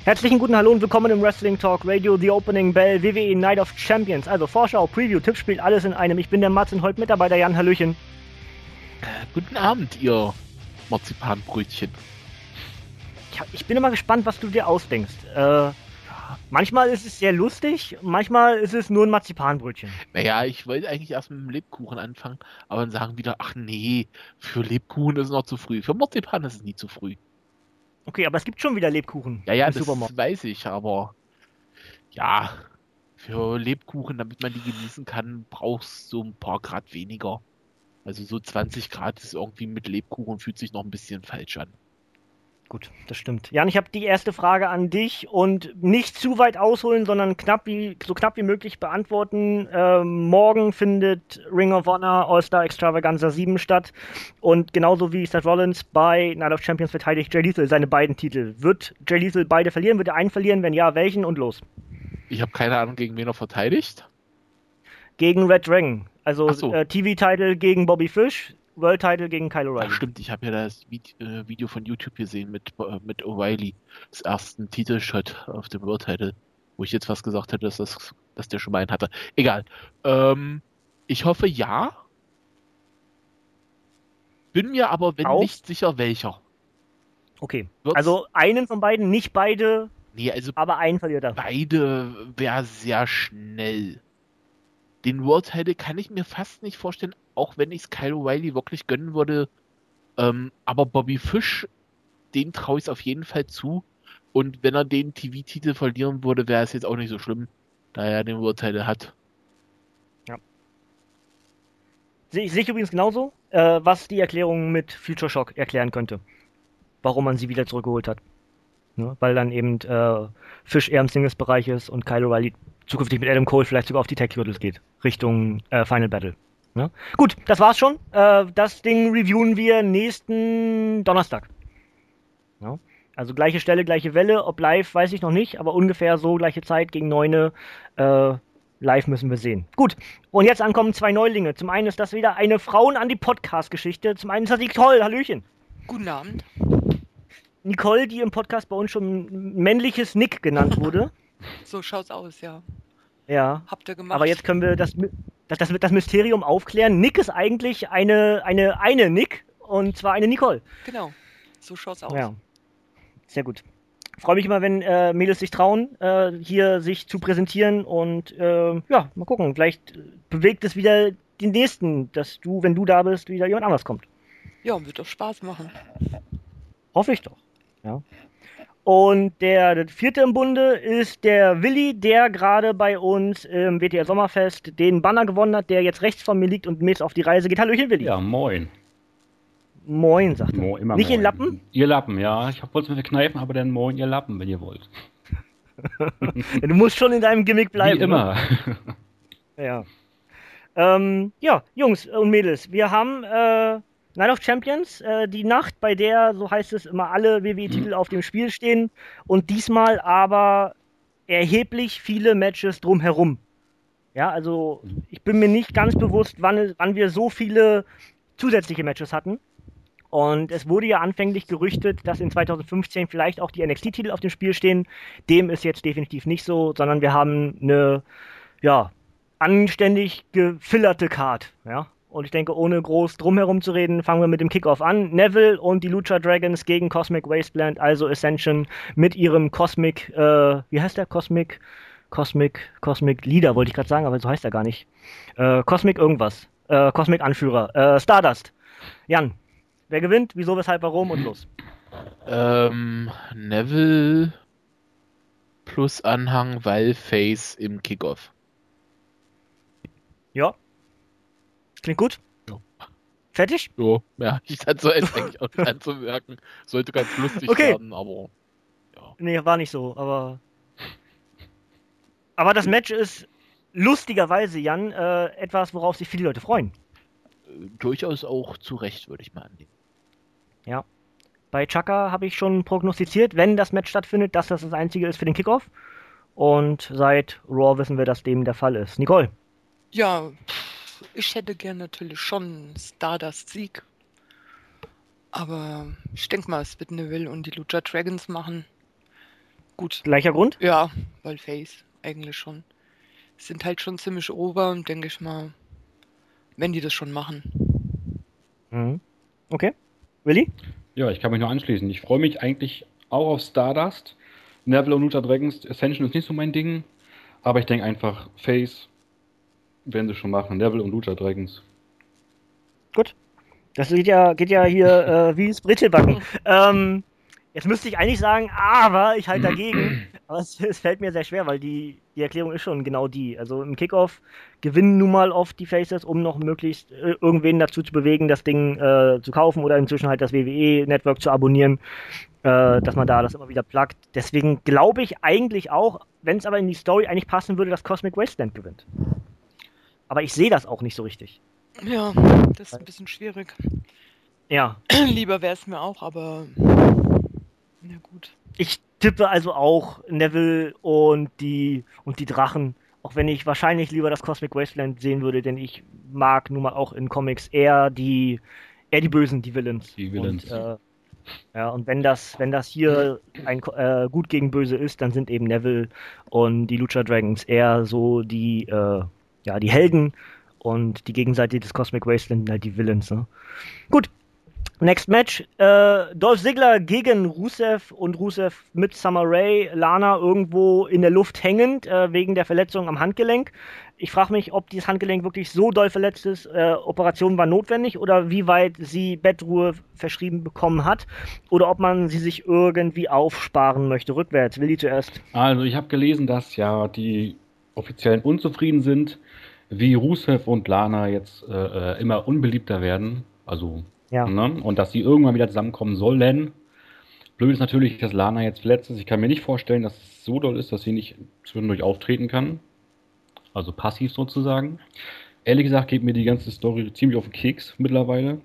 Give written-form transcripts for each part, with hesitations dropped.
Herzlichen guten Hallo und willkommen im Wrestling Talk Radio, The Opening Bell, WWE Night of Champions. Also Vorschau, Preview, Tippspiel, alles in einem. Ich bin der Mats und heute mit dabei der Jan. Hallöchen. Guten Abend, ihr Marzipanbrötchen. Ich bin immer gespannt, was du dir ausdenkst. Manchmal ist es sehr lustig, manchmal ist es nur ein Marzipanbrötchen. Naja, ich wollte eigentlich erst mit dem Lebkuchen anfangen, aber dann sagen wieder, ach nee, für Lebkuchen ist es noch zu früh. Für Marzipan ist es nie zu früh. Okay, aber es gibt schon wieder Lebkuchen Ja, im das Supermarkt. weiß ich, aber ja, für Lebkuchen, damit man die genießen kann, brauchst du so ein paar Grad weniger. Also so 20 Grad ist irgendwie mit Lebkuchen fühlt sich noch ein bisschen falsch an. Gut, das stimmt. Jan, ich habe die erste Frage an dich und nicht zu weit ausholen, sondern so knapp wie möglich beantworten. Morgen findet Ring of Honor All-Star Extravaganza 7 statt und genauso wie Seth Rollins bei Night of Champions verteidigt Jay Lethal seine beiden Titel. Wird Jay Lethal beide verlieren? Wird er einen verlieren? Wenn ja, welchen? Und los. Ich habe keine Ahnung, gegen wen er verteidigt. Gegen Red Dragon. Also Ach so. TV-Title gegen Bobby Fish, World-Title gegen Kyle O'Reilly. Ach stimmt, ich habe ja das Video von YouTube gesehen mit O'Reilly. Das ersten Titelshot auf dem World Title. Wo ich jetzt was gesagt hätte, dass der schon mal einen hatte. Egal. Ich hoffe ja. Bin mir aber, wenn Auch? nicht sicher, welcher. Okay. Wird's? Also einen von beiden, nicht beide, Nee, also aber einen verliert er. beide wäre sehr schnell. Den World Title kann ich mir fast nicht vorstellen, auch wenn ich es Kyle O'Reilly wirklich gönnen würde. Aber Bobby Fish, den traue ich es auf jeden Fall zu. Und wenn er den TV-Titel verlieren würde, wäre es jetzt auch nicht so schlimm, da er den World Title hat. Ja. Sehe ich übrigens genauso, was die Erklärung mit Future Shock erklären könnte. Warum man sie wieder zurückgeholt hat. Ne? Weil dann eben Fish eher im Singles-Bereich ist und Kyle O'Reilly zukünftig mit Adam Cole vielleicht sogar auf die Tag-Titles geht. Richtung Final Battle. Ne? Gut, das war's schon. Das Ding reviewen wir nächsten Donnerstag. Ja? Also gleiche Stelle, gleiche Welle. Ob live, weiß ich noch nicht, aber ungefähr so gleiche Zeit gegen 9. Live müssen wir sehen. Gut, und jetzt ankommen zwei Neulinge. Zum einen ist das wieder eine Frauen-an-die-Podcast-Geschichte. Zum einen ist das Nicole. Hallöchen. Guten Abend. Nicole, die im Podcast bei uns schon männliches Nick genannt wurde. So schaut's aus, ja. Ja. Habt ihr gemacht. Aber jetzt können wir das Mysterium aufklären. Nick ist eigentlich eine Nick und zwar eine Nicole. Genau. So schaut's aus. Ja. Sehr gut. Freue mich immer, wenn Mädels sich trauen, hier sich zu präsentieren und ja, mal gucken. Vielleicht bewegt es wieder den nächsten, dass du, wenn du da bist, wieder jemand anders kommt. Ja, wird doch Spaß machen. Hoffe ich doch. Ja. Und der vierte im Bunde ist der Willi, der gerade bei uns im WTR Sommerfest den Banner gewonnen hat, der jetzt rechts von mir liegt und mit auf die Reise geht. Hallöchen, Willi. Ja, moin. Moin, sagt er. Immer Nicht moin. ihr Lappen? Ihr Lappen, ja. Ich wollte es mir kneifen, aber dann moin, ihr Lappen, wenn ihr wollt. Du musst schon in deinem Gimmick bleiben. Wie immer. Ne? Ja, Jungs und Mädels, wir haben Night of Champions, die Nacht, bei der, so heißt es, immer alle WWE-Titel auf dem Spiel stehen und diesmal aber erheblich viele Matches drumherum. Ja, also ich bin mir nicht ganz bewusst, wann wir so viele zusätzliche Matches hatten. Und es wurde ja anfänglich gerüchtet, dass in 2015 vielleicht auch die NXT-Titel auf dem Spiel stehen. Dem ist jetzt definitiv nicht so, sondern wir haben eine, ja, anständig gefillerte Card, ja. Und ich denke, ohne groß drumherum zu reden, fangen wir mit dem Kickoff an. Neville und die Lucha Dragons gegen Cosmic Wasteland, also Ascension mit ihrem Cosmic, wie heißt der? Cosmic Leader, wollte ich gerade sagen, aber so heißt er gar nicht. Cosmic irgendwas. Cosmic Anführer. Stardust. Jan, wer gewinnt? Wieso, weshalb, warum und los. Neville plus Anhang, weil Face im Kickoff. Ja. Klingt gut. Ja. Fertig? Jo, ja, ich hatte so jetzt eigentlich auch nicht anzumerken. Sollte ganz lustig werden, aber ja. Nee, war nicht so, aber das Match ist lustigerweise, Jan, etwas, worauf sich viele Leute freuen. Durchaus auch zu Recht, würde ich mal annehmen. Ja. Bei Chaka habe ich schon prognostiziert, wenn das Match stattfindet, dass das einzige ist für den Kickoff. Und seit Raw wissen wir, dass dem der Fall ist. Nicole? Ja, ich hätte gern natürlich schon Stardust Sieg. Aber ich denke mal, es wird Neville und die Lucha Dragons machen. Gut. Gleicher Grund? Ja, weil Face eigentlich schon. Sind halt schon ziemlich over und denke ich mal, wenn die das schon machen. Mhm. Okay. Willi? Ja, ich kann mich nur anschließen. Ich freue mich eigentlich auch auf Stardust. Neville und Luther Dragons Ascension ist nicht so mein Ding. Aber ich denke einfach, Face werden sie schon machen. Neville und Luther Dragons. Gut. Das geht ja hier wie das Brezelbacken. Jetzt müsste ich eigentlich sagen, aber ich halte dagegen. Aber es fällt mir sehr schwer, weil die Erklärung ist schon genau die. Also im Kickoff gewinnen nun mal oft die Faces, um noch möglichst irgendwen dazu zu bewegen, das Ding zu kaufen oder inzwischen halt das WWE-Network zu abonnieren, dass man da das immer wieder pluggt. Deswegen glaube ich eigentlich auch, wenn es aber in die Story eigentlich passen würde, dass Cosmic Wasteland gewinnt. Aber ich sehe das auch nicht so richtig. Ja, das ist ein bisschen schwierig. Ja. Lieber wäre es mir auch, aber na gut. Ich tippe also auch Neville und die Drachen, auch wenn ich wahrscheinlich lieber das Cosmic Wasteland sehen würde, denn ich mag nun mal auch in Comics eher die Bösen, die Villains. Die Villains. Und, ja, und wenn das hier ein Gut gegen Böse ist, dann sind eben Neville und die Lucha Dragons eher so die Helden und die Gegenseite des Cosmic Wasteland sind halt die Villains. Ne? Gut, Next Match, Dolph Ziggler gegen Rusev und Rusev mit Summer Rae, Lana irgendwo in der Luft hängend, wegen der Verletzung am Handgelenk. Ich frage mich, ob dieses Handgelenk wirklich so doll verletzt ist, Operation war notwendig oder wie weit sie Bettruhe verschrieben bekommen hat oder ob man sie sich irgendwie aufsparen möchte. Rückwärts, Willi zuerst. Also ich habe gelesen, dass ja die Offiziellen unzufrieden sind, wie Rusev und Lana jetzt immer unbeliebter werden. Also, Ja. ne? Und dass sie irgendwann wieder zusammenkommen sollen. Blöd ist natürlich, dass Lana jetzt verletzt ist. Ich kann mir nicht vorstellen, dass es so doll ist, dass sie nicht zwischendurch auftreten kann. Also passiv sozusagen. Ehrlich gesagt geht mir die ganze Story ziemlich auf den Keks mittlerweile.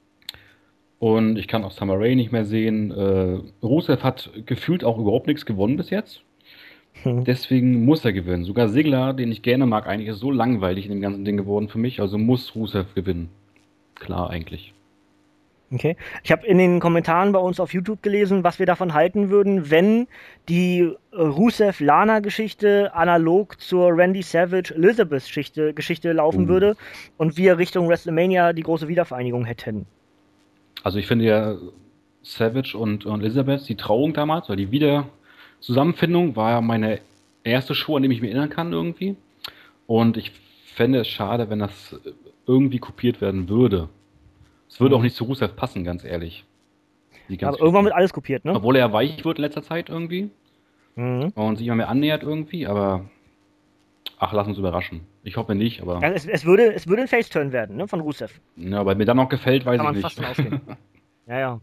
Und ich kann auch Summer Rae nicht mehr sehen. Rusev hat gefühlt auch überhaupt nichts gewonnen bis jetzt. Deswegen muss er gewinnen. Sogar Ziggler, den ich gerne mag, eigentlich ist so langweilig in dem ganzen Ding geworden für mich. Also muss Rusev gewinnen. Klar, eigentlich. Okay. Ich habe in den Kommentaren bei uns auf YouTube gelesen, was wir davon halten würden, wenn die Rusev-Lana-Geschichte analog zur Randy Savage-Elizabeth-Geschichte laufen würde und wir Richtung WrestleMania die große Wiedervereinigung hätten. Also ich finde ja Savage und Elizabeth, die Trauung damals, oder die Wiederzusammenfindung, war ja meine erste Show, an die ich mich erinnern kann irgendwie. Und ich fände es schade, wenn das irgendwie kopiert werden würde. Es würde auch nicht zu Rusev passen, ganz ehrlich. Aber irgendwann wird alles kopiert, ne? Obwohl er weich wird in letzter Zeit irgendwie. Und sich immer mehr annähert irgendwie, aber ach, lass uns überraschen. Ich hoffe nicht, aber. Ja, es würde ein Face-Turn werden, ne, von Rusev. Ja, aber mir dann noch gefällt, weiß Kann man ich fast nicht. von ausgehen. Ja.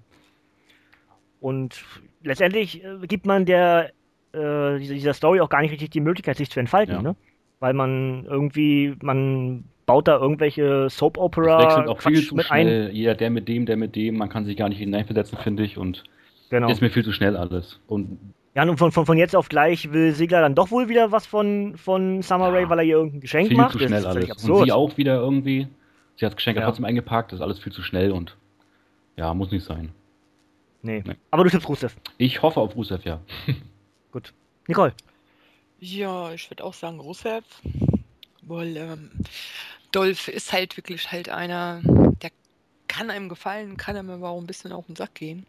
Und letztendlich gibt man dieser Story auch gar nicht richtig die Möglichkeit, sich zu entfalten, ne? Weil man baut da irgendwelche Soap-Opera Es wechselt auch viel zu mit schnell. ein. Jeder, der mit dem, man kann sich gar nicht hineinversetzen, finde ich. Und Genau. ist mir viel zu schnell alles. Und Ja, und von jetzt auf gleich will Ziggler dann doch wohl wieder was von Summer Rae, weil er ihr irgendein Geschenk viel macht. zu Das schnell ist völlig alles. absurd. Und sie auch wieder irgendwie. Sie hat das Geschenk ja Ja. trotzdem eingepackt, das ist alles viel zu schnell und ja, muss nicht sein. Nee. Nee. Aber du tippst Rusev. Ich hoffe auf Rusev, ja. Gut. Nicole. Ja, ich würde auch sagen Rusev, weil Dolph ist halt wirklich halt einer, der kann einem gefallen, kann einem aber auch ein bisschen auf den Sack gehen.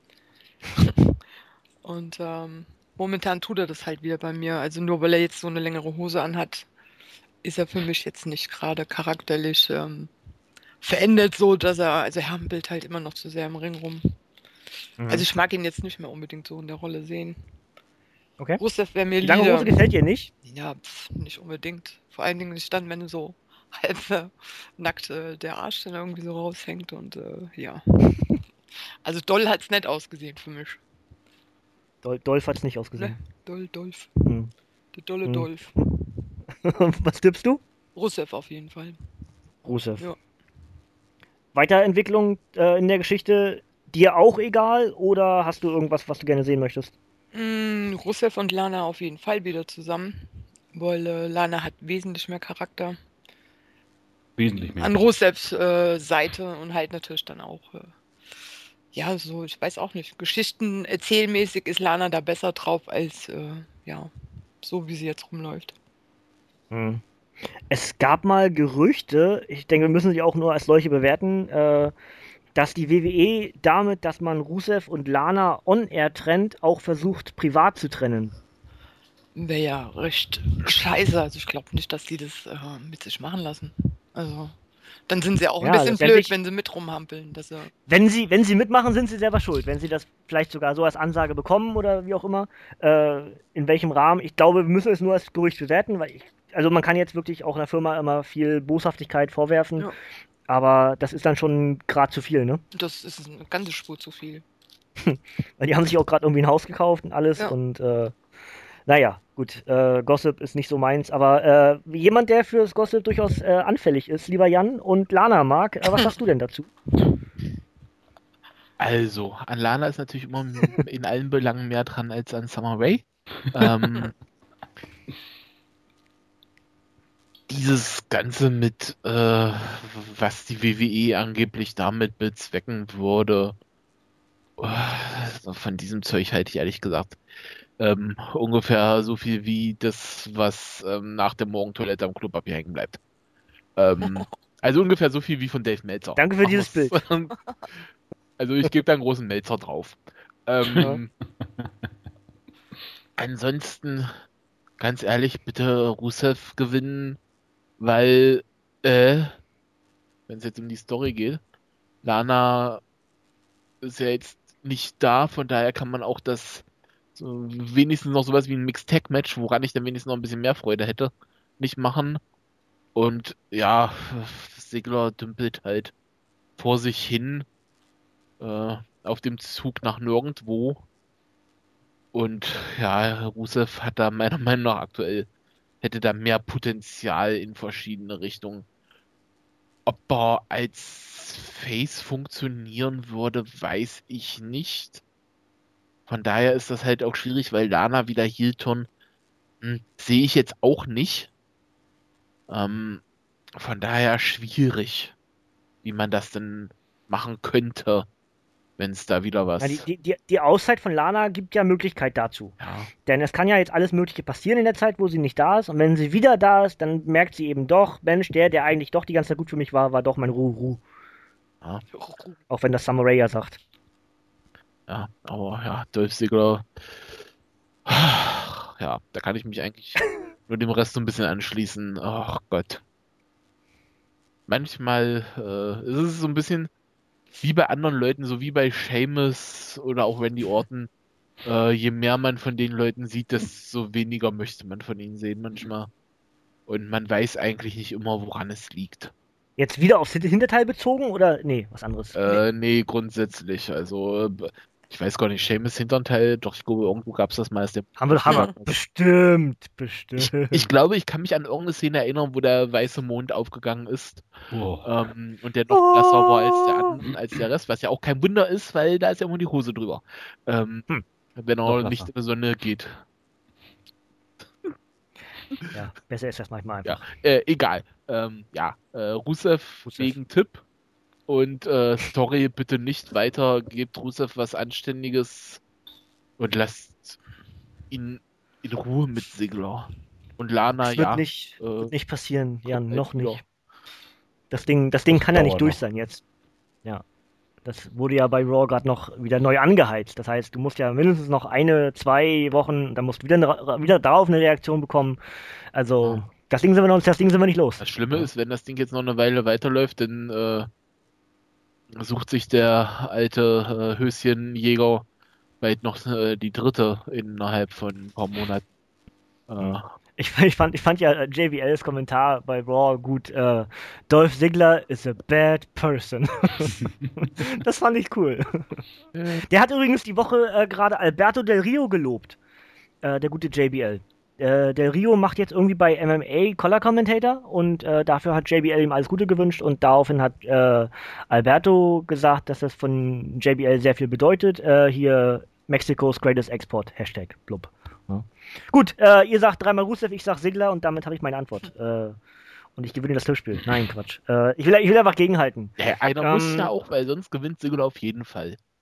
Und momentan tut er das halt wieder bei mir. Also nur weil er jetzt so eine längere Hose anhat, ist er für mich jetzt nicht gerade charakterlich verändert so, dass er hampelt halt immer noch zu sehr im Ring rum. Also ich mag ihn jetzt nicht mehr unbedingt so in der Rolle sehen. Okay. Rusev wäre mir Die lange Hose gefällt dir nicht? Ja, nicht unbedingt. Vor allen Dingen nicht dann, wenn so halb nackt der Arsch dann irgendwie so raushängt und ja. Also doll hat's nicht ausgesehen für mich. Dolph hat's nicht ausgesehen. Ne? Dolph. Hm. Der dolle Dolph. Was tippst du? Rusev auf jeden Fall. Rusev. Ja. Weiterentwicklung in der Geschichte dir auch egal oder hast du irgendwas, was du gerne sehen möchtest? Rusev und Lana auf jeden Fall wieder zusammen, weil Lana hat wesentlich mehr Charakter. Wesentlich mehr. An Rusevs Seite und halt natürlich dann auch Ja, so, ich weiß auch nicht. Geschichten erzählmäßig ist Lana da besser drauf als, ja, so wie sie jetzt rumläuft. Hm. Es gab mal Gerüchte, ich denke, wir müssen sie auch nur als solche bewerten, dass die WWE damit, dass man Rusev und Lana on-air trennt, auch versucht, privat zu trennen. Wäre ja recht scheiße. Also ich glaube nicht, dass die das mit sich machen lassen. Also, dann sind sie auch ein Ja, bisschen blöd, letztendlich, wenn sie mit rumhampeln. Dass sie, wenn sie mitmachen, sind sie selber schuld. Wenn sie das vielleicht sogar so als Ansage bekommen oder wie auch immer, in welchem Rahmen. Ich glaube, wir müssen es nur als Gerücht bewerten, also man kann jetzt wirklich auch einer Firma immer viel Boshaftigkeit vorwerfen, ja, aber das ist dann schon gerade zu viel, ne? das ist eine ganze Spur zu viel. Weil die haben sich auch gerade irgendwie ein Haus gekauft und alles Ja. und naja, gut, Gossip ist nicht so meins, aber jemand, der fürs Gossip durchaus anfällig ist, lieber Jan und Lana mag, was sagst du denn dazu? Also, an Lana ist natürlich immer in allen Belangen mehr dran als an Summer Rae. Ähm, dieses Ganze mit, was die WWE angeblich damit bezwecken würde, also von diesem Zeug halte ich ehrlich gesagt ungefähr so viel wie das, was nach der Morgentoilette am Klopapier hängen bleibt. Also ungefähr so viel wie von Dave Meltzer. Danke für dieses Bild. Also ich gebe da einen großen Meltzer drauf. Ansonsten, ganz ehrlich, bitte Rusev gewinnen, weil, wenn es jetzt um die Story geht, Lana ist ja jetzt nicht da, von daher kann man auch das so wenigstens noch sowas wie ein Mixed-Tag-Match, woran ich dann wenigstens noch ein bisschen mehr Freude hätte, nicht machen. Und ja, Ziggler dümpelt halt vor sich hin auf dem Zug nach nirgendwo. Und ja, Rusev hat da meiner Meinung nach aktuell, hätte da mehr Potenzial in verschiedene Richtungen. Ob er als Face funktionieren würde, weiß ich nicht. Von daher ist das halt auch schwierig, weil Lana wieder Heel-Turn sehe ich jetzt auch nicht. Von daher schwierig, wie man das denn machen könnte, wenn es da wieder Ja, was. die Auszeit von Lana gibt ja Möglichkeit dazu. Ja, Denn es kann ja jetzt alles Mögliche passieren in der Zeit, wo sie nicht da ist. Und wenn sie wieder da ist, dann merkt sie eben doch, Mensch, der eigentlich doch die ganze Zeit gut für mich war, war doch mein Ru-Ru. ja, Auch wenn das Samurai ja sagt. ja, aber ja, Dolph Ziggler, ja, da kann ich mich eigentlich nur dem Rest so ein bisschen anschließen. Ach Gott. Manchmal ist es so ein bisschen wie bei anderen Leuten, so wie bei Sheamus oder auch Randy Orton. Je mehr man von den Leuten sieht, desto weniger möchte man von ihnen sehen manchmal. Und man weiß eigentlich nicht immer, woran es liegt. Jetzt wieder aufs Hinterteil bezogen oder? Nee, was anderes. Nee, grundsätzlich. Also, ich weiß gar nicht, Sheamus Hinternteil, doch ich glaube, irgendwo gab es das mal. Haben wir. Bestimmt. Ich glaube, ich kann mich an irgendeine Szene erinnern, wo der weiße Mond aufgegangen ist. Oh. Und der noch blasser war als der Rest, was ja auch kein Wunder ist, weil da ist ja immer die Hose drüber. Wenn Noch er blasser. nicht in der Sonne geht. Ja, besser ist das manchmal Ja, einfach. egal. Rusev wegen Tipp. Und Story bitte nicht weiter. Gebt Rusev was Anständiges und lasst ihn in Ruhe mit Ziggler. Und Lana, Das wird ja. nicht passieren, Jan, kommt noch halt wieder. nicht. Das Ding kann ja nicht dauert durch noch. sein jetzt. Ja. Das wurde ja bei Raw gerade noch wieder neu angeheizt. Das heißt, du musst ja mindestens noch 1, 2 Wochen, dann musst du wieder darauf eine Reaktion bekommen. Also, Ja. das Ding sind wir nicht los. Das Schlimme ist, wenn das Ding jetzt noch eine Weile weiterläuft, dann sucht sich der alte Höschenjäger bald noch die dritte innerhalb von ein paar Monaten. Ich fand ja JBLs Kommentar bei Raw gut. Dolph Ziggler is a bad person. Das fand ich cool. Der hat übrigens die Woche gerade Alberto Del Rio gelobt. Der gute JBL. Del Rio macht jetzt irgendwie bei MMA Color Commentator und dafür hat JBL ihm alles Gute gewünscht und daraufhin hat Alberto gesagt, dass das von JBL sehr viel bedeutet. Hier Mexico's Greatest Export, Hashtag blub. Ja. Gut, ihr sagt dreimal Rusev, ich sag Ziggler und damit habe ich meine Antwort. Und ich gewinne das Tippspiel. Nein, Quatsch. Ich will einfach gegenhalten. Ja, einer muss ja auch, weil sonst gewinnt Ziggler auf jeden Fall.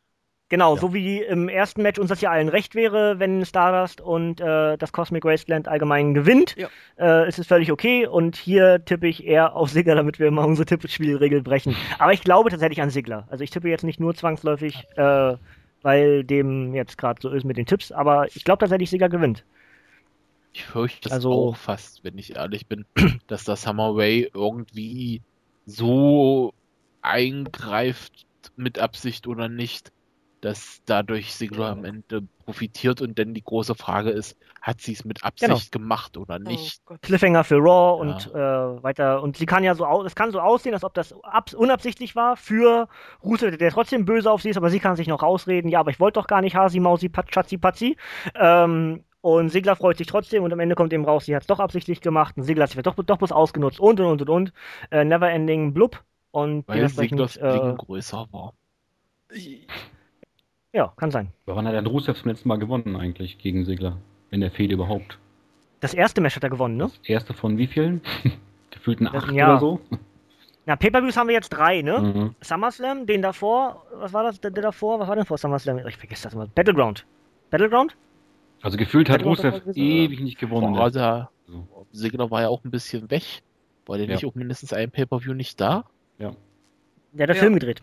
Genau, Ja. so wie im ersten Match uns das ja allen recht wäre, wenn Stardust und das Cosmic Wasteland allgemein gewinnt, ist es völlig okay. Und hier tippe ich eher auf Ziggler, damit wir mal unsere Tippspielregel brechen. Aber ich glaube tatsächlich an Ziggler. Also ich tippe jetzt nicht nur zwangsläufig, weil dem jetzt gerade so ist mit den Tipps, aber ich glaube tatsächlich, Ziggler gewinnt. Ich fürchte es Also- auch fast, wenn ich ehrlich bin, dass das Summer Rae irgendwie so eingreift, mit Absicht oder nicht, dass dadurch Ziggler am Ende profitiert und dann die große Frage ist, hat sie es mit Absicht gemacht oder nicht? Oh Gott. Cliffhanger für Raw Ja. und weiter. Und sie kann ja es kann so aussehen, als ob das unabsichtlich war für Rusev, der trotzdem böse auf sie ist, aber sie kann sich noch rausreden. Ja, aber ich wollte doch gar nicht Hasi, Mausi, Schatzi, Patzi. Und Ziggler freut sich trotzdem und am Ende kommt eben raus, sie hat es doch absichtlich gemacht und Ziggler hat sich doch bloß ausgenutzt und. Neverending Blub. Und Weil dementsprechend, Ziggler's Ding größer war. ja, kann sein. Aber wann hat der Rusev zum letzten Mal gewonnen eigentlich gegen Ziggler? In der Fehde überhaupt? Das erste Match hat er gewonnen, ne? Das erste von wie vielen? Gefühlten 8 Ja. oder so? Na, Pay-Per-Views haben wir jetzt 3, ne? Mhm. SummerSlam, den davor, was war das, der davor, was war denn vor SummerSlam? Ich vergesse das immer. Battleground? Also gefühlt hat Hätte man doch Rusev mal gesagt, ewig nicht gewonnen. War da, So. Ziggler war ja auch ein bisschen weg. War der Ja. nicht auch mindestens ein Pay-Per-View nicht da? Der hat den Ja. Film gedreht.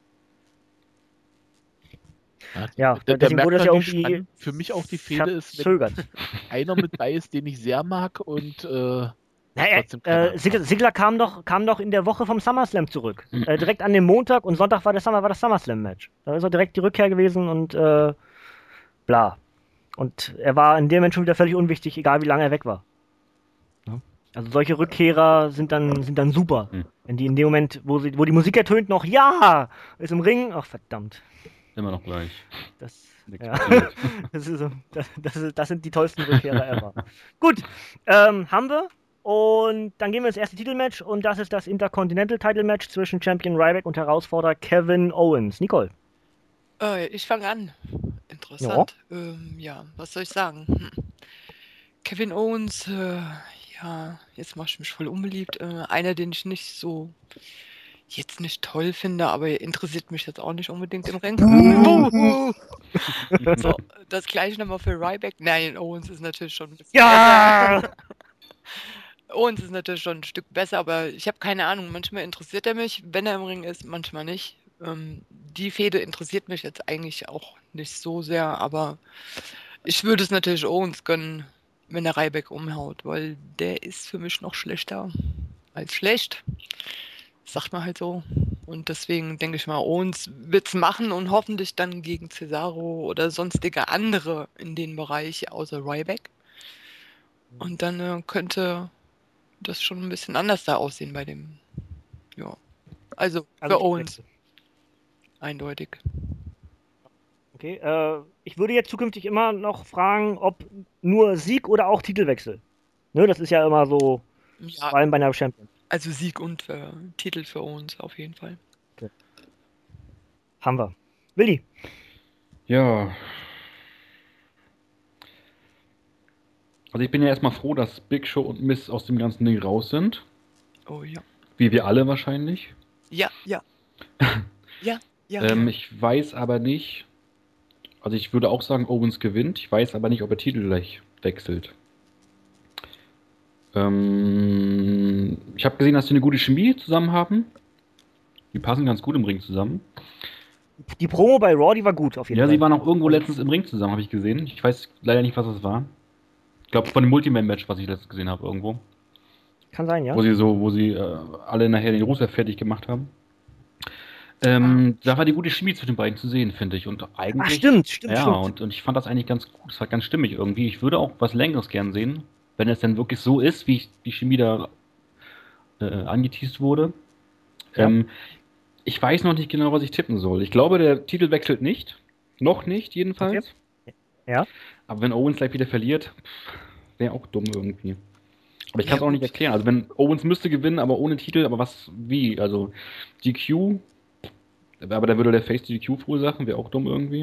Ja, da deswegen merkt wurde das man, ja wie irgendwie spannend für mich auch die Fehde ist, wenn verzögert. einer mit bei ist, den ich sehr mag und Naja, trotzdem keiner anpasst. Ziggler kam doch in der Woche vom SummerSlam zurück. Direkt an dem Montag und Sonntag war das SummerSlam-Match. Da ist er direkt die Rückkehr gewesen und bla. Und er war in dem Moment schon wieder völlig unwichtig, egal wie lange er weg war. Also solche Rückkehrer sind dann super. Hm. Wenn die in dem Moment, wo die Musik ertönt, noch ja, ist im Ring, ach verdammt. Immer noch gleich. Das, Nichts ja. passiert. Das sind die tollsten Rückkehrer ever. Gut, haben wir. Und dann gehen wir ins erste Titelmatch und das ist das Intercontinental Title Match zwischen Champion Ryback und Herausforderer Kevin Owens. Nicole. Ich fange an. Interessant. Ja, was soll ich sagen? Kevin Owens, ja, jetzt mache ich mich voll unbeliebt. Einer, den ich nicht toll finde, aber interessiert mich jetzt auch nicht unbedingt im Ring. So, das gleiche nochmal für Ryback. Nein, Owens ist natürlich schon ein bisschen Ja! besser. Owens ist natürlich schon ein Stück besser, aber ich habe keine Ahnung. Manchmal interessiert er mich, wenn er im Ring ist, manchmal nicht. Die Fehde interessiert mich jetzt eigentlich auch nicht so sehr, aber ich würde es natürlich Owens gönnen, wenn er Ryback umhaut, weil der ist für mich noch schlechter als schlecht. Sagt man halt so. Und deswegen denke ich mal, Owens wird es machen und hoffentlich dann gegen Cesaro oder sonstige andere in den Bereich außer Ryback. Und dann könnte das schon ein bisschen anders da aussehen bei dem. Ja. Also für Owens. Eindeutig. Okay, ich würde jetzt zukünftig immer noch fragen, ob nur Sieg oder auch Titelwechsel. Ne, das ist ja immer so, vor Ja, allem bei einer Champion. also Sieg und Titel für Owens auf jeden Fall. Haben wir. Willi. Ja. Also ich bin ja erstmal froh, dass Big Show und Miz aus dem ganzen Ding raus sind. Oh ja. Wie wir alle wahrscheinlich. Ja. Ich weiß aber nicht, also ich würde auch sagen, Owens gewinnt. Ich weiß aber nicht, ob er Titel gleich wechselt. Ich habe gesehen, dass sie eine gute Chemie zusammen haben. Die passen ganz gut im Ring zusammen. Die Promo bei Raw, die war gut auf jeden Ja, Fall. sie waren auch irgendwo letztens im Ring zusammen, habe ich gesehen. Ich weiß leider nicht, was es war. Ich glaube, von dem Multiman-Match, was ich letztens gesehen habe, irgendwo. Kann sein, ja. Wo sie alle nachher den Rusev fertig gemacht haben. Da war die gute Chemie zwischen den beiden zu sehen, finde ich. Und eigentlich. Ach, stimmt. Ja, und ich fand das eigentlich ganz gut. Es war ganz stimmig irgendwie. Ich würde auch was Längeres gern sehen, wenn es denn wirklich so ist, wie die Chemie da angeteased wurde. Ja. Ich weiß noch nicht genau, was ich tippen soll. Ich glaube, der Titel wechselt nicht. Noch nicht, jedenfalls. Okay. Ja. Aber wenn Owens gleich wieder verliert, wäre auch dumm irgendwie. Aber ich kann es Ja, auch nicht gut. erklären. Also wenn Owens müsste gewinnen, aber ohne Titel, aber wie? Also DQ, aber da würde der Face die DQ verursachen, wäre auch dumm irgendwie.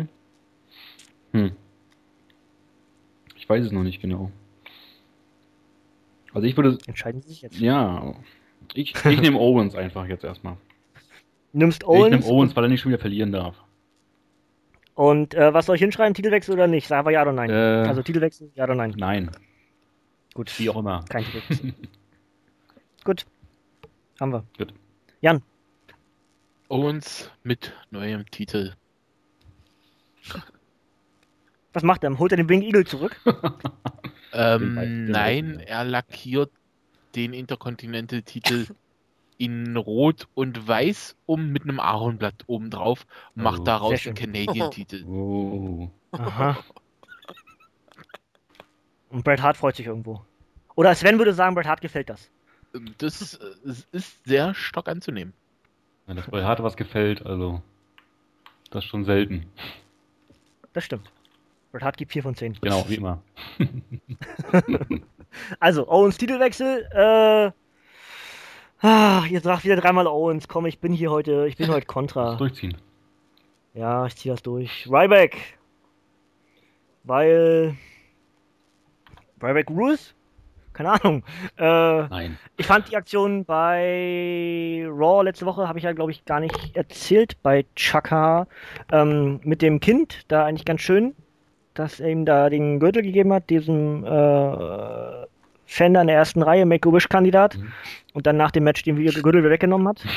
Ich weiß es noch nicht genau. Also ich würde, Entscheiden Sie sich jetzt. ja, ich nehme Owens einfach jetzt erstmal. Nimmst Ich nehme Owens. Owens, weil er nicht schon wieder verlieren darf. Und was soll ich hinschreiben? Titelwechsel oder nicht? Sag aber ja oder nein. Also Titelwechsel, ja oder nein? Nein. Gut. Wie auch immer. Kein Titelwechsel. Gut. Haben wir. Gut. Jan. Owens mit neuem Titel. Was macht er? Holt er den Wing Eagle zurück? Nein, er lackiert den Intercontinental-Titel in Rot und Weiß mit einem Ahornblatt oben drauf und macht Oh, daraus sehr den schön. Canadian-Titel. Oh. Aha. Und Bret Hart freut sich irgendwo. Oder Sven würde sagen, Bret Hart gefällt das. Das ist sehr stark anzunehmen. Wenn das bei Hart was gefällt, also das ist schon selten. Das stimmt. Bret Hart gibt 4 von 10. Genau, wie immer. Also, Owens Titelwechsel. Ihr sagt wieder dreimal Owens. Komm, ich bin heute kontra. Durchziehen. Ja, ich ziehe das durch. Ryback. Weil. Ryback Rules? Keine Ahnung. Nein. Ich fand die Aktion bei Raw letzte Woche, habe ich ja, glaube ich, gar nicht erzählt, bei Chaka mit dem Kind, da eigentlich ganz schön, dass er ihm da den Gürtel gegeben hat, diesem Fan da in der ersten Reihe, Make-A-Wish-Kandidat, und dann nach dem Match den Gürtel wieder weggenommen hat.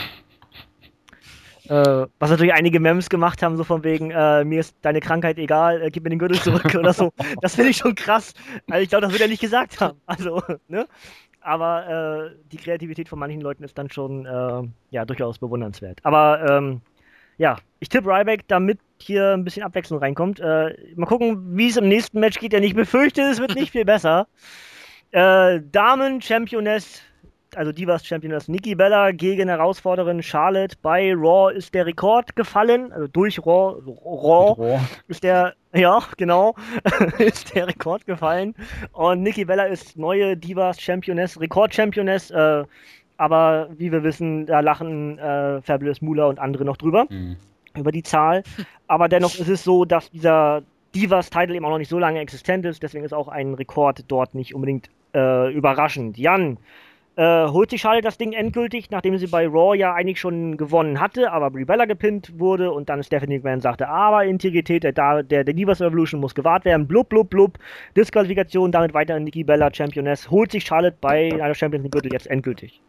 Was natürlich einige Memes gemacht haben, so von wegen, mir ist deine Krankheit egal, gib mir den Gürtel zurück oder so. Das finde ich schon krass. Also ich glaube, das wird er nicht gesagt haben. Also, ne? Aber die Kreativität von manchen Leuten ist dann schon ja, durchaus bewundernswert. Aber ja, ich tippe Ryback, damit hier ein bisschen Abwechslung reinkommt. Mal gucken, wie es im nächsten Match geht, denn ich befürchte, es wird nicht viel besser. Damen-Championess, also Divas Championess Nikki Bella gegen Herausforderin Charlotte. Bei Raw ist der Rekord gefallen, also durch Raw ist der, ja, genau, ist der Rekord gefallen. Und Nikki Bella ist neue Divas Championess, Rekord-Championess, aber wie wir wissen, da lachen Fabulous Moolah und andere noch drüber, über die Zahl. Aber dennoch ist es so, dass dieser Divas-Titel eben auch noch nicht so lange existent ist, deswegen ist auch ein Rekord dort nicht unbedingt überraschend. Jan, holt sich Charlotte das Ding endgültig, nachdem sie bei Raw ja eigentlich schon gewonnen hatte, aber Brie Bella gepinnt wurde und dann Stephanie McMahon sagte, aber Integrität der Divas Revolution muss gewahrt werden, blub, blub, blub, Disqualifikation, damit weiter in Nikki Bella Championess, holt sich Charlotte bei einer Champions League Gürtel jetzt endgültig.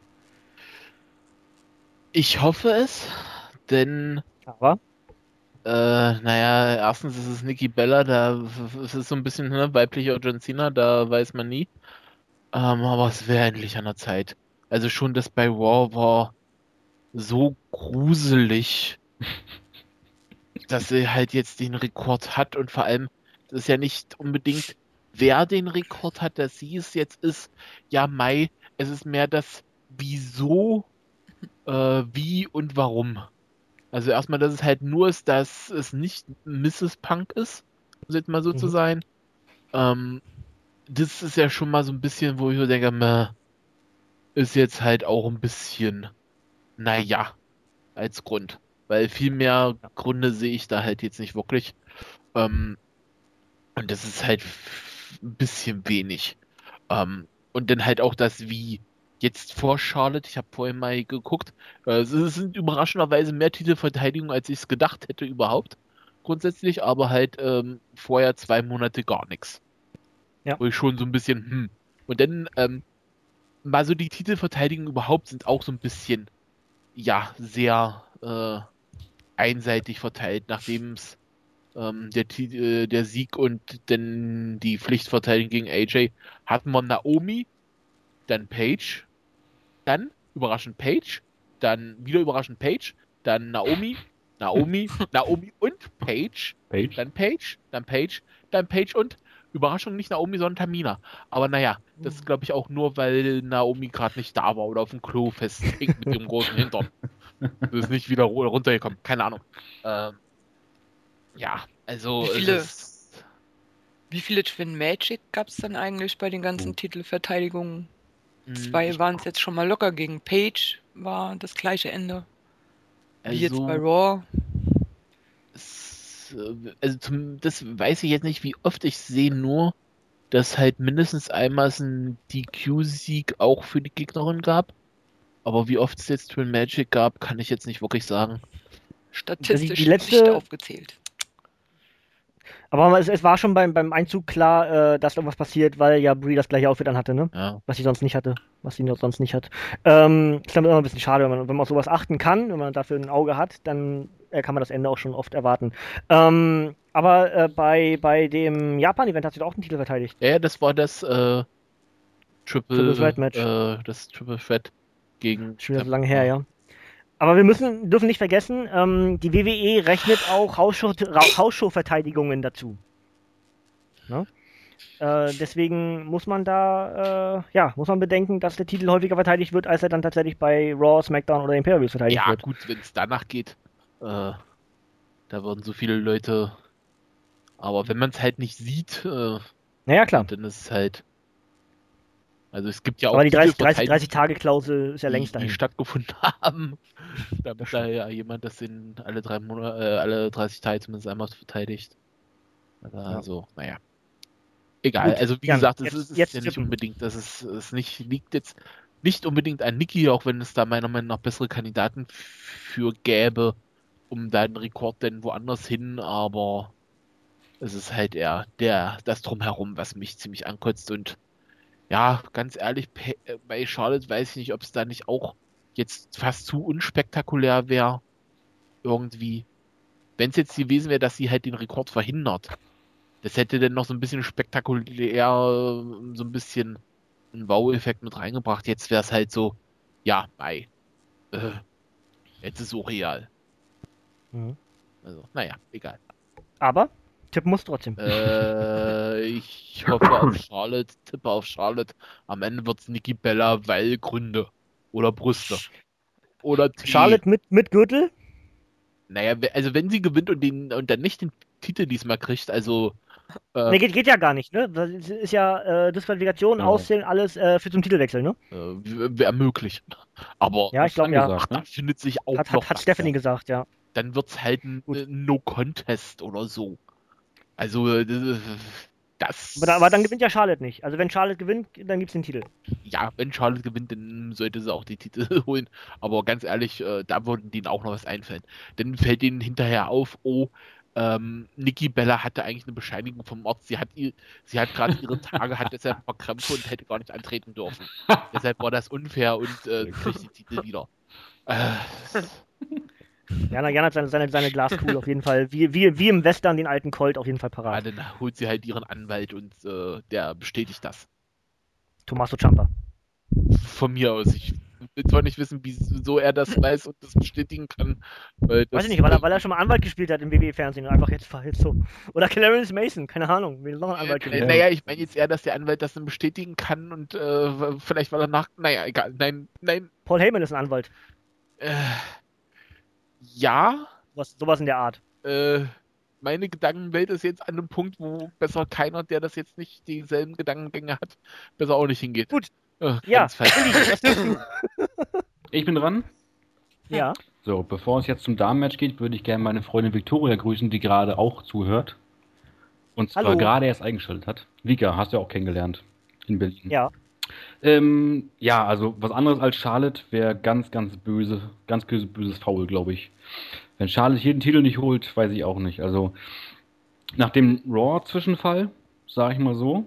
Ich hoffe es, denn Aber? Naja, erstens ist es Nikki Bella, da es ist so ein bisschen weiblicher John Cena, da weiß man nie. Aber es wäre endlich an der Zeit. Also schon das bei Raw war so gruselig, dass sie halt jetzt den Rekord hat und vor allem, das ist ja nicht unbedingt, wer den Rekord hat, dass sie es jetzt ist. Ja, es ist mehr das Wieso, wie und warum. Also erstmal, dass es halt nur ist, dass es nicht Mrs. Punk ist, um jetzt mal so zu sein. Das ist ja schon mal so ein bisschen, wo ich so denke, ist jetzt halt auch ein bisschen, naja, als Grund. Weil viel mehr Gründe sehe ich da halt jetzt nicht wirklich. Und das ist halt ein bisschen wenig. Und dann halt auch das Wie. Jetzt vor Charlotte, ich habe vorhin mal geguckt, es sind überraschenderweise mehr Titelverteidigungen, als ich es gedacht hätte überhaupt. Grundsätzlich, aber halt vorher 2 Monate gar nichts. Ja. Wo ich schon so ein bisschen, Und dann, mal so die Titelverteidigungen überhaupt sind auch so ein bisschen, ja, sehr einseitig verteilt, nachdem es der Sieg und dann die Pflichtverteidigung gegen AJ hatten wir Naomi, dann Paige, dann überraschend Paige, dann wieder überraschend Paige, dann Naomi und Paige, dann Paige und Überraschung nicht Naomi, sondern Tamina. Aber naja, das ist glaube ich auch nur, weil Naomi gerade nicht da war oder auf dem Klo festhängt mit ihrem großen Hintern. Das ist nicht wieder runtergekommen, keine Ahnung. Ja, also Wie viele Twin Magic gab es dann eigentlich bei den ganzen Titelverteidigungen? 2 waren es jetzt schon mal locker. Gegen Paige war das gleiche Ende. Wie jetzt bei Raw. Das weiß ich jetzt nicht, wie oft. Ich sehe nur, dass halt mindestens einmal es einen DQ-Sieg auch für die Gegnerin gab. Aber wie oft es jetzt Twin Magic gab, kann ich jetzt nicht wirklich sagen. Statistisch Die letzte, nicht aufgezählt. Aber es war schon beim Einzug klar, dass da was passiert, weil ja Brie das gleiche Outfit anhatte, ne? Ja. Was sie sonst nicht hatte. Was sie sonst nicht hat. Ist dann immer ein bisschen schade, wenn man auf sowas achten kann, wenn man dafür ein Auge hat, dann kann man das Ende auch schon oft erwarten. Aber bei dem Japan-Event hat sie doch auch den Titel verteidigt. Ja, das war das Triple Threat Match. Das Triple Threat gegen. Schon wieder so lange her, ja. Aber wir dürfen nicht vergessen, die WWE rechnet auch Hausshow-Verteidigungen dazu. Ne? Deswegen muss man bedenken, dass der Titel häufiger verteidigt wird, als er dann tatsächlich bei Raw, SmackDown oder Imperium verteidigt wird. Ja, gut, wenn es danach geht, da würden so viele Leute. Aber wenn man es halt nicht sieht, Naja, klar. dann ist es halt. Also es gibt ja auch Aber die Titelverteidigungen, 30-Tage-Klausel ist ja längst die dahin. stattgefunden haben. Da muss da ja jemand das in alle 3 Monate, alle 30 Tage zumindest einmal verteidigt. Also, naja. Egal, Gut, also wie Jan, gesagt, es jetzt ist ja nicht tippen. unbedingt, es nicht liegt jetzt nicht unbedingt an Nikki, auch wenn es da meiner Meinung nach bessere Kandidaten für gäbe, um da einen Rekord denn woanders hin, aber es ist halt eher das Drumherum, was mich ziemlich ankotzt. Und ja, ganz ehrlich, bei Charlotte weiß ich nicht, ob es da nicht auch jetzt fast zu unspektakulär wäre, irgendwie. Wenn es jetzt gewesen wäre, dass sie halt den Rekord verhindert. Das hätte dann noch so ein bisschen spektakulär, so ein bisschen einen Wow-Effekt mit reingebracht. Jetzt wäre es halt so, ja, jetzt ist es surreal. Mhm. Also, naja, egal. Aber tippen muss trotzdem. Ich hoffe auf Charlotte, tippe auf Charlotte. Am Ende wird es Nikki Bella, weil Gründe. Oder Brüste. Oder Tee. Charlotte mit Gürtel? Naja, also wenn sie gewinnt und dann nicht den Titel diesmal kriegt, also Ne, geht ja gar nicht, ne? Das ist ja Disqualifikation, Ja. Auszählen, alles für zum Titelwechsel, ne? wäre möglich. Aber Ja, ich glaube, ja. Angesagt, da ne? findet sich auch Hat noch was. Stephanie gesagt, ja. Dann wird es halt ein Gut. No-Contest oder so. Also, das. Aber dann gewinnt ja Charlotte nicht. Also wenn Charlotte gewinnt, dann gibt's den Titel. Ja, wenn Charlotte gewinnt, dann sollte sie auch die Titel holen. Aber ganz ehrlich, da würden denen auch noch was einfallen. Dann fällt denen hinterher auf, Nikki Bella hatte eigentlich eine Bescheinigung vom Arzt. Sie hat gerade ihre Tage, hat deshalb ein paar Krämpfe und hätte gar nicht antreten dürfen. Deshalb war das unfair und kriegt die Titel wieder. Jan hat seine Glaskugel auf jeden Fall, wie im Western den alten Colt auf jeden Fall Ja, parat. dann holt sie halt ihren Anwalt und der bestätigt das. Tommaso Ciampa. Von mir aus. Ich will zwar nicht wissen, wieso er das weiß und das bestätigen kann. Weil das, Weiß ich nicht, weil er schon mal Anwalt gespielt hat im WWE-Fernsehen und einfach jetzt so. Oder Clarence Mason, keine Ahnung, wie noch ein Anwalt gewesen. naja, ich meine jetzt eher, dass der Anwalt das dann bestätigen kann und vielleicht weil er naja, egal, nein, Paul Heyman ist ein Anwalt. Ja, Sowas in der Art. meine Gedankenwelt ist jetzt an einem Punkt, wo besser keiner, der das jetzt nicht dieselben Gedankengänge hat, besser auch nicht hingeht. Gut. Ganz Ja, falsch. Uli, was tust du? Ich bin dran. Ja. So, bevor es jetzt zum Damenmatch geht, würde ich gerne meine Freundin Victoria grüßen, die gerade auch zuhört. Und zwar Hallo. gerade erst eingeschaltet hat. Vika, hast du ja auch kennengelernt in Berlin. Ja. Ja, also was anderes als Charlotte wäre ganz böses Foul, glaube ich. Wenn Charlotte hier den Titel nicht holt, weiß ich auch nicht. Also nach dem Raw-Zwischenfall, sage ich mal so,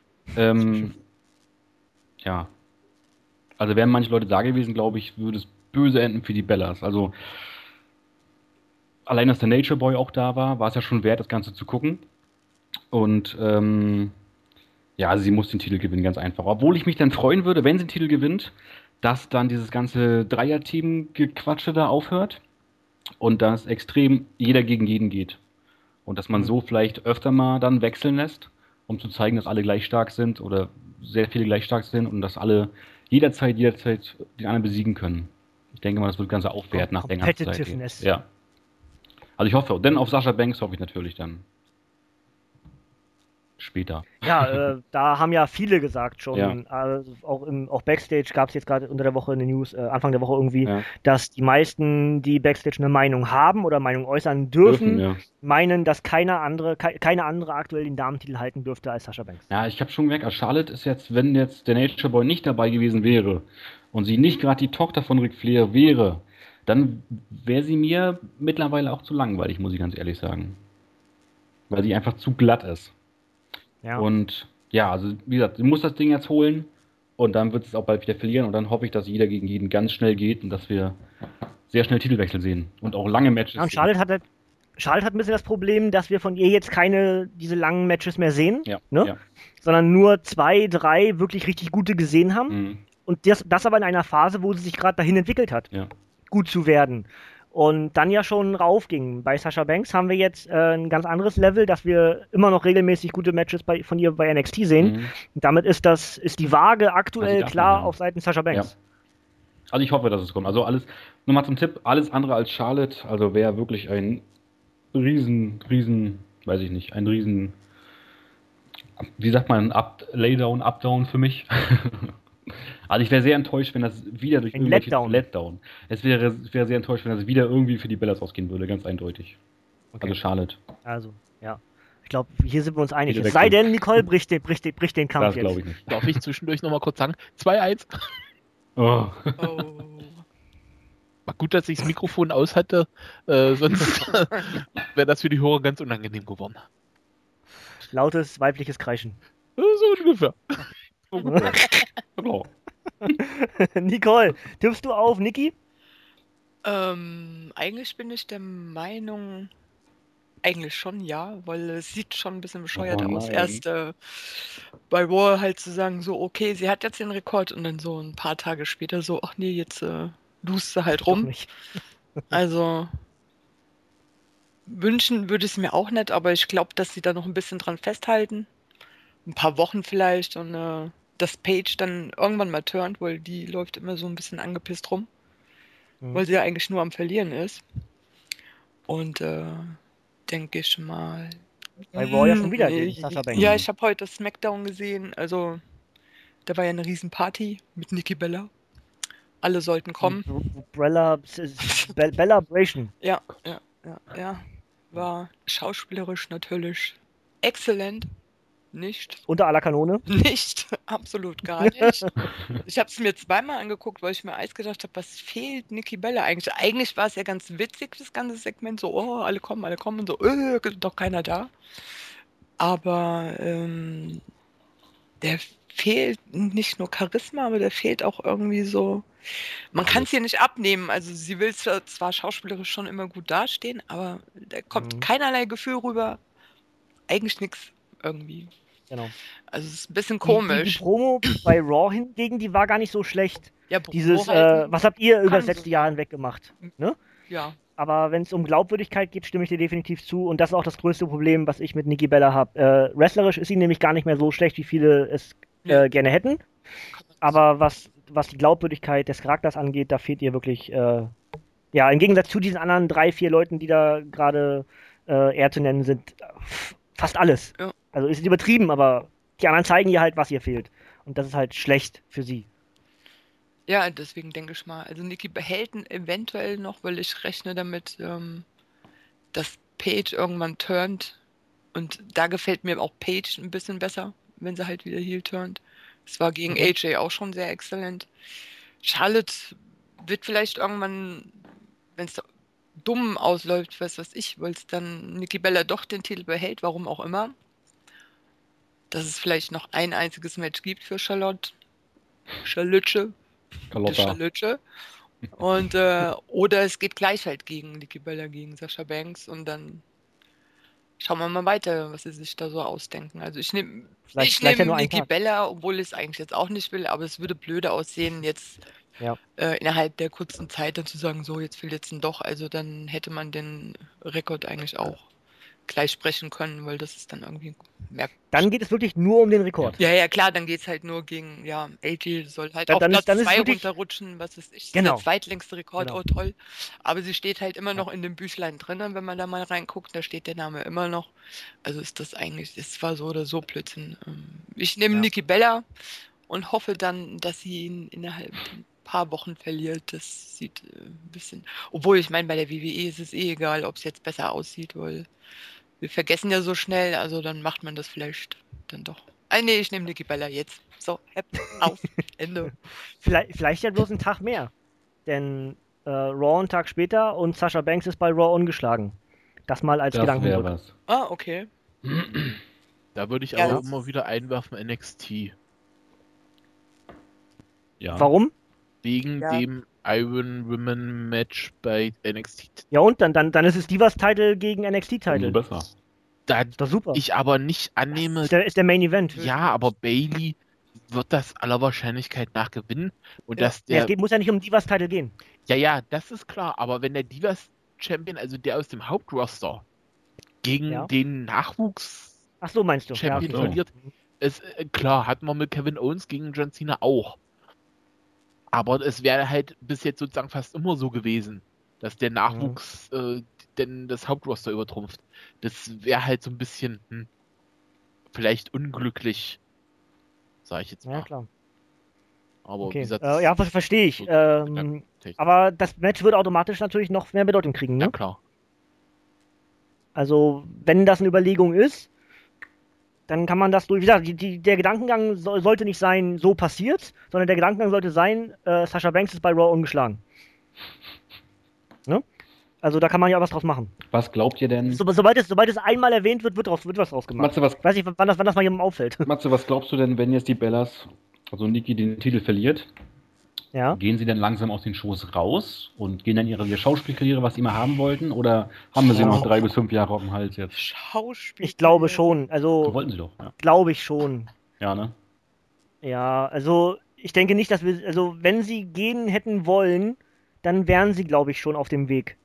ja, also wären manche Leute da gewesen, glaube ich, würde es böse enden für die Bellas. Also allein, dass der Nature Boy auch da war es ja schon wert, das Ganze zu gucken. Und ja, also sie muss den Titel gewinnen, ganz einfach. Obwohl ich mich dann freuen würde, wenn sie den Titel gewinnt, dass dann dieses ganze Dreier-Team-Gequatsche da aufhört und dass extrem jeder gegen jeden geht. Und dass man so vielleicht öfter mal dann wechseln lässt, um zu zeigen, dass alle gleich stark sind oder sehr viele gleich stark sind und dass alle jederzeit den anderen besiegen können. Ich denke mal, das wird das Ganze aufwerten nach längerer Zeit. Competitiveness. Ja. Also ich hoffe, denn auf Sasha Banks hoffe ich natürlich dann. Später. Ja, da haben ja viele gesagt schon, Ja. also auch Backstage gab es jetzt gerade unter der Woche eine News, Anfang der Woche irgendwie, Ja. dass die meisten, die Backstage eine Meinung haben oder Meinung äußern dürfen, Ja. meinen, dass keine andere aktuell den Damentitel halten dürfte als Sasha Banks. Ja, ich habe schon gemerkt, also Charlotte ist jetzt, wenn jetzt der Nature Boy nicht dabei gewesen wäre und sie nicht gerade die Tochter von Ric Flair wäre, dann wäre sie mir mittlerweile auch zu langweilig, muss ich ganz ehrlich sagen. weil sie einfach zu glatt ist. Ja. Und ja, also wie gesagt, sie muss das Ding jetzt holen und dann wird es auch bald wieder verlieren und dann hoffe ich, dass jeder gegen jeden ganz schnell geht und dass wir sehr schnell Titelwechsel sehen und auch lange Matches Ja, und sehen. Charlotte hat ein bisschen das Problem, dass wir von ihr jetzt diese langen Matches mehr sehen, Ja, ne? ja. Sondern nur 2, 3 wirklich richtig gute gesehen haben. Mhm. Und das aber in einer Phase, wo sie sich gerade dahin entwickelt hat, Ja. gut zu werden. Und dann ja schon raufging. Bei Sasha Banks haben wir jetzt ein ganz anderes Level, dass wir immer noch regelmäßig gute Matches von ihr bei NXT sehen. Mhm. Und damit ist die Waage aktuell Also klar ja. auf Seiten Sasha Banks. Also ich hoffe, dass es kommt. Also alles, nochmal zum Tipp, alles andere als Charlotte, also wäre wirklich ein weiß ich nicht, ein riesen, wie sagt man, Laydown, Updown für mich. Also ich wäre sehr enttäuscht, wenn das wieder durch Ein irgendwelche Letdown. Ich wäre sehr enttäuscht, wenn das wieder irgendwie für die Bellas ausgehen würde, ganz eindeutig. Okay. Also Charlotte. Also, ja. Ich glaube, hier sind wir uns einig. Bitte Es sei wechseln. denn, Nicole bricht den Kampf Das jetzt. glaube ich nicht. Darf ich zwischendurch nochmal kurz sagen? 2-1. Oh. Oh. War gut, dass ich das Mikrofon aus hatte, sonst wäre das für die Hörer ganz unangenehm geworden. Lautes weibliches Kreischen. So ungefähr. Oh. Nicole, tippst du auf Nikki? Eigentlich bin ich der Meinung, eigentlich schon ja, weil es sieht schon ein bisschen bescheuert Oh aus. nein. Erst bei Raw halt zu sagen, so, okay, sie hat jetzt den Rekord und dann so ein paar Tage später so, ach nee, jetzt lust sie halt Doch rum. nicht. Also wünschen würde ich es mir auch nicht, aber ich glaube, dass sie da noch ein bisschen dran festhalten. Ein paar Wochen vielleicht und dass Paige dann irgendwann mal turnt, weil die läuft immer so ein bisschen angepisst rum, weil sie ja eigentlich nur am Verlieren ist. Und denke ich mal. Bei Raw ja schon wieder gegen Sasha Banks. Ja, ich habe heute das SmackDown gesehen. Also, da war ja eine Riesenparty mit Nikki Bella. Alle sollten kommen. Bellabration. Ja. War schauspielerisch natürlich exzellent. Nicht. Unter aller Kanone. Nicht, absolut gar nicht. Ich habe es mir zweimal angeguckt, weil ich mir eins gedacht habe, was fehlt Nikki Bella eigentlich? Eigentlich war es ja ganz witzig, das ganze Segment, so, oh, alle kommen, und so, doch keiner da. Aber der fehlt nicht nur Charisma, aber der fehlt auch irgendwie so, man kann es ihr nicht abnehmen. Also sie will zwar schauspielerisch schon immer gut dastehen, aber da kommt keinerlei Gefühl rüber, eigentlich nichts irgendwie. Genau. Also es ist ein bisschen komisch. Die Promo bei Raw hingegen, die war gar nicht so schlecht. Ja, Dieses, halten was habt ihr über das kann letzte so Jahr sein. hinweg gemacht? Ne? Ja. Aber wenn es um Glaubwürdigkeit geht, stimme ich dir definitiv zu. Und das ist auch das größte Problem, was ich mit Nikki Bella habe. Wrestlerisch ist sie nämlich gar nicht mehr so schlecht, wie viele es gerne hätten. Aber was die Glaubwürdigkeit des Charakters angeht, da fehlt ihr wirklich, ja, im Gegensatz zu diesen anderen 3, 4 Leuten, die da gerade eher zu nennen sind, fast alles. Ja. Also ist übertrieben, aber die anderen zeigen ihr halt, was ihr fehlt. Und das ist halt schlecht für sie. Ja, deswegen denke ich mal. Also Nikki behält ihn eventuell noch, weil ich rechne damit, dass Paige irgendwann turnt. Und da gefällt mir auch Paige ein bisschen besser, wenn sie halt wieder heel turnt. Es war gegen AJ auch schon sehr exzellent. Charlotte wird vielleicht irgendwann, wenn es dumm ausläuft, weiß was ich, weil es dann Nikki Bella doch den Titel behält, warum auch immer. Dass es vielleicht noch ein einziges Match gibt für Charlotte. Charlotte. Und oder es geht gleich halt gegen Nikki Bella, gegen Sasha Banks und dann schauen wir mal weiter, was sie sich da so ausdenken. Also ich nehme Vielleicht ja nur einen Nikki Tag. Bella, obwohl ich es eigentlich jetzt auch nicht will, aber es würde blöde aussehen, jetzt innerhalb der kurzen Zeit dann zu sagen, so, jetzt fehlt jetzt ein Doch. Also dann hätte man den Rekord eigentlich auch gleich sprechen können, weil das ist dann irgendwie merkwürdig. Dann geht es wirklich nur um den Rekord. Ja, klar, dann geht es halt nur gegen, ja, AJ soll halt Dann auf Platz ist 2 wirklich- runterrutschen, was ist ich, Genau. der zweitlängste Rekord, Genau. oh toll. Aber sie steht halt immer noch in dem Büchlein drin, wenn man da mal reinguckt, da steht der Name immer noch. Also ist das eigentlich, es war so oder so Blödsinn. Ich nehme Nikki Bella und hoffe dann, dass sie ihn innerhalb ein paar Wochen verliert. Das sieht ein bisschen, obwohl ich meine, bei der WWE ist es egal, ob es jetzt besser aussieht, weil wir vergessen ja so schnell, also dann macht man das vielleicht dann doch. Nee, ich nehme Nikki Bella jetzt. So, auf, Ende. Vielleicht ja bloß einen Tag mehr. Denn Raw einen Tag später und Sasha Banks ist bei Raw ungeschlagen. Das mal als Das wäre Gedankenbrücke. was. Ah, okay. Da würde ich Ja, aber das- immer wieder einwerfen NXT. Ja. Warum? Wegen Ja. dem Iron Women Match bei NXT. Ja und dann ist es Divas-Title gegen Umso NXT-Title. besser. Da Ist doch super. ich aber nicht annehme, Ist der Main Event. ja, aber Bailey wird das aller Wahrscheinlichkeit nach gewinnen. Und Ja. dass Ja, der, muss ja nicht um Divas-Title gehen. ja, das ist klar, aber wenn der Divas Champion, also der aus dem Hauptroster, gegen Ja. den Nachwuchs Ach so, meinst du? Ja, Champion okay. so. verliert, ist klar, hatten wir mit Kevin Owens gegen John Cena auch. Aber es wäre halt bis jetzt sozusagen fast immer so gewesen, dass der Nachwuchs denn das Hauptroster übertrumpft. Das wäre halt so ein bisschen vielleicht unglücklich, sage ich jetzt mal. Ja, klar. Aber wie Okay. gesagt, Ja, verstehe ich. so gedankentechnisch. Aber das Match wird automatisch natürlich noch mehr Bedeutung kriegen, ne? Ja, klar. Also, wenn das eine Überlegung ist, dann kann man das durch. Wie gesagt, der Gedankengang sollte nicht sein, so passiert, sondern der Gedankengang sollte sein, Sasha Banks ist bei Raw ungeschlagen. Ne? Also, da kann man ja was draus machen. Was glaubt ihr denn? Sobald es einmal erwähnt wird, wird was draus gemacht. Matze, was, Ich weiß nicht, wann das mal jemandem auffällt. Matze, was glaubst du denn, wenn jetzt die Bellas, also Nikki, den Titel verliert? Ja. Gehen sie dann langsam aus den Shows raus und gehen dann ihre Schauspielkarriere, was sie immer haben wollten? Oder haben wir sie noch 3 bis 5 Jahre auf dem Hals jetzt? Schauspiel. Ich glaube schon. So Also, wollten sie doch. Ja, glaube ich schon. ja ne? Ja, also ich denke nicht, dass wir, also wenn sie gehen hätten wollen, dann wären sie, glaube ich, schon auf dem Weg.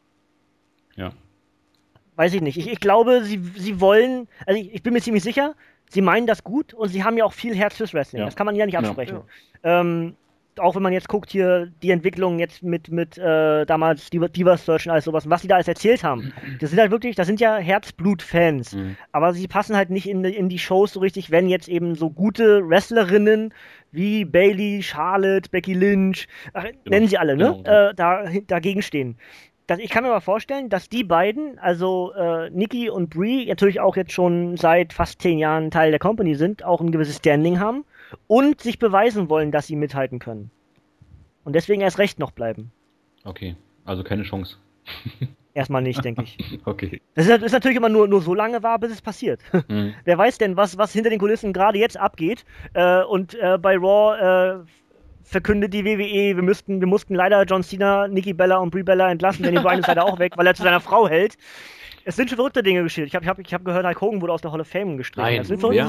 Ja. Weiß ich nicht. Ich glaube, sie wollen, also ich bin mir ziemlich sicher, sie meinen das gut und sie haben ja auch viel Herz fürs Wrestling. Ja. Das kann man ja nicht absprechen. Ja. Auch wenn man jetzt guckt hier, die Entwicklung jetzt mit damals Divas Search und alles sowas, und was die da alles erzählt haben. Das sind halt wirklich, das sind ja Herzblut-Fans. Mhm. Aber sie passen halt nicht in die Shows so richtig, wenn jetzt eben so gute Wrestlerinnen wie Bayley, Charlotte, Becky Lynch, nennen sie alle, ne? Genau. Dagegen stehen. Ich kann mir mal vorstellen, dass die beiden, also Nikki und Brie, natürlich auch jetzt schon seit fast 10 Jahren Teil der Company sind, auch ein gewisses Standing haben und sich beweisen wollen, dass sie mithalten können. Und deswegen erst recht noch bleiben. Okay, also keine Chance. Erstmal nicht, denke ich. Okay. Das ist natürlich immer nur so lange wahr, bis es passiert. Mhm. Wer weiß denn, was hinter den Kulissen gerade jetzt abgeht. Und bei Raw verkündet die WWE, wir mussten leider John Cena, Nikki Bella und Brie Bella entlassen, denn Bryan ist leider auch weg, weil er zu seiner Frau hält. Es sind schon verrückte Dinge geschehen. Ich hab gehört, Hulk Hogan wurde aus der Hall of Fame gestrichen. Nein, Es sind, wer?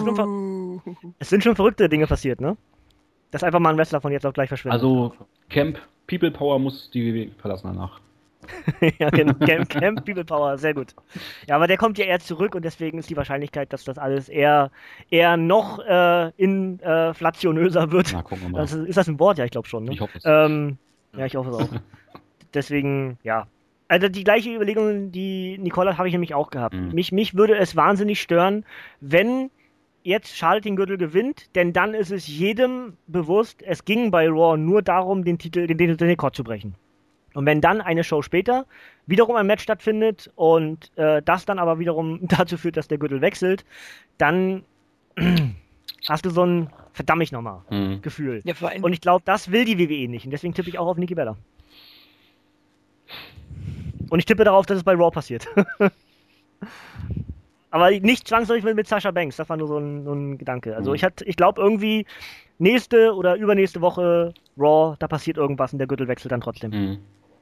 es sind schon verrückte Dinge passiert, ne? Dass einfach mal ein Wrestler von jetzt auf gleich verschwindet. Also Camp People Power muss die WWE verlassen danach. Ja, genau. Camp People Power, sehr gut. Ja, aber der kommt ja eher zurück und deswegen ist die Wahrscheinlichkeit, dass das alles eher noch inflationöser wird. Na, gucken wir mal. Ist das ein Wort? Ja, ich glaube schon. Ne? Ich hoffe es. Ja, ich hoffe es auch. Deswegen, ja. Also die gleiche Überlegung, die Nicole hat, habe ich nämlich auch gehabt. Mhm. Mich würde es wahnsinnig stören, wenn jetzt Charlotte den Gürtel gewinnt, denn dann ist es jedem bewusst, es ging bei Raw nur darum, den Rekord zu brechen. Und wenn dann eine Show später wiederum ein Match stattfindet und das dann aber wiederum dazu führt, dass der Gürtel wechselt, dann hast du so ein verdammt mich nochmal Mhm. Gefühl. Ja, vor allem, Und ich glaube, das will die WWE nicht. Und deswegen tippe ich auch auf Nikki Bella. Und ich tippe darauf, dass es bei Raw passiert. Aber nicht zwangsläufig mit Sasha Banks. Das war nur so ein Gedanke. Also Mhm. ich glaube irgendwie nächste oder übernächste Woche Raw, da passiert irgendwas und der Gürtel wechselt dann trotzdem. Mhm.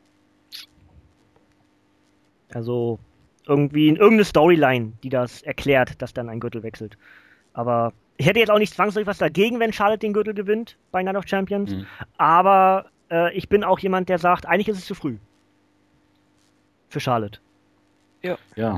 Also irgendwie irgendeine Storyline, die das erklärt, dass dann ein Gürtel wechselt. Aber ich hätte jetzt auch nicht zwangsläufig was dagegen, wenn Charlotte den Gürtel gewinnt bei Night of Champions. Mhm. Aber ich bin auch jemand, der sagt, eigentlich ist es zu früh. Für Charlotte. Ja.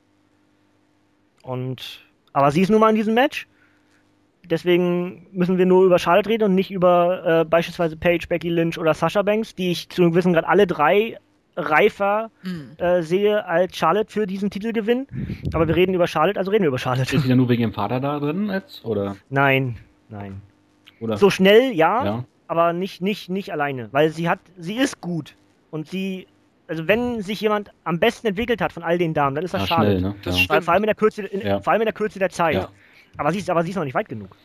Aber sie ist nun mal in diesem Match. Deswegen müssen wir nur über Charlotte reden und nicht über beispielsweise Paige, Becky Lynch oder Sasha Banks, die ich zu einem gewissen Grad alle drei reifer sehe als Charlotte für diesen Titelgewinn. Aber wir reden über Charlotte, also reden wir über Charlotte. Ist sie dann nur wegen ihrem Vater da drin jetzt? Oder? Nein. Oder? So schnell, Ja. aber nicht alleine. Weil sie ist gut. Und also wenn sich jemand am besten entwickelt hat von all den Damen, dann ist das Ja, Charlotte. schnell, ne? Das Ja. stimmt. Vor allem in der Kürze, Ja. vor allem in der Kürze der Zeit. Ja. Aber sie ist noch nicht weit genug.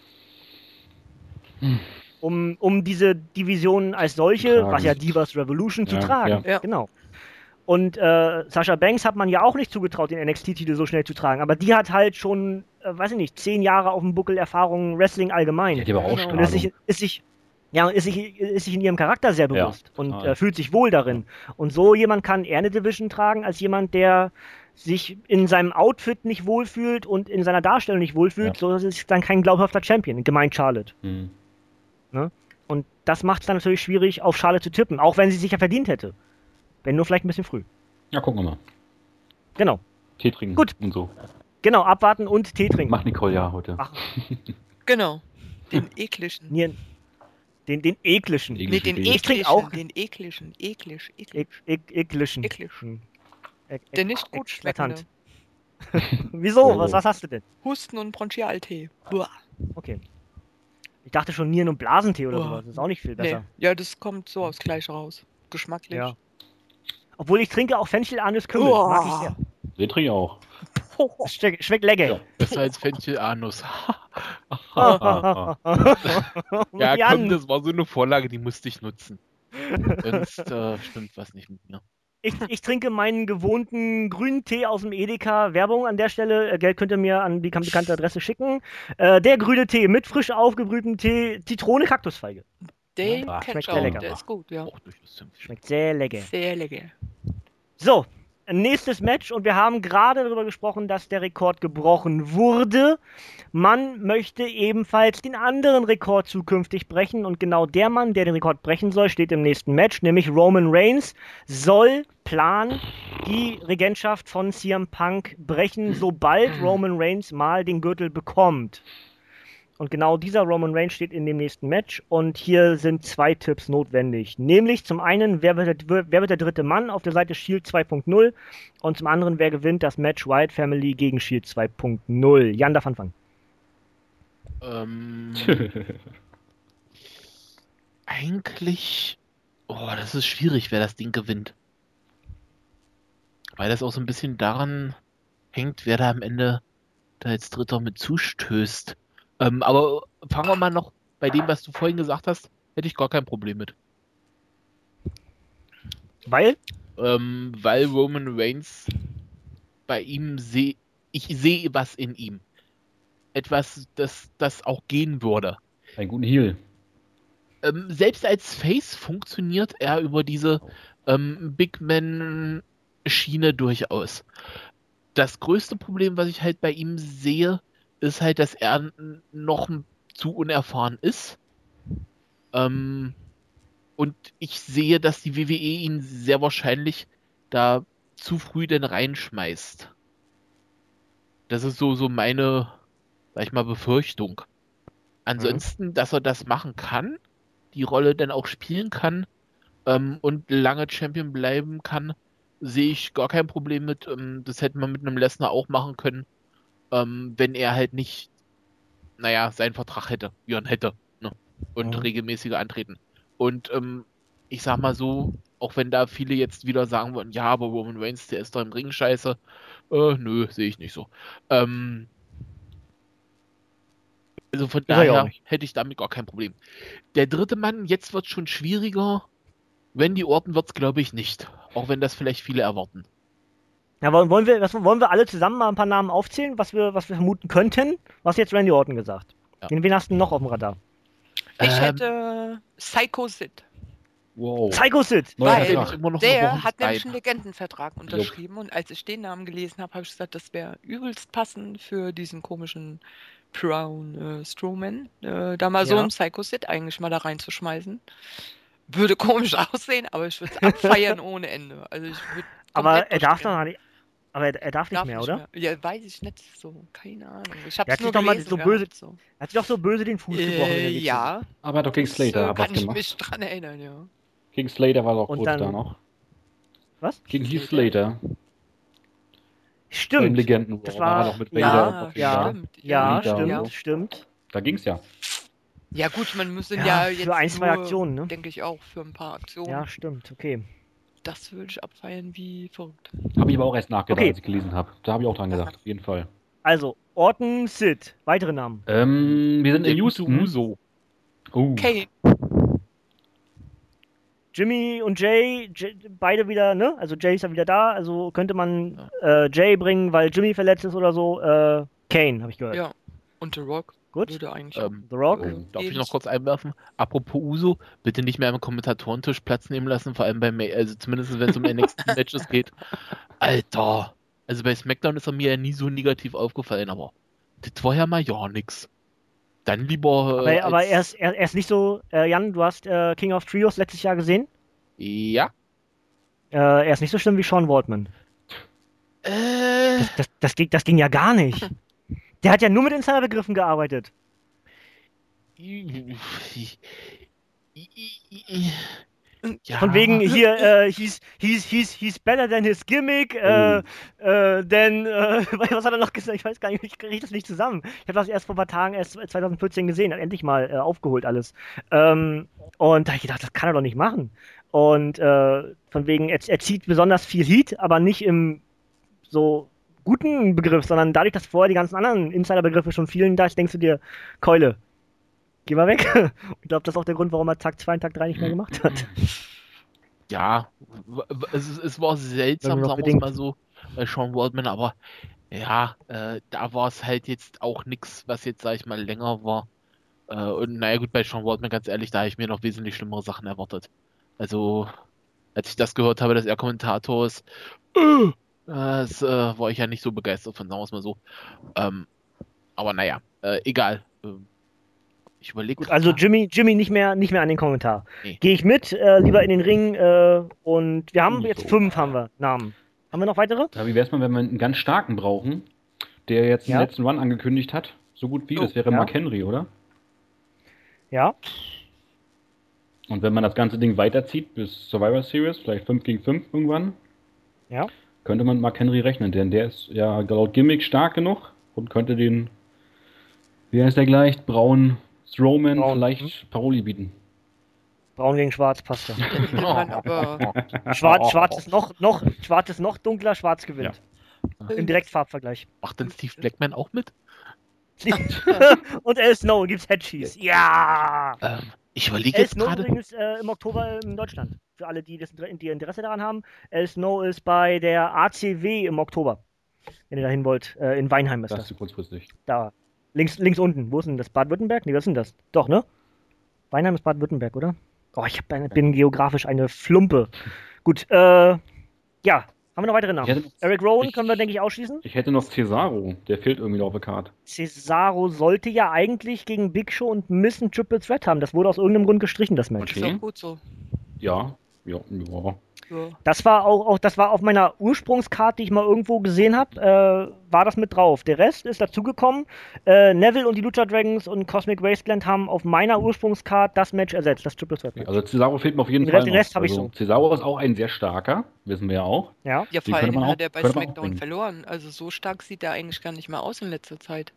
Um diese Division als solche, Tragen. was ja Divas Revolution, zu Ja, tragen. ja. Genau. Und Sasha Banks hat man ja auch nicht zugetraut, den NXT-Titel so schnell zu tragen. Aber die hat halt schon, weiß ich nicht, 10 Jahre auf dem Buckel Erfahrung Wrestling allgemein. Die hat aber auch Genau. Und ist sich in ihrem Charakter sehr bewusst und total. fühlt sich wohl darin. Und so jemand kann eher eine Division tragen, als jemand, der sich in seinem Outfit nicht wohlfühlt und in seiner Darstellung nicht wohlfühlt. Ja. So ist es dann kein glaubhafter Champion, gemeint Charlotte. Hm. Und das macht es dann natürlich schwierig, auf Charlotte zu tippen, auch wenn sie sich ja verdient hätte. Wenn nur vielleicht ein bisschen früh. Ja, gucken wir mal. Genau. Tee trinken Gut. und so. Genau, abwarten und Tee trinken. Macht Nicole ja heute. Ach, Genau. Den ekligen. den ekligen. Den Nee, den Tee. Ich trink ekligen. auch. Den ekligen. Eklig. Ekligen. Eklig. Hm. Der nicht gut schmeckende. Eklatant. Wieso? Oh. Was hast du denn? Husten- und Bronchialtee. Buah. Okay. Ich dachte schon Nieren- und Blasentee oder Boah. sowas. Das ist auch nicht viel Nee. besser. Ja, das kommt so aufs Gleiche raus. Geschmacklich. Ja. Obwohl ich trinke auch Fenchel, Anis, Kümmel. Uah. Mag ich sehr. Den trinke ich auch. Das schmeckt lecker. Ja. Besser als Fenchel Anus. Ah, Ja, Jan. komm, das war so eine Vorlage, die musste ich nutzen. Sonst stimmt was nicht mit mir. Ich trinke meinen gewohnten grünen Tee aus dem Edeka. Werbung an der Stelle. Geld könnt ihr mir an die bekannte Adresse schicken. Der grüne Tee mit frisch aufgebrühtem Tee, Zitrone, Kaktusfeige. Den Ja, kennt schmeckt auch. sehr lecker. Der ist gut, ja. Auch durchaus simpel. Schmeckt sehr lecker. Sehr lecker. So, nächstes Match und wir haben gerade darüber gesprochen, dass der Rekord gebrochen wurde. Man möchte ebenfalls den anderen Rekord zukünftig brechen und genau der Mann, der den Rekord brechen soll, steht im nächsten Match, nämlich Roman Reigns, soll die Regentschaft von CM Punk brechen, sobald Roman Reigns mal den Gürtel bekommt. Und genau dieser Roman Reigns steht in dem nächsten Match. Und hier sind 2 Tipps notwendig. Nämlich zum einen, wer wird der dritte Mann auf der Seite Shield 2.0? Und zum anderen, wer gewinnt das Match Wyatt Family gegen Shield 2.0? Jan darf anfangen. Eigentlich, das ist schwierig, wer das Ding gewinnt. Weil das auch so ein bisschen daran hängt, wer da am Ende da als Dritter mit zustößt. Aber fangen wir mal noch bei dem, was du vorhin gesagt hast, hätte ich gar kein Problem mit. Weil? Weil Roman Reigns bei ihm ich sehe was in ihm. Etwas, das auch gehen würde. einen guten Heal. Selbst als Face funktioniert er über diese Big Man-Schiene durchaus. Das größte Problem, was ich halt bei ihm sehe, ist halt, dass er noch zu unerfahren ist. Und ich sehe, dass die WWE ihn sehr wahrscheinlich da zu früh denn reinschmeißt. Das ist so meine, sag ich mal, Befürchtung. Ansonsten, dass er das machen kann, die Rolle dann auch spielen kann und lange Champion bleiben kann, sehe ich gar kein Problem mit. Das hätte man mit einem Lesnar auch machen können, wenn er halt nicht, seinen Vertrag hätte, Björn hätte, ne? Und regelmäßiger antreten. Und ich sag mal so, auch wenn da viele jetzt wieder sagen würden, ja, aber Roman Reigns, der ist doch im Ring scheiße. Nö, sehe ich nicht so. Also von Das sag ich auch daher nicht. hätte ich damit gar kein Problem. Der dritte Mann, jetzt wird es schon schwieriger. Randy Orton wird es, glaube ich, nicht. Auch wenn das vielleicht viele erwarten. Ja, wollen wir alle zusammen mal ein paar Namen aufzählen, was wir vermuten könnten? Was hat jetzt Randy Orton gesagt? Ja. Wen hast du noch auf dem Radar? Ich hätte Psycho Sid. Wow. Psycho Sid! Neuer Weil Vertrag. immer noch eine Woche der hat Zeit. nämlich einen Legendenvertrag unterschrieben und als ich den Namen gelesen habe, habe ich gesagt, das wäre übelst passend für diesen komischen Brown Strowman. Da mal so Ja. einen Psycho Sid eigentlich mal da reinzuschmeißen. Würde komisch aussehen, aber ich würde es abfeiern ohne Ende. Also ich würde Aber er darf doch nicht. Aber er darf nicht Darf mehr, nicht oder? mehr. Ja, weiß ich nicht so. Keine Ahnung. Ich Der hab's hat nur sich doch mal gelesen so gehabt, böse- so. Er hat sich doch so böse den Fuß gebrochen. in der WC. Ja. Aber er hat doch gegen Das, Slater was kann ich gemacht. mich dran erinnern, ja. Gegen Slater war er auch Und kurz dann- da noch. Was? Gegen Heath Slater. Beim Stimmt. Legenden. Das er war- noch mit ja, Vader auf jeden ja. Fall. Stimmt. Ja, Rita und stimmt, so. stimmt. Da ging's ja. Ja gut, man müsste Ja, ja für jetzt ein, zwei nur, Aktionen, ne? denke ich auch, für ein paar Aktionen. Ja, stimmt, okay. Das würde ich abfeiern wie verrückt. Habe ich aber auch erst nachgedacht, Okay. als ich gelesen habe. Da habe ich auch dran gedacht, auf jeden Fall. Also, Orton, Sid. Weitere Namen. Wir sind Der in gute Houston. Uso. Oh. Kane. Jimmy und Jay, beide wieder, ne? Also Jay ist ja wieder da, also könnte man Jay bringen, weil Jimmy verletzt ist oder so. Kane, habe ich gehört. Ja. Und The Rock Gut. würde eigentlich auch. The Rock. Darf ich noch kurz einwerfen? Apropos Uso, bitte nicht mehr am Kommentatorentisch Platz nehmen lassen, vor allem also zumindest wenn es um NXT-Matches geht. Alter! Also bei SmackDown ist er mir ja nie so negativ aufgefallen, aber das war ja mal ja nix. Dann lieber. Aber er ist nicht so, Jan, du hast King of Trios letztes Jahr gesehen? Ja. Er ist nicht so schlimm wie Sean Waltman. Das ging ja gar nicht. Der hat ja nur mit Insiderbegriffen gearbeitet. Ja. Von wegen hier, he's better than his gimmick, was hat er noch gesagt? Ich weiß gar nicht, ich kriege das nicht zusammen. Ich habe das erst vor ein paar Tagen, erst 2014 gesehen, hat endlich mal aufgeholt alles. Und da habe ich gedacht, das kann er doch nicht machen. Und von wegen, er zieht besonders viel Heat, aber nicht im so guten Begriff, sondern dadurch, dass vorher die ganzen anderen Insider-Begriffe schon vielen da ist, denkst du dir, Keule, geh mal weg. Ich glaube, das ist auch der Grund, warum er Tag 2 und Tag 3 nicht mehr gemacht hat. Ja, es war seltsam, sagen wir es mal so, bei Sean Waltman, aber ja, da war es halt jetzt auch nichts, was jetzt, sag ich mal, länger war. Und naja, gut, bei Sean Waltman, ganz ehrlich, da habe ich mir noch wesentlich schlimmere Sachen erwartet. Also, als ich das gehört habe, dass er Kommentator ist, war ich ja nicht so begeistert von, sagen wir es mal so. Aber naja, egal. Ich überlege. Also Jimmy nicht mehr an den Kommentar. Nee. Gehe ich mit, lieber in den Ring und wir haben jetzt 5 Namen. Haben wir noch weitere? Ja, wie wäre es mal, wenn wir einen ganz starken brauchen, der jetzt den letzten Run angekündigt hat? So gut wie, das wäre Mark Henry, oder? Ja. Und wenn man das ganze Ding weiterzieht bis Survivor Series, vielleicht 5 gegen 5 irgendwann, könnte man mit Mark Henry rechnen, denn der ist ja laut Gimmick stark genug und könnte den, wie heißt der gleich, Braun Strowman vielleicht Paroli bieten. Braun gegen Schwarz passt ja. Aber Schwarz ist noch dunkler, Schwarz gewinnt. Ja. Im Direktfarbvergleich. Macht denn Steve Blackman auch mit? Und El Snow gibt's Headshees. Ja! Ich überlege jetzt gerade. El Snow übrigens im Oktober in Deutschland. Für alle, die Interesse daran haben. El Snow ist bei der ACW im Oktober. Wenn ihr dahin wollt. In Weinheim ist das. Das ist kurzfristig. Da. Links unten. Wo ist denn das? Baden-Württemberg? Nee, was ist denn das? Doch, ne? Weinheim ist Baden-Württemberg, oder? Oh, bin geografisch eine Flumpe. Gut, ja. Haben wir noch weitere Namen? Eric Rowan können wir, denke ich, ausschließen. Ich hätte noch Cesaro. Der fehlt irgendwie noch auf der Karte. Cesaro sollte ja eigentlich gegen Big Show und Miss ein Triple Threat haben. Das wurde aus irgendeinem Grund gestrichen, das Match. Okay. Ist auch gut so. Ja. Das war auf meiner Ursprungskarte, die ich mal irgendwo gesehen habe, war das mit drauf. Der Rest ist dazugekommen. Neville und die Lucha Dragons und Cosmic Wasteland haben auf meiner Ursprungskarte das Match ersetzt, das Triple Threat Match. Also Cesaro fehlt mir auf jeden Fall noch. Den Rest habe ich so. Cesaro ist auch ein sehr starker, wissen wir ja auch. Ja, vor allem hat er bei SmackDown verloren. Also so stark sieht er eigentlich gar nicht mehr aus in letzter Zeit.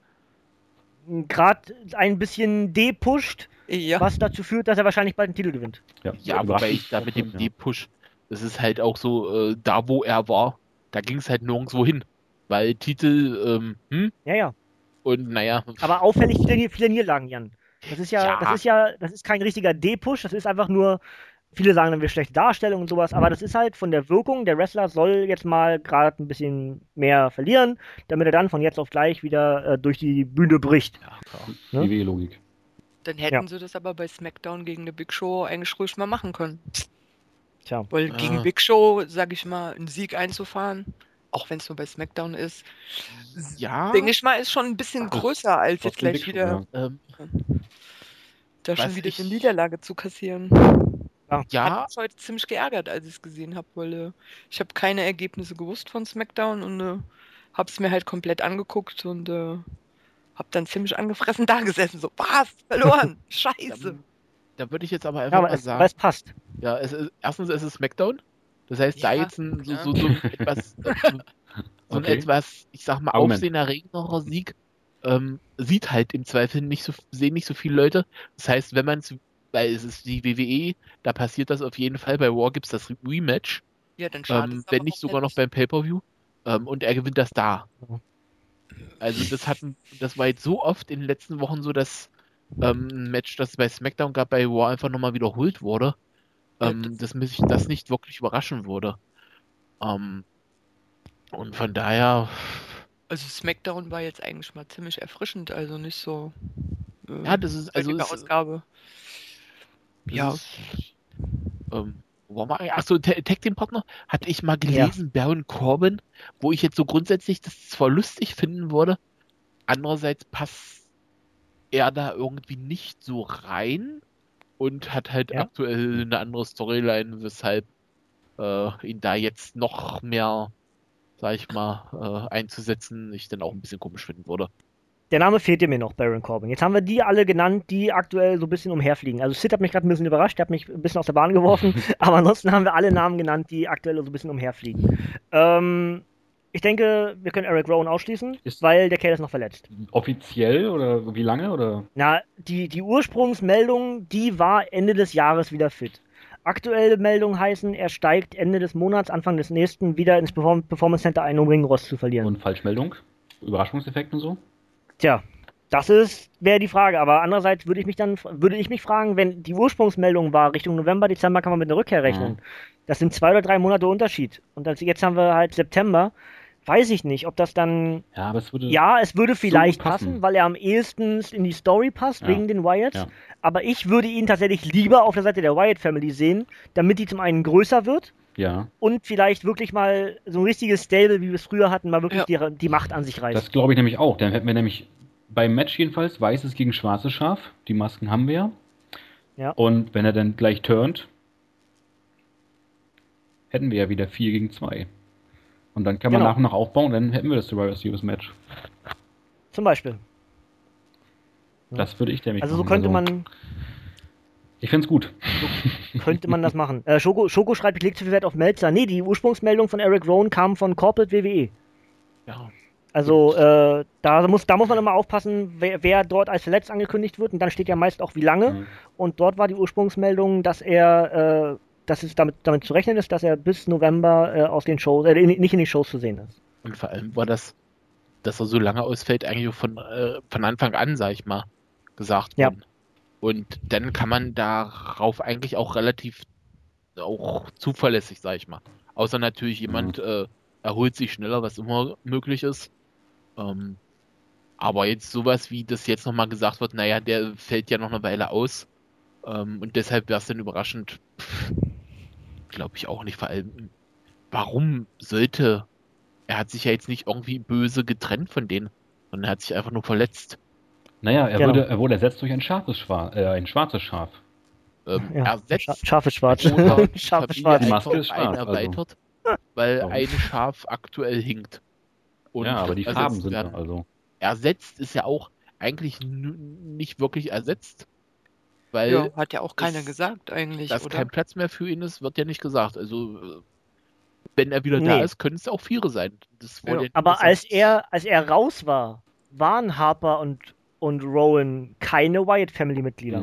Gerade ein bisschen depusht, was dazu führt, dass er wahrscheinlich bald den Titel gewinnt. Ja, wobei ich da mit dem Depush, das ist halt auch so, da wo er war, da ging es halt nirgendwo hin. Weil Titel, Ja. Und naja. Aber auffällig viele Niederlagen, Jan. Das ist kein richtiger D-Push, das ist einfach nur, viele sagen dann, wir schlechte Darstellung und sowas, aber das ist halt von der Wirkung, der Wrestler soll jetzt mal gerade ein bisschen mehr verlieren, damit er dann von jetzt auf gleich wieder durch die Bühne bricht. Ja, klar. Ne? Die Logik. Dann hätten sie das aber bei SmackDown gegen eine Big Show eigentlich ruhig mal machen können. Tja. Weil gegen Big Show, sag ich mal, einen Sieg einzufahren, auch wenn es nur bei SmackDown ist, denke ich mal, ist schon ein bisschen größer, als jetzt gleich wieder da schon wieder eine Niederlage zu kassieren. Ja. Hat mich heute ziemlich geärgert, als ich es gesehen habe, weil ich habe keine Ergebnisse gewusst von SmackDown und habe es mir halt komplett angeguckt und habe dann ziemlich angefressen da gesessen, so, was, verloren, scheiße. Da würde ich jetzt aber einfach mal sagen. Aber es passt. Ja, erstens ist es SmackDown. Das heißt, da jetzt ein etwas, ich sag mal, aufsehenerregenderer Sieg sieht halt im Zweifel sehen nicht so viele Leute. Das heißt, weil es ist die WWE, da passiert das auf jeden Fall. Bei Raw gibt es das Rematch. Ja, dann schade. Wenn nicht sogar noch beim Pay-Per-View. Und er gewinnt das da. Also das war jetzt so oft in den letzten Wochen so, dass ein Match, das es bei SmackDown gab, bei Raw einfach nochmal wiederholt wurde. dass mich das nicht wirklich überraschen würde. Und von daher, Also SmackDown war jetzt eigentlich mal ziemlich erfrischend, also nicht so ja, das ist, also heutige Ausgabe. Ja. Achso, Tag Team Partner hatte ich mal gelesen, Baron Corbin, wo ich jetzt so grundsätzlich das zwar lustig finden würde, andererseits passt er da irgendwie nicht so rein und hat halt aktuell eine andere Storyline, weshalb ihn da jetzt noch mehr, sag ich mal, einzusetzen, ich dann auch ein bisschen komisch finden würde. Der Name fehlte mir noch, Baron Corbin. Jetzt haben wir die alle genannt, die aktuell so ein bisschen umherfliegen. Also Sid hat mich gerade ein bisschen überrascht, der hat mich ein bisschen aus der Bahn geworfen, aber ansonsten haben wir alle Namen genannt, die aktuell so ein bisschen umherfliegen. Ich denke, wir können Eric Rowan ausschließen, weil der Kerl ist noch verletzt. Offiziell oder wie lange? Oder? Na, die Ursprungsmeldung, die war Ende des Jahres wieder fit. Aktuelle Meldungen heißen, er steigt Ende des Monats, Anfang des nächsten wieder ins Performance Center ein, um Ringrost zu verlieren. Und Falschmeldung? Überraschungseffekt und so? Tja, wäre die Frage. Aber andererseits würde ich mich fragen, wenn die Ursprungsmeldung war, Richtung November, Dezember kann man mit einer Rückkehr rechnen. Das sind 2 oder 3 Monate Unterschied. Und jetzt haben wir halt September. Weiß ich nicht, ob das dann. Ja, aber es würde vielleicht so passen, weil er am ehesten in die Story passt, wegen den Wyatts. Ja. Aber ich würde ihn tatsächlich lieber auf der Seite der Wyatt Family sehen, damit die zum einen größer wird. Ja. Und vielleicht wirklich mal so ein richtiges Stable, wie wir es früher hatten, mal wirklich die Macht an sich reißt. Das glaube ich nämlich auch. Dann hätten wir nämlich beim Match jedenfalls weißes gegen schwarzes Schaf. Die Masken haben wir. Ja. Und wenn er dann gleich turnt, hätten wir ja wieder 4 gegen 2. Und dann kann man nach und nach aufbauen, dann hätten wir das Survivor Series Match. Zum Beispiel. Das würde ich nämlich machen. Also so könnte man... Ich finde es gut. So könnte man das machen. Schoko schreibt, ich lege zu viel Wert auf Meltzer. Nee, die Ursprungsmeldung von Eric Rowan kam von Corporate WWE. Ja. Also da muss man immer aufpassen, wer dort als verletzt angekündigt wird. Und dann steht ja meist auch wie lange. Und dort war die Ursprungsmeldung, dass es damit zu rechnen ist, dass er bis November aus den Shows, nicht in den Shows zu sehen ist. Und vor allem war das, dass er so lange ausfällt, eigentlich von Anfang an, sag ich mal, gesagt worden. Und dann kann man darauf eigentlich auch relativ auch zuverlässig, sag ich mal. Außer natürlich jemand erholt sich schneller, was immer möglich ist. Aber jetzt sowas wie das jetzt nochmal gesagt wird, naja, der fällt ja noch eine Weile aus. Und deshalb wäre es dann überraschend, glaube ich auch nicht. Vor allem, warum sollte, er hat sich ja jetzt nicht irgendwie böse getrennt von denen, sondern er hat sich einfach nur verletzt. Naja, er wurde ersetzt durch ein schwarzes Schaf. Ersetzt. Schaf ist schwarz. Schaf ist schwarz. Die Maske ist schwarz. Erweitert, weil ein Schaf aktuell hinkt. Und ja, aber die Farben sind da also. Ersetzt ist ja auch eigentlich nicht wirklich ersetzt. Weil hat ja auch keiner gesagt eigentlich, dass oder? kein Platz mehr für ihn ist, wird ja nicht gesagt. Also wenn er wieder da ist, können es auch 4 sein. Aber als er raus war, waren Harper und Rowan keine Wyatt-Family-Mitglieder.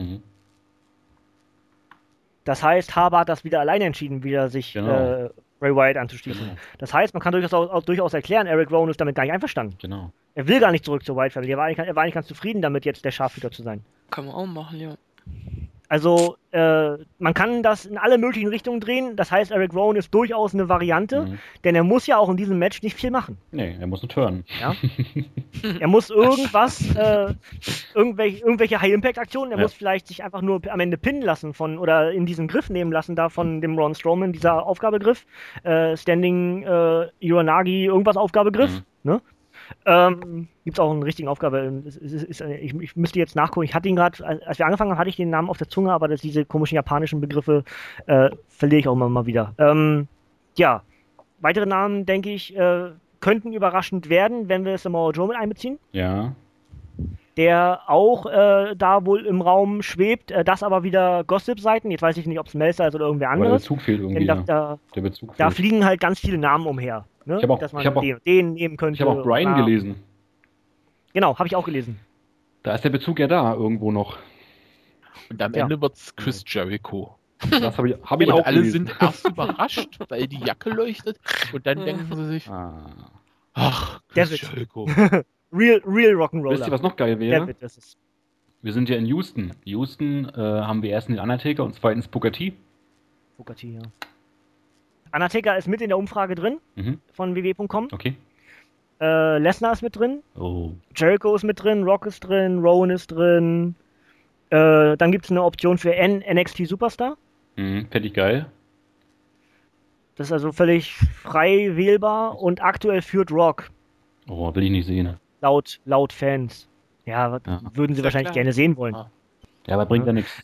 Das heißt, Harper hat das wieder alleine entschieden, wieder sich Ray Wyatt anzuschließen. Genau. Das heißt, man kann durchaus erklären, Eric Rowan ist damit gar nicht einverstanden. Genau. Er will gar nicht zurück zur Wyatt-Family. Er war eigentlich ganz zufrieden damit, jetzt der Schafhüter zu sein. Kann man auch machen, ja. Also, man kann das in alle möglichen Richtungen drehen. Das heißt, Eric Rowan ist durchaus eine Variante, denn er muss ja auch in diesem Match nicht viel machen. Nee, er muss nur turnen. Ja? Er muss irgendwelche High-Impact-Aktionen, er muss vielleicht sich einfach nur am Ende pinnen lassen oder in diesen Griff nehmen lassen, da von dem Ron Strowman, dieser Aufgabegriff. Standing Iranagi, irgendwas Aufgabegriff. Ne? Gibt es auch eine richtige Aufgabe. Ich müsste jetzt nachgucken. Ich hatte ihn gerade, als wir angefangen haben, hatte ich den Namen auf der Zunge, aber diese komischen japanischen Begriffe verliere ich auch immer mal wieder. Weitere Namen, denke ich, könnten überraschend werden, wenn wir Samoa Joe mit einbeziehen. Ja. Der auch da wohl im Raum schwebt, das aber wieder Gossip-Seiten. Jetzt weiß ich nicht, ob es Melzer ist oder irgendwer anderes. Aber der Bezug fehlt irgendwie. Der Bezug fehlt. Fliegen halt ganz viele Namen umher. Ne? Dass man den nehmen könnte. Ich habe auch Brian gelesen. Genau, habe ich auch gelesen. Da ist der Bezug ja da irgendwo noch. Und am Ende wird's Chris Jericho. Das habe ich auch gelesen. Und alle sind erst überrascht, weil die Jacke leuchtet. Und dann denken sie sich, ach, Chris Jericho. Real Rock'n'Roller. Wisst ihr, was noch geil wäre? Wir sind ja in Houston. Houston haben wir erst den Undertaker und zweitens Booker T. Booker T, ja. Undertaker ist mit in der Umfrage drin von www.com. Okay. Lesnar ist mit drin. Oh. Jericho ist mit drin. Rock ist drin. Rowan ist drin. Dann gibt es eine Option für NXT Superstar. Fände ich geil. Das ist also völlig frei wählbar und aktuell führt Rock. Oh, will ich nicht sehen. Laut Fans. Ja, würden sie Ja, wahrscheinlich klar. gerne sehen wollen. Ja, aber bringt ja nichts.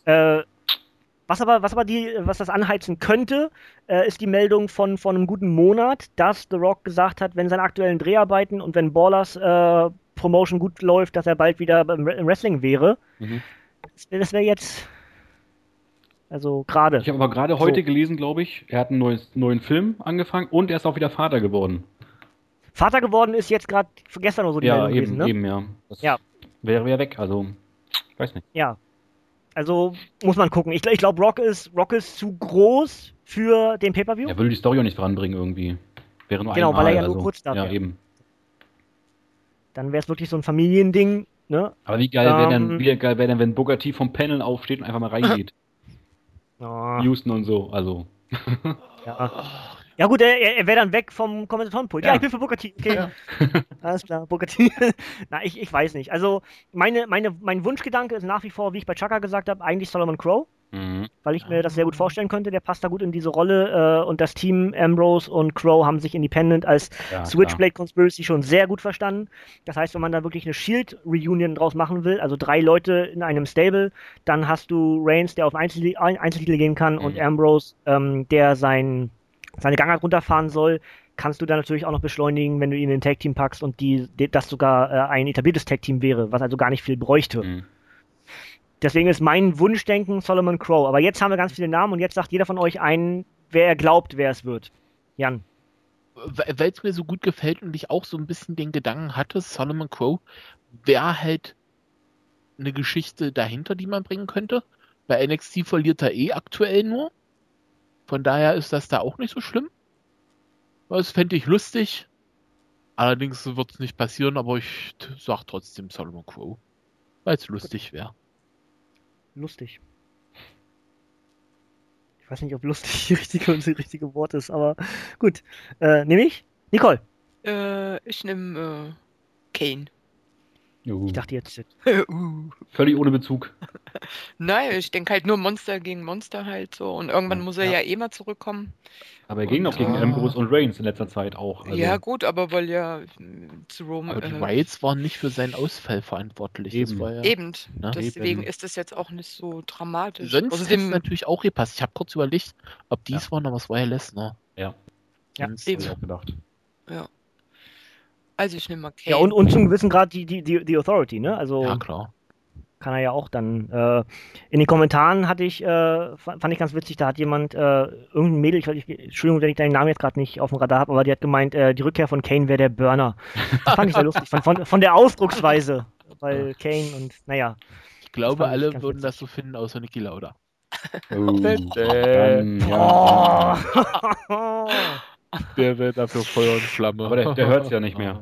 Was das anheizen könnte, ist die Meldung von einem guten Monat, dass The Rock gesagt hat, wenn seine aktuellen Dreharbeiten und wenn Ballers Promotion gut läuft, dass er bald wieder im Wrestling wäre. Das wäre jetzt, also gerade. Ich habe aber gerade heute gelesen, glaube ich, er hat einen neuen Film angefangen und er ist auch wieder Vater geworden. Vater geworden ist jetzt gerade gestern oder so die Meldung gewesen, ne? Eben, ja. Das Ja. wäre weg, also, ich weiß nicht. Ja. Also muss man gucken. Ich glaube, Rock ist zu groß für den Pay-Per-View. Er würde die Story auch nicht voranbringen irgendwie. Wäre nur Genau, einmal, weil er ja nur kurz da Ja, wäre. eben. Dann wäre es wirklich so ein Familiending, ne? Aber wie geil wäre denn, wenn Booker T vom Panel aufsteht und einfach mal reingeht. Oh, Houston und so, also. ja. Ja gut, er wäre dann weg vom Kommentatorenpult. Ja, Ja. ich bin für Booker T. Okay, Ja. alles klar, Booker T. Na, ich weiß nicht. Also, mein Wunschgedanke ist nach wie vor, wie ich bei Chaka gesagt habe, eigentlich Solomon Crowe, weil ich mir das sehr gut vorstellen könnte. Der passt da gut in diese Rolle und das Team Ambrose und Crowe haben sich Independent als Ja, Switchblade Conspiracy schon sehr gut verstanden. Das heißt, wenn man da wirklich eine Shield-Reunion draus machen will, also 3 Leute in einem Stable, dann hast du Reigns, der auf Einzeltitel gehen kann und Ambrose, der seine Gangart runterfahren soll, kannst du dann natürlich auch noch beschleunigen, wenn du ihn in ein Tag-Team packst und das sogar ein etabliertes Tag-Team wäre, was also gar nicht viel bräuchte. Deswegen ist mein Wunschdenken Solomon Crowe. Aber jetzt haben wir ganz viele Namen und jetzt sagt jeder von euch einen, wer er glaubt, wer es wird. Jan. Weil es mir so gut gefällt und ich auch so ein bisschen den Gedanken hatte, Solomon Crowe wäre halt eine Geschichte dahinter, die man bringen könnte. Bei NXT verliert er aktuell nur. Von daher ist das da auch nicht so schlimm. Das fände ich lustig. Allerdings wird es nicht passieren, aber ich sag trotzdem Solomon Crowe. Weil es lustig wäre. Lustig. Ich weiß nicht, ob lustig das richtige Wort ist, aber gut. Nehme ich? Nicole. Ich nehme Kane. Ich dachte jetzt. Völlig ohne Bezug. Nein, ich denke halt nur Monster gegen Monster halt so. Und irgendwann muss er ja eh mal zurückkommen. Aber er ging auch gegen Ambrose und Reigns in letzter Zeit auch. Also. Ja gut, aber weil ja zu Roman... Aber die Riots waren nicht für seinen Ausfall verantwortlich. Eben. Das war ja, Eben. Ne? Deswegen Eben. ist das jetzt auch nicht so dramatisch. Sonst hätte es Außerdem, natürlich auch gepasst. Ich habe kurz überlegt, ob dies waren, aber es war ja Lesnar. Ja. Ja, Sonst- Hab ich auch gedacht. also ich nehme mal Kane. Ja, und zum gewissen Grad die Authority, ne? Also Ja, klar. kann er ja auch dann. In den Kommentaren fand ich ganz witzig, da hat jemand, irgendein Mädel, Entschuldigung, wenn ich deinen Namen jetzt gerade nicht auf dem Radar habe, aber die hat gemeint, die Rückkehr von Kane wäre der Burner. Das fand ich sehr lustig, von der Ausdrucksweise. Weil Kane und, naja. Ich glaube, fand ich alle ganz würden witzig. das so finden, außer Niki Lauda. Dann, ja. Oh! Der wäre dafür Feuer und Flamme. Aber der hört's ja nicht mehr.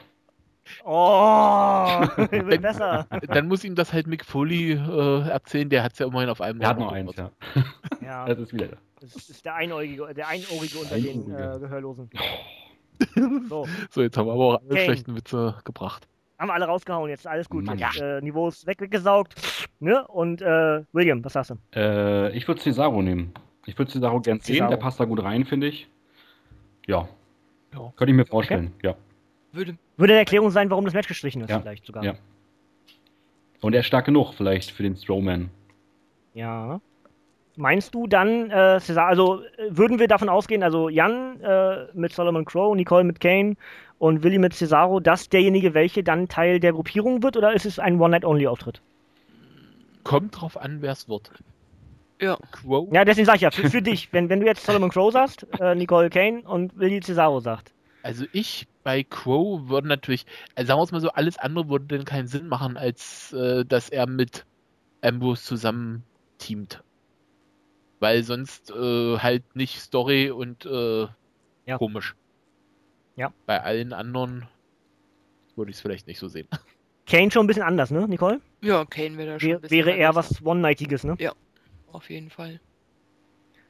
Oh! Wird besser. Dann muss ihm das halt Mick Foley erzählen, der hat es ja immerhin auf einem Er hat Mal noch eins, gehört. ja. Ja, Das ist wieder da. das ist der Einohrige unter den Gehörlosen. So, So, jetzt haben wir aber auch alle Kane. schlechten Witze gebracht. haben wir alle rausgehauen, jetzt alles gut. Mann. Jetzt, Niveau ist weggesaugt. Ne? Und William, was sagst du? Ich würde Cesaro nehmen. Ich würde Cesaro gern sehen, Cesaro. der passt da gut rein, finde ich. Ja. Ja. Könnte ich mir vorstellen, ja. Würde Würde eine Erklärung sein, warum das Match gestrichen ist, Ja, vielleicht sogar. ja. Und er ist stark genug, vielleicht, für den Strowman. Ja. Meinst du dann, Cesaro, also würden wir davon ausgehen, also Jan mit Solomon Crowe, Nicole mit Kane und Willi mit Cesaro, dass derjenige welche dann Teil der Gruppierung wird, oder ist es ein One-Night-Only-Auftritt? Kommt drauf an, wer es wird. Ja. Crow? Ja, deswegen sag ich ja, für dich, wenn du jetzt Solomon Crowe sagst, Nicole Kane und Willi Cesaro sagt. Also ich bei Crow würde natürlich, also sagen wir es mal so, alles andere würde dann keinen Sinn machen, als dass er mit Ambrose zusammen teamt. Weil sonst halt nicht Story und Ja. komisch. Ja. Bei allen anderen würde ich es vielleicht nicht so sehen. Kane schon ein bisschen anders, ne, Nicole? Ja, Kane wäre da schon ein bisschen Wäre eher anders. was One-Nightiges, ne? Auf jeden Fall.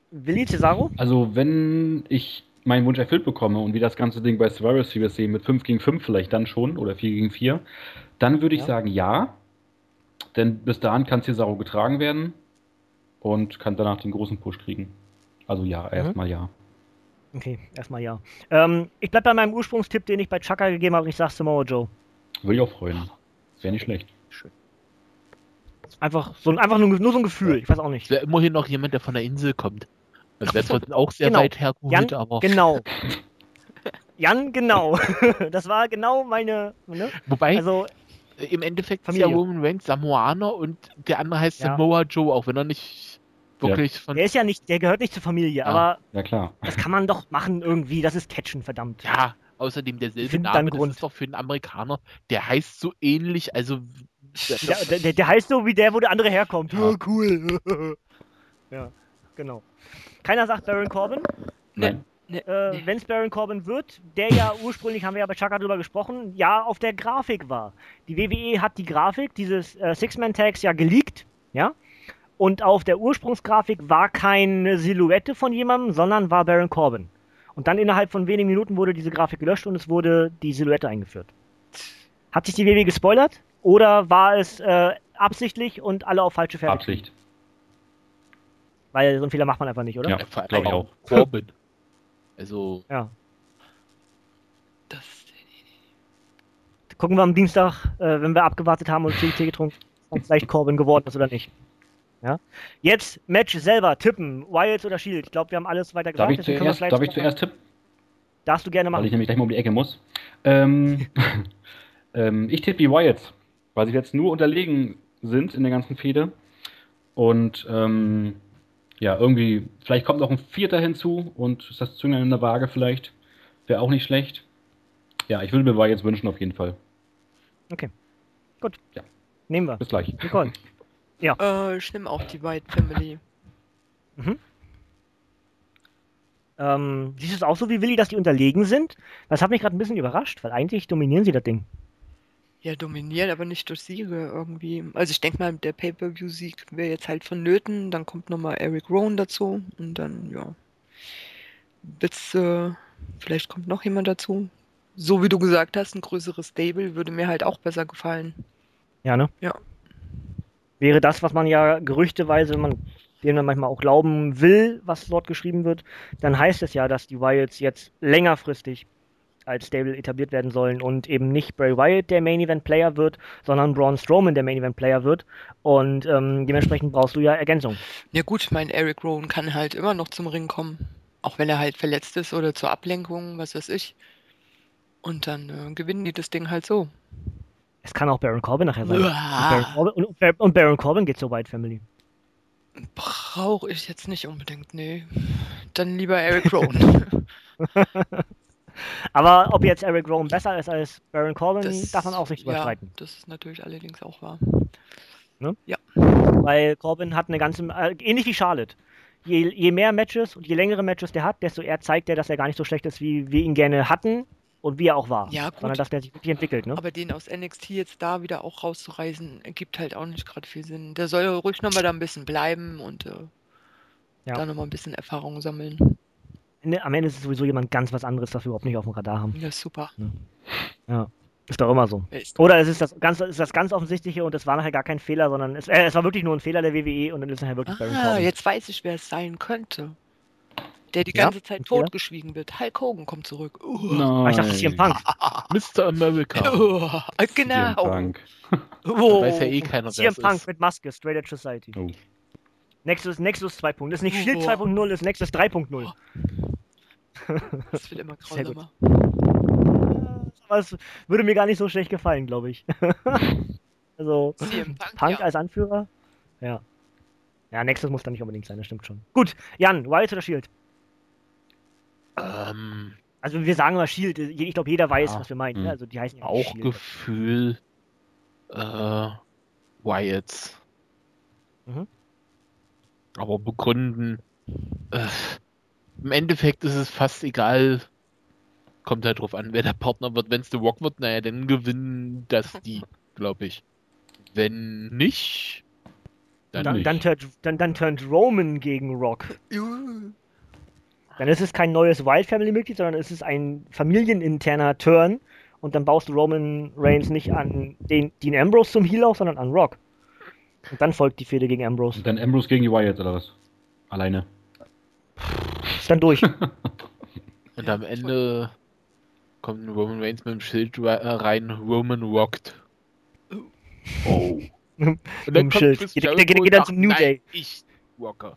Willi, Cesaro? Also, wenn ich meinen Wunsch erfüllt bekomme und wie das ganze Ding bei Survivor Series sehen, mit 5 gegen 5 vielleicht dann schon oder 4 gegen 4, dann würde ich Ja. sagen ja. Denn bis dahin kann Cesaro getragen werden und kann danach den großen Push kriegen. Also ja, erstmal ja. Okay, erstmal ja. Ich bleib bei meinem Ursprungstipp, den ich bei Chaka gegeben habe, und ich sag Samoa Joe. Würde ich auch freuen. Wäre nicht schlecht. Einfach nur so ein Gefühl, ich weiß auch Es nicht. wäre immerhin noch jemand, der von der Insel kommt. Das wäre zwar auch sehr Genau. weit hergeholt, Jan, aber. genau. Jan, genau. Das war genau meine. Ne? Wobei, Also, im Endeffekt ist Familie. ja Roman Reigns Samoaner und der andere heißt Ja. Samoa Joe, auch wenn er nicht wirklich von. der ist ja nicht, der gehört nicht zur Familie, aber Ja, klar. das kann man doch machen irgendwie. Das ist Catchen, verdammt. Ja, außerdem derselbe Findet Name, dann das Grund. ist doch für einen Amerikaner, der heißt so ähnlich, also. Der heißt so wie der, wo der andere herkommt. Ja. Cool. Ja, genau. Keiner sagt Baron Corbin. Nein. Wenn es Baron Corbin wird, der ja ursprünglich, haben wir ja bei Chaka drüber gesprochen, ja auf der Grafik war. Die WWE hat die Grafik dieses Six-Man-Tags ja geleakt, ja, und auf der Ursprungsgrafik war keine Silhouette von jemandem, sondern war Baron Corbin. Und dann innerhalb von wenigen Minuten wurde diese Grafik gelöscht und es wurde die Silhouette eingeführt. Hat sich die WWE gespoilert oder war es absichtlich und alle auf falsche Pferde? Absicht. Weil so einen Fehler macht man einfach nicht, oder? Ja, vor allem glaube ich auch. Corbin. Also, Ja. Das, Gucken wir am Dienstag, wenn wir abgewartet haben und viel Tee getrunken, ob vielleicht Corbin geworden ist oder nicht. Ja? Jetzt Match selber tippen, Wilds oder Shield. Ich glaube, wir haben alles weiter Darf gesagt. ich deswegen können wir zuerst, vielleicht- tippen? Darfst du gerne Weil ich machen. nämlich gleich mal um die Ecke muss. Ich tippe die Wyatts, weil sie jetzt nur unterlegen sind in der ganzen Fehde. Und ja, irgendwie, vielleicht kommt noch ein Vierter hinzu und ist das Zünglein in der Waage vielleicht. Wäre auch nicht schlecht. Ja, ich würde mir Wyatts wünschen auf jeden Fall. Okay. Gut. Ja. Nehmen wir. Bis gleich. Nicole. ich nehme auch die White Family. Siehst du es auch so wie Willi, dass die unterlegen sind? Das hat mich gerade ein bisschen überrascht, weil eigentlich dominieren sie das Ding. Ja, dominieren, aber nicht durch Siege irgendwie. Also ich denke mal, der Pay-Per-View-Sieg wäre jetzt halt vonnöten. Dann kommt nochmal Eric Rowan dazu. Und dann, ja. Vielleicht kommt noch jemand dazu. So wie du gesagt hast, ein größeres Stable würde mir halt auch besser gefallen. Ja, ne? Ja. Wäre das, was man ja gerüchteweise, wenn man dem dann manchmal auch glauben will, was dort geschrieben wird, dann heißt es ja, dass die Wyatts jetzt längerfristig als Stable etabliert werden sollen und eben nicht Bray Wyatt der Main Event Player wird, sondern Braun Strowman der Main Event Player wird. Und dementsprechend brauchst du ja Ergänzung. Ja gut, ich meine, Eric Rowan kann halt immer noch zum Ring kommen. Auch wenn er halt verletzt ist oder zur Ablenkung, was weiß ich. Und dann gewinnen die das Ding halt so. Es kann auch Baron Corbin nachher sein. Uah. Und Baron Corbin geht zur White Family. Brauche ich jetzt nicht unbedingt, nee. Dann lieber Eric Rowan. Aber ob jetzt Eric Rowan besser ist als Baron Corbin, Das- darf man auch nicht ja, überstreiten. das ist natürlich allerdings auch wahr. Weil Corbin hat eine ganze, ähnlich wie Charlotte. Je mehr Matches und je längere Matches der hat, desto eher zeigt er, dass er gar nicht so schlecht ist, wie wir ihn gerne hatten und wie er auch war. Ja, gut. Sondern dass der sich wirklich entwickelt, ne? Aber den aus NXT jetzt da wieder auch rauszureißen, ergibt halt auch nicht gerade viel Sinn. Der soll ruhig nochmal da ein bisschen bleiben und Ja. da nochmal ein bisschen Erfahrung sammeln. Am Ende ist es sowieso jemand ganz was anderes, das wir überhaupt nicht auf dem Radar haben. Ja, super. Ja. Ist doch immer so. Ist- Oder es ist das ganz Offensichtliche und es war nachher gar kein Fehler, sondern es war wirklich nur ein Fehler der WWE und dann ist nachher wirklich Baron Ah, Corbin. jetzt weiß ich, wer es sein könnte. Der die Ja? ganze Zeit Ein Fehler? totgeschwiegen wird. Hulk Hogan kommt zurück. Nein. Ah, ich dachte, CM Punk. Mr. America. Genau. Punk. Oh. Weiß ja eh keiner, wer CM es Punk ist. mit Maske, Straight Edge Society. Oh. Nexus 2.0. Das ist nicht Oh. Shield 2.0, ist Nexus 3.0. Das wird immer Sehr gut. grausamer. Aber es würde mir gar nicht so schlecht gefallen, glaube ich. Also, CM Punk, Punk ja. als Anführer? Ja. Ja, Nexus muss da nicht unbedingt sein, das stimmt schon. Gut, Jan, Wild oder Shield? Also wir sagen mal Shield, ich glaube jeder weiß, Ja. was wir meinen. Mhm. Also die heißen ja nicht Auch Shield. Gefühl Wyatts. Mhm. Aber begründen. Im Endeffekt ist es fast egal. Kommt halt drauf an, wer der Partner wird. Wenn es The Rock wird, naja, dann gewinnen das die, glaube ich. Wenn nicht, Dann, nicht. dann turnt Roman gegen Rock. Juhu. Dann ist es kein neues Wild Family-Mitglied, sondern es ist ein familieninterner Turn. Und dann baust du Roman Reigns nicht an Dean Ambrose zum Heel auf, sondern an Rock. Und dann folgt die Fehde gegen Ambrose. Und dann Ambrose gegen die Wyatt oder was? Alleine. Ist dann durch. Und am Ende kommt Roman Reigns mit dem Schild rein, Roman rockt. Oh. Und Mit dem Schild. Chris Geht Jericho dann und zum sagt, New nein, Day. ich rocke.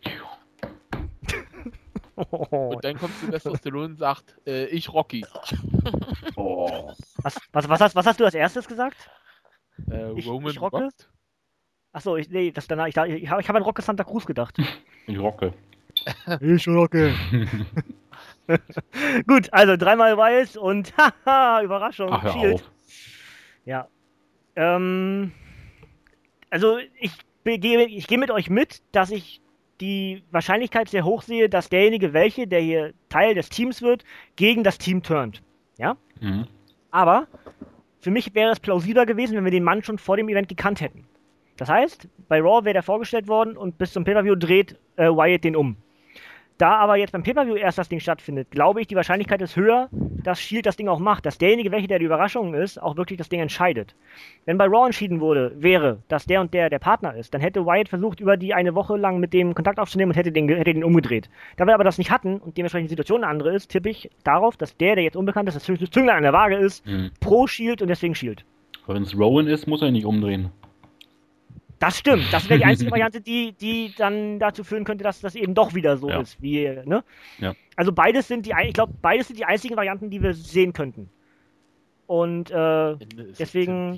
Oh. Und dann kommt Sylvester Stallone und sagt, ich Rocky. Oh. Was hast du als erstes gesagt? Ich Roman rocke? rockt? Achso, ich habe an Rocke Santa Cruz gedacht. Ich rocke. Ich rocke. Gut, also dreimal Weiß und haha, Überraschung. Ach, hör Shield. auf. Ja. Also ich gehe mit euch mit, dass ich die Wahrscheinlichkeit sehr hoch sehe, dass derjenige, der hier Teil des Teams wird, gegen das Team turnt. Ja? Mhm. Aber für mich wäre es plausibler gewesen, wenn wir den Mann schon vor dem Event gekannt hätten. Das heißt, bei Raw wäre der vorgestellt worden und bis zum Pay-Per-View dreht Wyatt den um. Da aber jetzt beim Pay-Per-View erst das Ding stattfindet, glaube ich, die Wahrscheinlichkeit ist höher, dass Shield das Ding auch macht, dass derjenige, der die Überraschung ist, auch wirklich das Ding entscheidet. Wenn bei Raw entschieden wäre, dass der und der Partner ist, dann hätte Wyatt versucht, über die eine Woche lang mit dem Kontakt aufzunehmen und hätte den umgedreht. Da wir aber das nicht hatten und dementsprechend die Situation eine andere ist, tippe ich darauf, dass der jetzt unbekannt ist, das Zünglein an der Waage ist, pro Shield und deswegen Shield. Aber wenn es Rowan ist, muss er ihn nicht umdrehen. Das stimmt. Das wäre die einzige Variante, die dann dazu führen könnte, dass das eben doch wieder so ist, wie, ne? Ja. Also ich glaube, beides sind die einzigen Varianten, die wir sehen könnten. Und deswegen.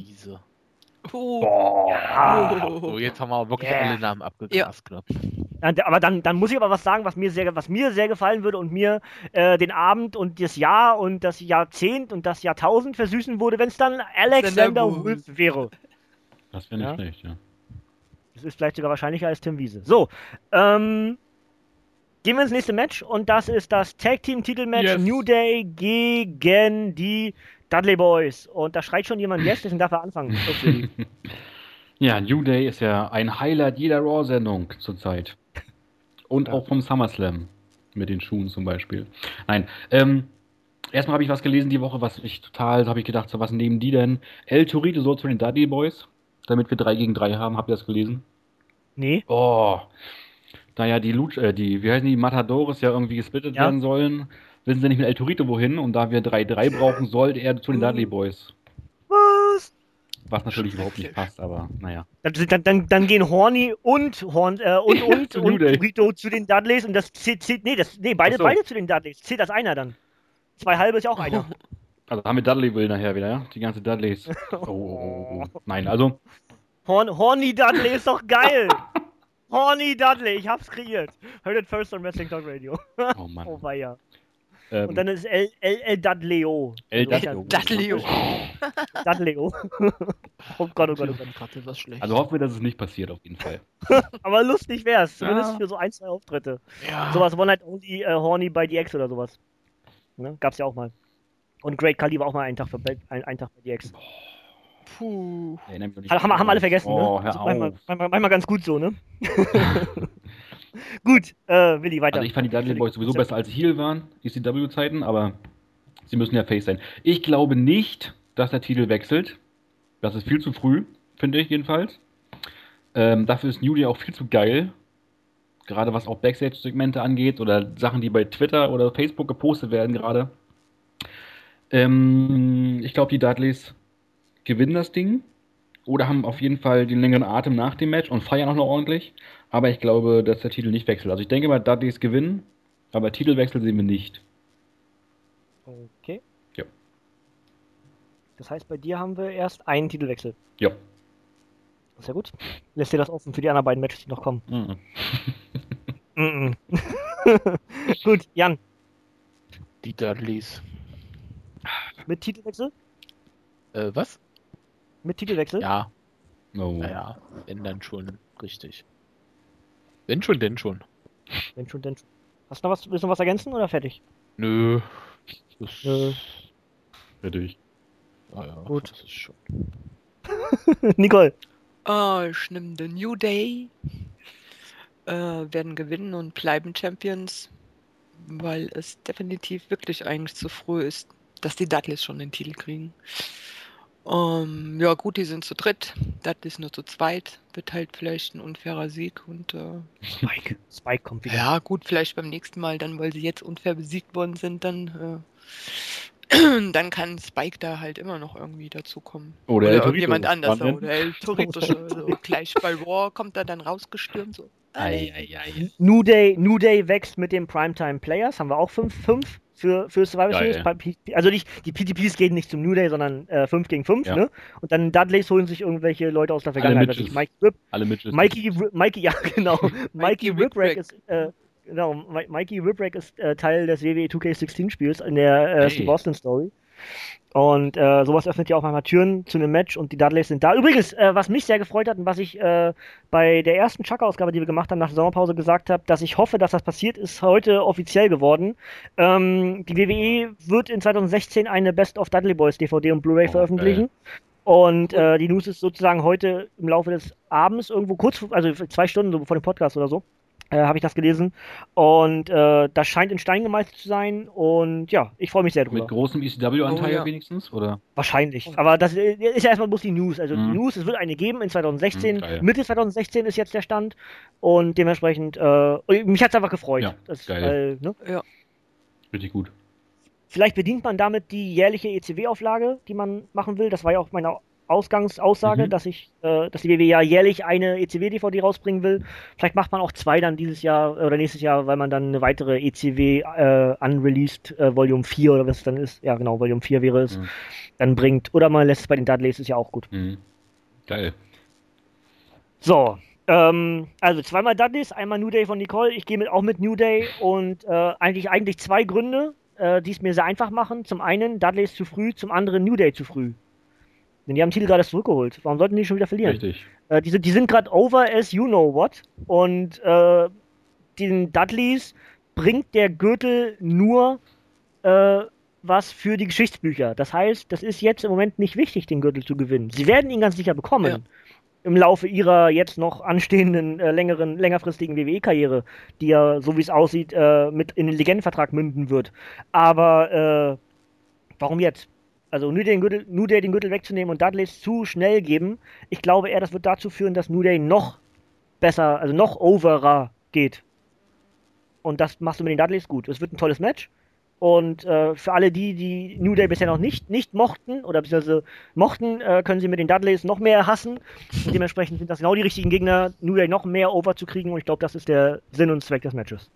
So, jetzt haben wir wirklich alle Namen abgegrast, glaube ich. Aber dann muss ich aber was sagen, was mir sehr gefallen würde und mir den Abend und das Jahr und das Jahrzehnt und das Jahrtausend versüßen würde, wenn es dann Alexander Wolf wäre. Das wäre nicht schlecht, ja. Das ist vielleicht sogar wahrscheinlicher als Tim Wiese. So, gehen wir ins nächste Match und das ist das Tag-Team-Titel-Match New Day gegen die Dudley Boys. Und da schreit schon jemand yes, deswegen darf er anfangen. Okay. Ja, New Day ist ja ein Highlight jeder Raw-Sendung zurzeit. Und auch vom SummerSlam. Mit den Schuhen zum Beispiel. Nein, erstmal habe ich was gelesen die Woche, habe ich gedacht, so was nehmen die denn? El Torito soll zu den Dudley Boys, damit wir 3 gegen 3 haben. Habt ihr das gelesen? Nee. Oh. Naja, wie heißen die Matadores ja irgendwie gesplittet werden sollen, wissen sie nicht mit El Torito wohin und da wir 3-3 brauchen, sollte er zu den Dudley Boys. Was? Was natürlich überhaupt nicht passt, aber naja. Dann gehen Horny und Torito zu den Dudleys und das zählt, beide zu den Dudleys. Zählt das einer dann? 2 halbe ist ja auch einer. Also haben wir Dudleyville nachher wieder, ja? Die ganze Dudleys. Oh. Nein, also. Horny Dudley ist doch geil! Horny Dudley, ich hab's kreiert. Heard it first on Wrestling Talk Radio. Oh Mann. Oh weia. Und dann ist El Dudleo. Dudleo. Dudleo. Oh Gott. Also hoffen wir, dass es nicht passiert, auf jeden Fall. Aber lustig wär's, zumindest für so 1, 2 Auftritte. Ja. Sowas One Night Only Horny by DX oder sowas. Ne? Gab's ja auch mal. Und Great Khali war auch mal einen Tag bei DX. Puh. Haben alle vergessen, oh, ne? Hör auf. Manchmal ganz gut so, ne? Gut, Willi, weiter. Also ich fand die Dudley Boys sowieso besser, als sie Heel waren, ECW-Zeiten, aber sie müssen ja Face sein. Ich glaube nicht, dass der Titel wechselt. Das ist viel zu früh, finde ich jedenfalls. Dafür ist New Day auch viel zu geil. Gerade was auch Backstage-Segmente angeht oder Sachen, die bei Twitter oder Facebook gepostet werden gerade. Ich glaube, die Dudleys gewinnen das Ding oder haben auf jeden Fall den längeren Atem nach dem Match und feiern auch noch ordentlich. Aber ich glaube, dass der Titel nicht wechselt. Also ich denke mal, Dudleys gewinnen, aber Titelwechsel sehen wir nicht. Okay. Ja. Das heißt, bei dir haben wir erst einen Titelwechsel. Ja. Sehr gut. Lässt dir das offen für die anderen beiden Matches, die noch kommen. Gut, Jan. Die Dudleys. Mit Titelwechsel? Was? Mit Titelwechsel? Ja. Oh. Naja, wenn dann schon, richtig. Wenn schon, denn schon. Wenn schon, denn schon. Willst du noch was ergänzen oder fertig? Nö. Fertig. Ja, gut. Das ist schon. Nicole. Ich nehme den New Day werden gewinnen und bleiben Champions, weil es definitiv wirklich eigentlich zu früh ist, dass die Dudleys schon den Titel kriegen. Ja gut, die sind zu dritt, Dudleys nur zu zweit, wird halt vielleicht ein unfairer Sieg und Spike kommt wieder. ja gut, vielleicht beim nächsten Mal dann, weil sie jetzt unfair besiegt worden sind, dann kann Spike da halt immer noch irgendwie dazukommen. Oder El Torito, irgendjemand anders. spannend. Oder El Torito. So. Gleich bei Raw kommt er dann rausgestürmt. So. New Day wächst mit den Primetime Players, haben wir auch 5 für Survivor Geil. Series. Also die PTPs gehen nicht zum New Day, sondern 5 gegen 5, Ja. ne? Und dann Dudleys holen sich irgendwelche Leute aus der Vergangenheit. Midgets. Mikey Whip, Alle Midgets. Mikey, ja genau. Mikey Whipwreck Whipwreck. ist Mikey Whipwreck ist Teil des WWE 2K16 Spiels in der Steve Austin Story. Und sowas öffnet ja auch manchmal Türen zu einem Match und die Dudleys sind da. Übrigens, was mich sehr gefreut hat und was ich bei der ersten Chuck-Ausgabe, die wir gemacht haben nach der Sommerpause, gesagt habe, dass ich hoffe, dass das passiert, ist heute offiziell geworden. Die WWE wird in 2016 eine Best of Dudley Boys DVD und Blu-ray veröffentlichen. Und die News ist sozusagen heute im Laufe des Abends irgendwo also 2 Stunden so vor dem Podcast oder so. Habe ich das gelesen. Und das scheint in Stein gemeißelt zu sein. Und ja, ich freue mich sehr drüber. Mit großem ECW-Anteil Oh, ja. wenigstens, oder? Wahrscheinlich. Aber das ist ja erstmal bloß die News. Also die Mhm. News, es wird eine geben in 2016. Geil. Mitte 2016 ist jetzt der Stand. Und dementsprechend, mich hat es einfach gefreut. Ja, Das, geil. ne? Ja. Richtig gut. Vielleicht bedient man damit die jährliche ECW-Auflage, die man machen will. Das war ja auch meine Ausgangsaussage, Mhm. dass die WWE ja jährlich eine ECW-DVD rausbringen will. Vielleicht macht man auch 2 dann dieses Jahr oder nächstes Jahr, weil man dann eine weitere ECW Unreleased Volume 4 oder was es dann ist. Ja, genau, Volume 4 wäre es. Mhm. Dann bringt. Oder man lässt es bei den Dudleys, ist ja auch gut. Mhm. Geil. So, also zweimal Dudleys, einmal New Day von Nicole. Ich gehe auch mit New Day und eigentlich 2 Gründe, die es mir sehr einfach machen. Zum einen Dudleys zu früh, zum anderen New Day zu früh. Denn die haben den Titel gerade zurückgeholt. Warum sollten die schon wieder verlieren? Richtig. Die sind gerade over as you know what. Und den Dudleys bringt der Gürtel nur was für die Geschichtsbücher. Das heißt, das ist jetzt im Moment nicht wichtig, den Gürtel zu gewinnen. Sie werden ihn ganz sicher bekommen. Ja. Im Laufe ihrer jetzt noch anstehenden längerfristigen WWE-Karriere, die ja, so wie es aussieht, mit in den Legendenvertrag münden wird. Aber warum jetzt? Also New Day den Gürtel wegzunehmen und Dudleys zu schnell geben, ich glaube eher, das wird dazu führen, dass New Day noch besser, also noch overer geht. Und das machst du mit den Dudleys gut. Es wird ein tolles Match. Und für alle die New Day bisher noch nicht mochten, oder beziehungsweise mochten, können sie mit den Dudleys noch mehr hassen. Und dementsprechend sind das genau die richtigen Gegner, New Day noch mehr over zu kriegen. Und ich glaube, das ist der Sinn und Zweck des Matches.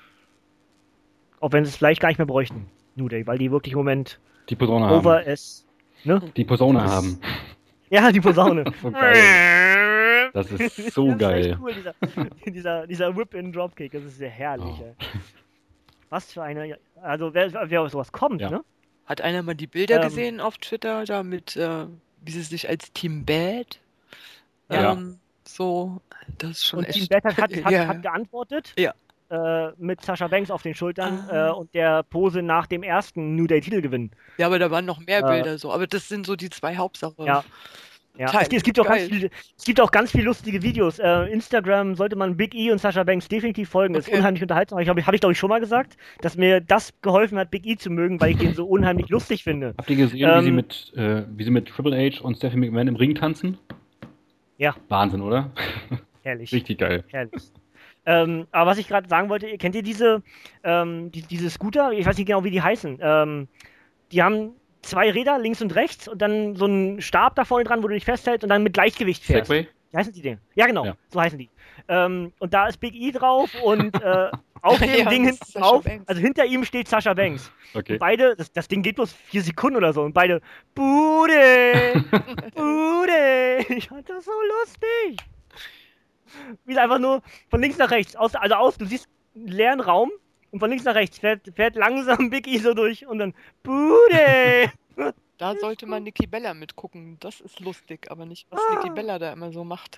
Auch wenn sie es vielleicht gar nicht mehr bräuchten, New Day, weil die wirklich im Moment Die Posaune over haben. as, ne? Die Posaune haben. Ja, die Posaune. So geil. Das ist so Das geil. ist echt cool, dieser Whip-in-Dropkick, das ist sehr herrlich, Oh. ey. Was für eine, also wer auf sowas kommt, Ja. ne? Hat einer mal die Bilder Ähm. gesehen auf Twitter, da mit, wie sie sich als Team Bad Ja. so, das ist schon Und echt. Team Bad hat Ja. geantwortet, Ja. mit Sasha Banks auf den Schultern Ah. und der Pose nach dem ersten New Day-Titelgewinn. Ja, aber da waren noch mehr Äh. Bilder so. Aber das sind so die 2 Hauptsachen. Ja. Ja, Geil, es gibt auch geil. es gibt auch ganz viele lustige Videos. Instagram sollte man Big E und Sasha Banks definitiv folgen. Das ist Okay. unheimlich unterhaltsam. Habe ich glaube ich schon mal gesagt, dass mir das geholfen hat, Big E zu mögen, weil ich den so unheimlich lustig finde. Habt ihr gesehen, wie sie mit Triple H und Stephanie McMahon im Ring tanzen? Ja. Wahnsinn, oder? Herrlich. Richtig geil. Herrlich. Aber was ich gerade sagen wollte, kennt ihr diese Scooter? Ich weiß nicht genau, wie die heißen. Die haben 2 Räder, links und rechts, und dann so einen Stab da vorne dran, wo du dich festhältst und dann mit Gleichgewicht fährst. Segway? Wie heißen die Dinge? Ja, genau, Ja. so heißen die. Und da ist Big E drauf und auf dem Ja, Ding das ist hinten Sasha drauf, Banks. also hinter ihm steht Sasha Banks. Okay. Und beide, das Ding geht bloß 4 Sekunden oder so, und beide, Bude, Bude. Ich fand das so lustig. Wie es einfach nur von links nach rechts, du siehst einen leeren Raum und von links nach rechts fährt langsam Big E so durch und dann, Bude. Da sollte man Nikki Bella mitgucken. Das ist lustig, aber nicht, was Nikki Bella da immer so macht.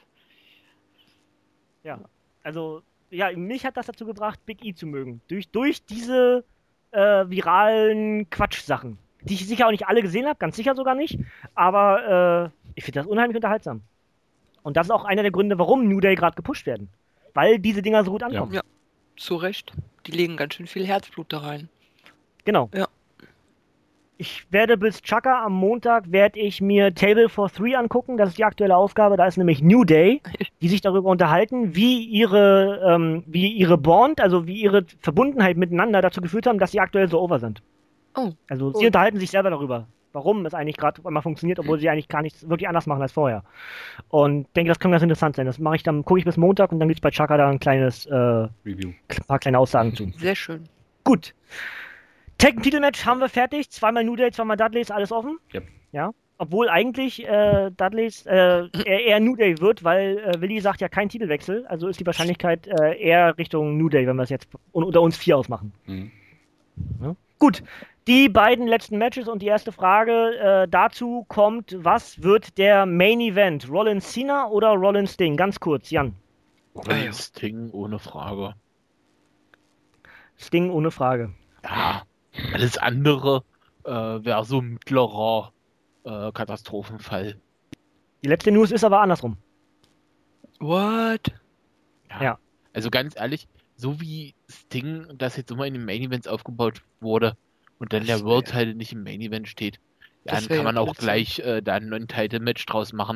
Ja, also, ja, mich hat das dazu gebracht, Big E zu mögen. Durch diese viralen Quatschsachen, die ich sicher auch nicht alle gesehen habe, ganz sicher sogar nicht, aber ich finde das unheimlich unterhaltsam. Und das ist auch einer der Gründe, warum New Day gerade gepusht werden. weil diese Dinger so gut ankommen. Ja. Zu Recht. Die legen ganz schön viel Herzblut da rein. Genau. Ja. Ich werde bis Chaka am Montag mir Table for Three angucken. Das ist die aktuelle Ausgabe. Da ist nämlich New Day, die sich darüber unterhalten, wie ihre Bond, also wie ihre Verbundenheit miteinander dazu geführt haben, dass sie aktuell so over sind. Oh. Also sie unterhalten sich selber darüber, warum es eigentlich gerade einmal funktioniert, obwohl sie eigentlich gar nichts wirklich anders machen als vorher. Und denke, das kann ganz interessant sein. Das mache ich dann, gucke ich bis Montag und dann gibt es bei Chaka da ein kleines Review. paar kleine Aussagen zu. Sehr schön. Gut. Tag-Titel-Match haben wir fertig. Zweimal New Day, zweimal Dudleys, alles offen. Yep. Ja. Obwohl eigentlich Dudleys eher New Day wird, weil Willi sagt ja kein Titelwechsel. Also ist die Wahrscheinlichkeit eher Richtung New Day, wenn wir es jetzt unter uns 4 ausmachen. Mhm. Ja. Gut. Die beiden letzten Matches und die erste Frage dazu kommt, was wird der Main Event? Rollins Cena oder Rollins Sting? Ganz kurz, Jan. Rollins Sting ohne Frage. Sting ohne Frage. Ja, alles andere wäre so ein mittlerer Katastrophenfall. Die letzte News ist aber andersrum. What? Ja. Also ganz ehrlich, so wie Sting das jetzt immer in den Main Events aufgebaut wurde und dann Das der World Title nicht im Main Event steht, ja, Das dann wär kann man ja auch Blödsinn. gleich da ein Non-Title-Match draus machen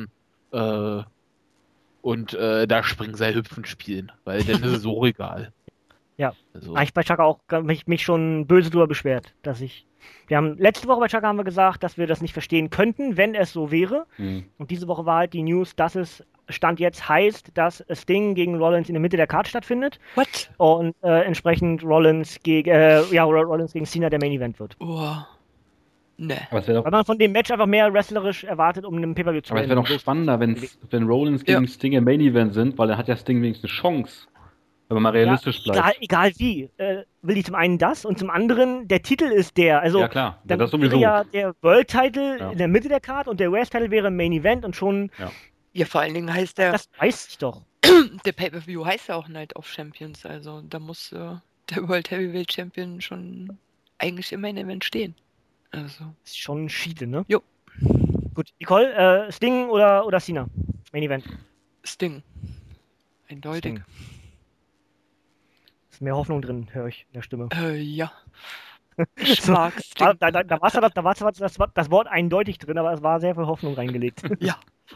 und da Springseil hüpfen spielen, weil dann ist es so egal. Ja. Also, Eigentlich bei Chaka auch mich schon böse drüber beschwert, dass letzte Woche bei Chaka haben wir gesagt, dass wir das nicht verstehen könnten, wenn es so wäre. Mhm. Und diese Woche war halt die News, dass es Stand jetzt heißt, dass Sting gegen Rollins in der Mitte der Card stattfindet What? und entsprechend Rollins gegen Cena der Main Event wird. Oh. Ne. Aber es wäre Weil man von dem Match einfach mehr wrestlerisch erwartet, um einen Pay-Per-View zu noch spannender, wenn Rollins Ja. gegen Sting im Main Event sind, weil dann hat ja Sting wenigstens eine Chance. Wenn man mal realistisch bleibt. Egal wie. Will die zum einen das und zum anderen, der Titel ist der. Also, Ja, klar. dann Das sowieso. wäre ja der World-Title Ja. in der Mitte der Card und der US-Title wäre im Main Event und schon, Ja, vor allen Dingen heißt das weiß ich doch. der Pay-Per-View heißt ja auch Night of Champions, also da muss der World Heavyweight Champion schon eigentlich im Main Event stehen. Also. Ist schon ein Schiede, ne? Jo. Gut, Nicole, Sting oder Cena? Main Event. Sting. Eindeutig. Sting. Ist mehr Hoffnung drin, höre ich in der Stimme. Ja. Ich mag Sting. Da war zwar das Wort eindeutig drin, aber es war sehr viel Hoffnung reingelegt. Ja.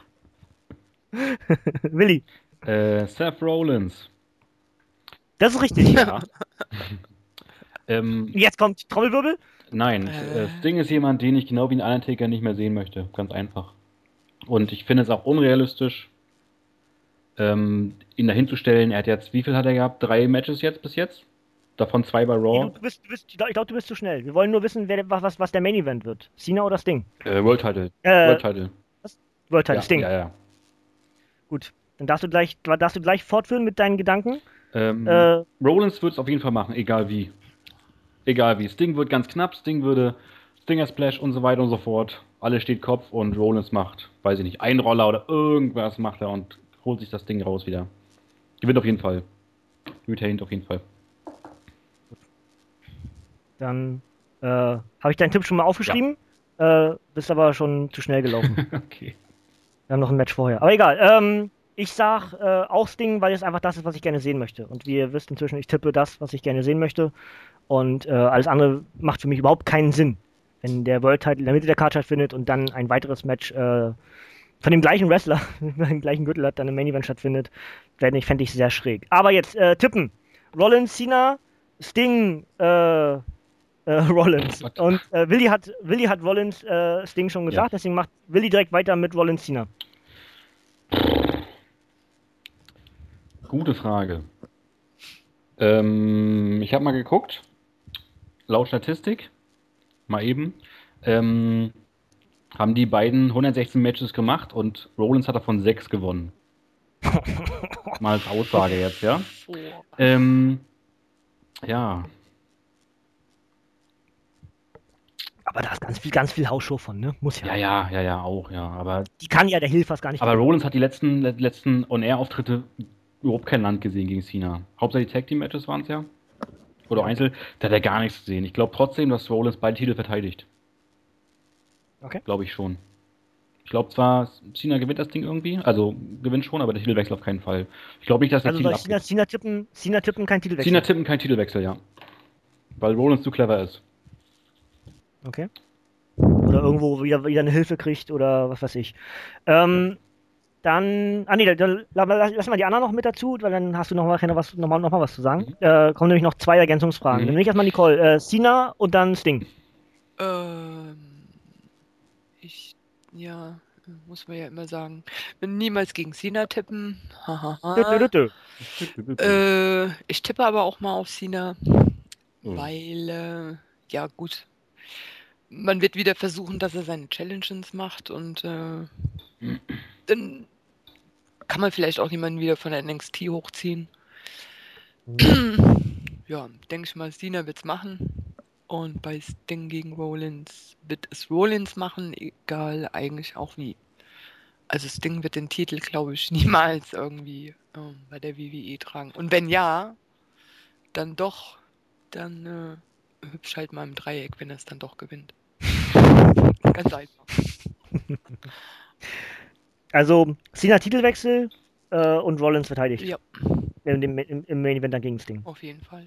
Willi, Seth Rollins. das ist richtig. Ja. Jetzt kommt Trommelwirbel. Nein, Sting ist jemand, den ich genau wie ein Undertaker nicht mehr sehen möchte. Ganz einfach. Und ich finde es auch unrealistisch, ihn dahin zu stellen. Er hat jetzt, wie viel hat er gehabt? 3 Matches bis jetzt? Davon 2 bei Raw. Ich glaube, du bist zu schnell. Wir wollen nur wissen, was der Main Event wird. Cena oder Sting? World Title. World Title. World Title, Ja, Sting. Ja. Gut. Dann darfst du gleich fortführen mit deinen Gedanken. Rollins wird es auf jeden Fall machen, egal wie. Egal wie. Sting wird ganz knapp, Stinger Splash und so weiter und so fort. Alles steht Kopf und Rollins macht, weiß ich nicht, Einroller oder irgendwas macht er und holt sich das Ding raus wieder. Gewinnt auf jeden Fall. Retained auf jeden Fall. Dann habe ich deinen Tipp schon mal aufgeschrieben. Bist aber schon zu schnell gelaufen. Okay. Wir haben noch ein Match vorher. Aber egal. Ich sag auch Sting, weil es einfach das ist, was ich gerne sehen möchte. Und wie ihr wisst inzwischen, ich tippe das, was ich gerne sehen möchte. Und alles andere macht für mich überhaupt keinen Sinn. Wenn der World Title in der Mitte der Card stattfindet und dann ein weiteres Match von dem gleichen Wrestler, den gleichen Gürtel hat, dann im Main Event stattfindet, fände ich sehr schräg. Aber jetzt tippen. Rollins, Cena, Sting, Rollins. Und Willi hat Rollins, Sting schon gesagt, deswegen macht Willi direkt weiter mit Rollins, Cena. Gute Frage. Ich habe mal geguckt. Laut Statistik, mal eben, haben die beiden 116 Matches gemacht und Rollins hat davon 6 gewonnen. Mal als Aussage jetzt, ja. Ja. Aber da ist ganz viel Hausshow von, ne? Muss ja. Ja, auch, ja. Aber Die kann ja der Hill fast gar nicht. Aber Rollins hat die letzten On-Air-Auftritte überhaupt kein Land gesehen gegen Cena. Hauptsächlich Tag-Team-Matches waren es ja. Oder Einzel. Da hat er gar nichts gesehen. Ich glaube trotzdem, dass Rollins beide Titel verteidigt. Okay. Glaube ich schon. Ich glaube zwar, Cena gewinnt das Ding irgendwie, also gewinnt schon, aber der Titelwechsel auf keinen Fall. Ich glaube nicht, dass der Also Titel soll ich Cena tippen? Cena tippen, kein Titelwechsel. Cena tippen kein Titelwechsel, ja. Weil Rollins zu clever ist. Okay. Oder irgendwo wieder eine Hilfe kriegt oder was weiß ich. Dann, dann lass mal die anderen noch mit dazu, weil dann hast du noch mal was zu sagen. Kommen nämlich noch 2 Ergänzungsfragen. Dann nehme ich erstmal Nicole. Cena und dann Sting. Ähm, muss man ja immer sagen, niemals gegen Cena tippen. Hahaha. Ich tippe aber auch mal auf Cena, weil, ja gut, man wird wieder versuchen, dass er seine Challenges macht und dann kann man vielleicht auch jemanden wieder von der NXT hochziehen. Ja, denke ich mal, Cena wird's machen. Und bei Sting gegen Rollins wird es Rollins machen, egal eigentlich auch wie. Also Sting wird den Titel, glaube ich, niemals irgendwie bei der WWE tragen. Und wenn ja, dann doch, dann hübsch halt mal im Dreieck, wenn er es dann doch gewinnt. Ganz einfach. Also Cena Titelwechsel und Rollins verteidigt. Ja, Im Main Event dann gegen Sting. auf jeden Fall.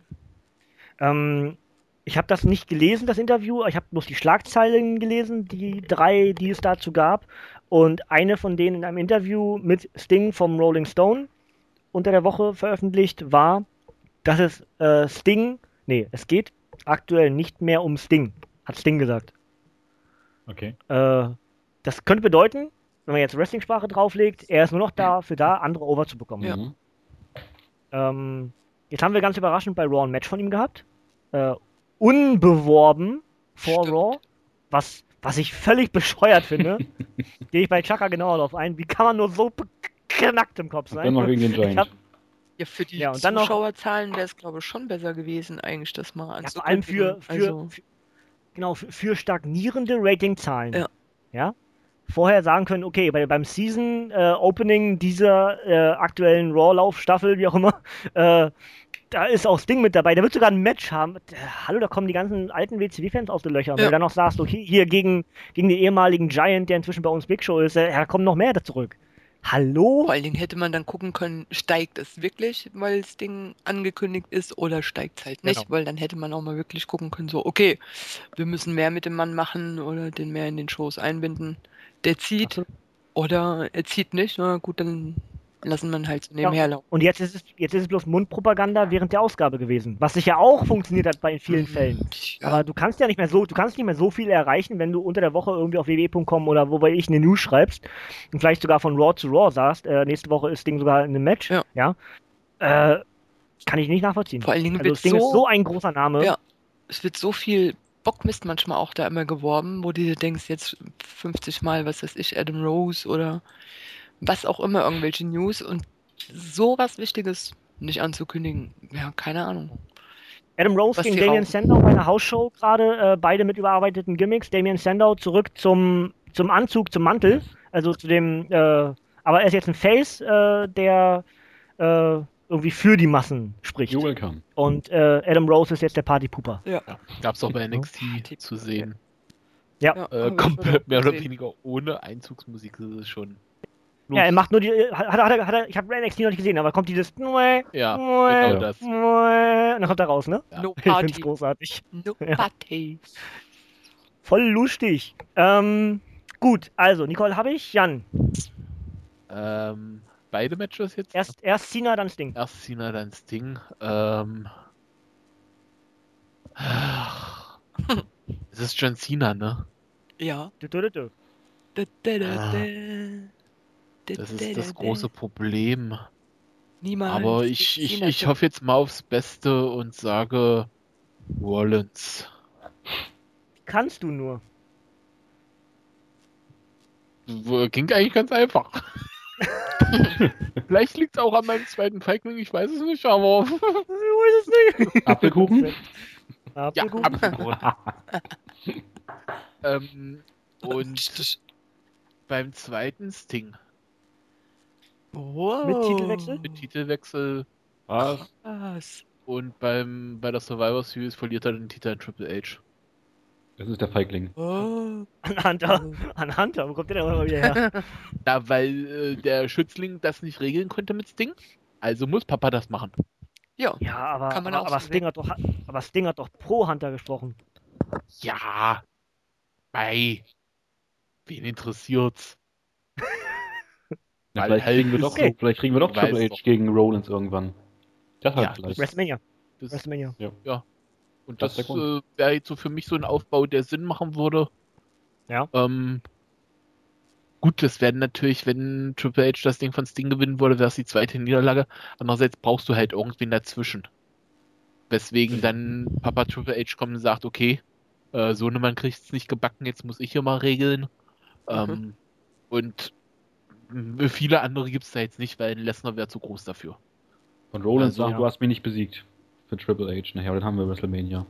Ich habe das nicht gelesen, das Interview. Ich habe bloß die Schlagzeilen gelesen, die 3, die es dazu gab. Und eine von denen in einem Interview mit Sting vom Rolling Stone unter der Woche veröffentlicht war, dass es es geht aktuell nicht mehr um Sting, hat Sting gesagt. Okay. Das könnte bedeuten, wenn man jetzt Wrestling-Sprache drauflegt, er ist nur noch dafür da, andere over zu bekommen. Ja. Jetzt haben wir ganz überraschend bei Raw ein Match von ihm gehabt. Unbeworben vor Stimmt. Raw, was ich völlig bescheuert finde. Gehe ich bei Chaka genauer drauf ein. Wie kann man nur so beknackt im Kopf sein? Dann noch gegen den Giant. Ja, für die Ja, und dann noch- Zuschauerzahlen wäre es, glaube ich, schon besser gewesen, eigentlich das mal Ja, vor allem anzugucken. für stagnierende Ratingzahlen. Ja. Ja? Vorher sagen können, okay, beim Season Opening dieser aktuellen Raw-Lauf-Staffel, wie auch immer, da ist auch Sting mit dabei. Der wird sogar ein Match haben. Hallo, da kommen die ganzen alten WCW-Fans aus den Löchern. Und wenn Ja. du dann noch sagst, okay, hier gegen den ehemaligen Giant, der inzwischen bei uns Big Show ist, da kommen noch mehr da zurück. Hallo? Vor allen Dingen hätte man dann gucken können, steigt es wirklich, weil das Ding angekündigt ist, oder steigt es halt nicht, Genau. weil dann hätte man auch mal wirklich gucken können, so, okay, wir müssen mehr mit dem Mann machen oder den mehr in den Shows einbinden. Der zieht Absolut. oder er zieht nicht, na gut, dann lassen wir ihn halt so nebenher laufen. Und jetzt ist es bloß Mundpropaganda während der Ausgabe gewesen. Was sicher auch funktioniert hat in vielen Fällen. Ja, Aber du kannst nicht mehr so viel erreichen, wenn du unter der Woche irgendwie auf www.com oder wobei ich eine News schreibst und vielleicht sogar von Raw zu Raw sagst, nächste Woche ist Ding sogar in einem Match. Ja. Kann ich nicht nachvollziehen. Vor allen Dingen Also wird das Ding ist so ein großer Name. Ja. Es wird so viel Bockmist manchmal auch da immer geworben, wo du dir denkst, jetzt 50 Mal, was weiß ich, Adam Rose oder was auch immer, irgendwelche News und sowas Wichtiges nicht anzukündigen. Ja, keine Ahnung. Adam Rose Was gegen die Damien rauchen. Sandow bei einer Hausshow gerade, beide mit überarbeiteten Gimmicks. Damien Sandow zurück zum Anzug, zum Mantel, also zu dem, aber er ist jetzt ein Face, der irgendwie für die Massen spricht. You're welcome. Und Adam Rose ist jetzt der Partypooper. Ja. Gab's auch bei NXT Party. zu sehen. Ja. hab ich Komplett schon mehr oder gesehen. weniger ohne Einzugsmusik. Das ist schon. Ja, er macht nur die, ich habe NXT noch nicht gesehen, aber kommt dieses Ja, genau das. und dann kommt er raus, ne? Ja. No Ich find's Party. großartig. No Ja. Party. Voll lustig. Gut, also Nicole habe ich, Jan. Beide Matches jetzt? Erst Cena, dann Sting. Erst Cena, dann Sting. Es ist John Cena, ne? Ja. Du. Das ist das große Problem. Niemals. Aber gegen ich Cena. hoffe jetzt mal aufs Beste und sage Rollins. Kannst du nur. Ging eigentlich ganz einfach. Vielleicht liegt es auch an meinem zweiten Feigling, ich weiß es nicht, aber. Ich weiß es nicht. Apfelkuchen? Ja, Apfelkuchen? Apfelkuchen. Und beim zweiten Sting Wow. Mit Titelwechsel? mit Titelwechsel Was? und bei der Survivor Series verliert er den Titel an Triple H. Das ist der Feigling. Oh. An Hunter, wo kommt der denn immer wieder her? Ja, weil der Schützling das nicht regeln konnte mit Sting. Also muss Papa das machen. Ja, Ja, aber, Kann man aber, auch aber, so Sting hat doch, aber Sting hat doch pro Hunter gesprochen. Ja, wen interessiert's? Ja, Weil vielleicht halt kriegen wir ist doch, okay. vielleicht kriegen wir doch Ich weiß Triple H doch. gegen Rollins irgendwann. Das halt Ja, vielleicht. WrestleMania. Das, WrestleMania. und Das das ist der Grund. wäre jetzt so für mich so ein Aufbau, der Sinn machen würde. Ja. Gut, das werden natürlich, wenn Triple H das Ding von Sting gewinnen würde, wäre es die zweite Niederlage. Andererseits brauchst du halt irgendwen dazwischen. Weswegen dann Papa Triple H kommt und sagt, okay, Sohnemann kriegt's nicht gebacken, jetzt muss ich hier mal regeln. Und viele andere gibt's da jetzt nicht, weil Lesnar wäre zu groß dafür. Und Rollins Also, sagt, du hast mich nicht besiegt. Für Triple H nachher, dann haben wir WrestleMania.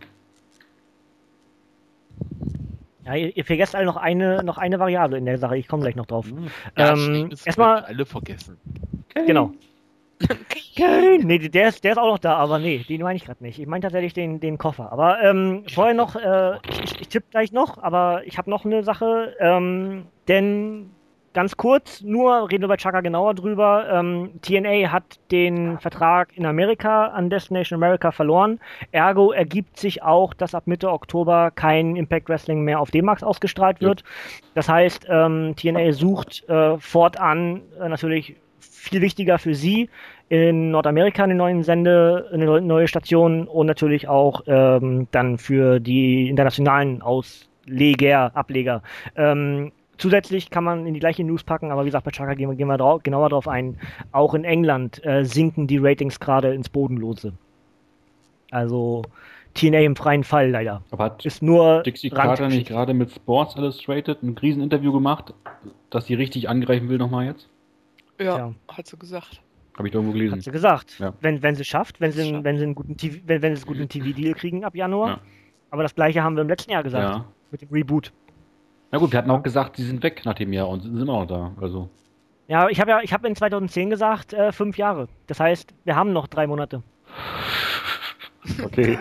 Ja, ihr vergesst alle noch eine Variable in der Sache. Ich komme gleich noch drauf. Ja, Sheamus erstmal- wollten alle vergessen. Genau. Okay. Nee, der ist auch noch da, aber nee, den meine ich gerade nicht. Ich meine tatsächlich den Koffer. Aber vorher noch, ich tippe gleich noch, aber ich habe noch eine Sache. Denn ganz kurz, nur reden wir bei Chaka genauer drüber. TNA hat den Vertrag in Amerika an Destination America verloren. Ergo ergibt sich auch, dass ab Mitte Oktober kein Impact Wrestling mehr auf D-Max ausgestrahlt wird. Das heißt, TNA sucht fortan natürlich viel wichtiger für sie in Nordamerika eine neue Station und natürlich auch dann für die internationalen Ableger. Zusätzlich kann man in die gleiche News packen, aber wie gesagt, bei Chaka gehen wir genauer drauf ein. Auch in England sinken die Ratings gerade ins Bodenlose. Also TNA im freien Fall leider. Aber hat Ist nur Dixie Carter nicht Randgeschichte. gerade mit Sports Illustrated ein Rieseninterview gemacht, dass sie richtig angreifen will nochmal jetzt? ja, Tja. hat sie gesagt. Habe ich irgendwo gelesen. Hat sie gesagt. Ja. Wenn sie schafft, wenn sie einen guten TV-Deal kriegen ab Januar. Ja. Aber das gleiche haben wir im letzten Jahr gesagt. Ja. Mit dem Reboot. Na gut, wir hatten auch gesagt, sie sind weg nach dem Jahr und sind immer noch da. Also. Ja, ich habe in 2010 gesagt, 5 Jahre. Das heißt, wir haben noch 3 Monate. Okay.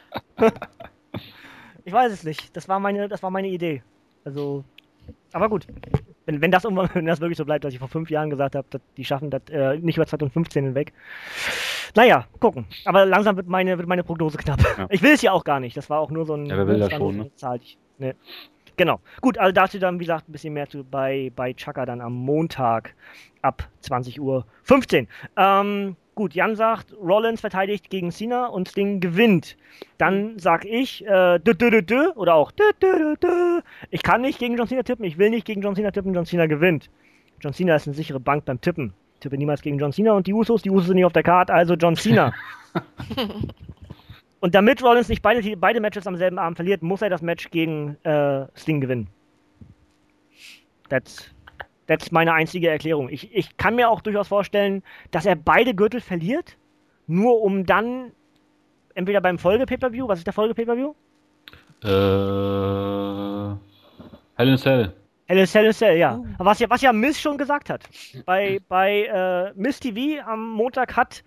Ich weiß es nicht. Das war meine Idee. Also, aber gut. Wenn das wirklich so bleibt, dass ich vor 5 Jahren gesagt habe, die schaffen das nicht über 2015 hinweg. Naja, gucken. Aber langsam wird meine Prognose knapp. Ja. Ich will es ja auch gar nicht. Das war auch nur so ein... Ja, wer will das war nur schon, so ne? eine Zahl, ne. Genau. Gut, also dazu dann, wie gesagt, ein bisschen mehr bei Chaka dann am Montag ab 20:15 Uhr. Gut, Jan sagt, Rollins verteidigt gegen Cena und Sting gewinnt. Dann sag ich, oder auch, ich kann nicht gegen John Cena tippen, ich will nicht gegen John Cena tippen, John Cena gewinnt. John Cena ist eine sichere Bank beim Tippen. Tippe niemals gegen John Cena und die Usos sind nicht auf der Karte, also John Cena. Und damit Rollins nicht beide Matches am selben Abend verliert, muss er das Match gegen Sting gewinnen. That's meine einzige Erklärung. Ich kann mir auch durchaus vorstellen, dass er beide Gürtel verliert, nur um dann entweder beim Folge-Pay-Per-View, was ist der Folge-Pay-Per-View? Hell in a Cell. Hell in a Cell, ja. Was ja Miz schon gesagt hat. Bei Miz TV am Montag hat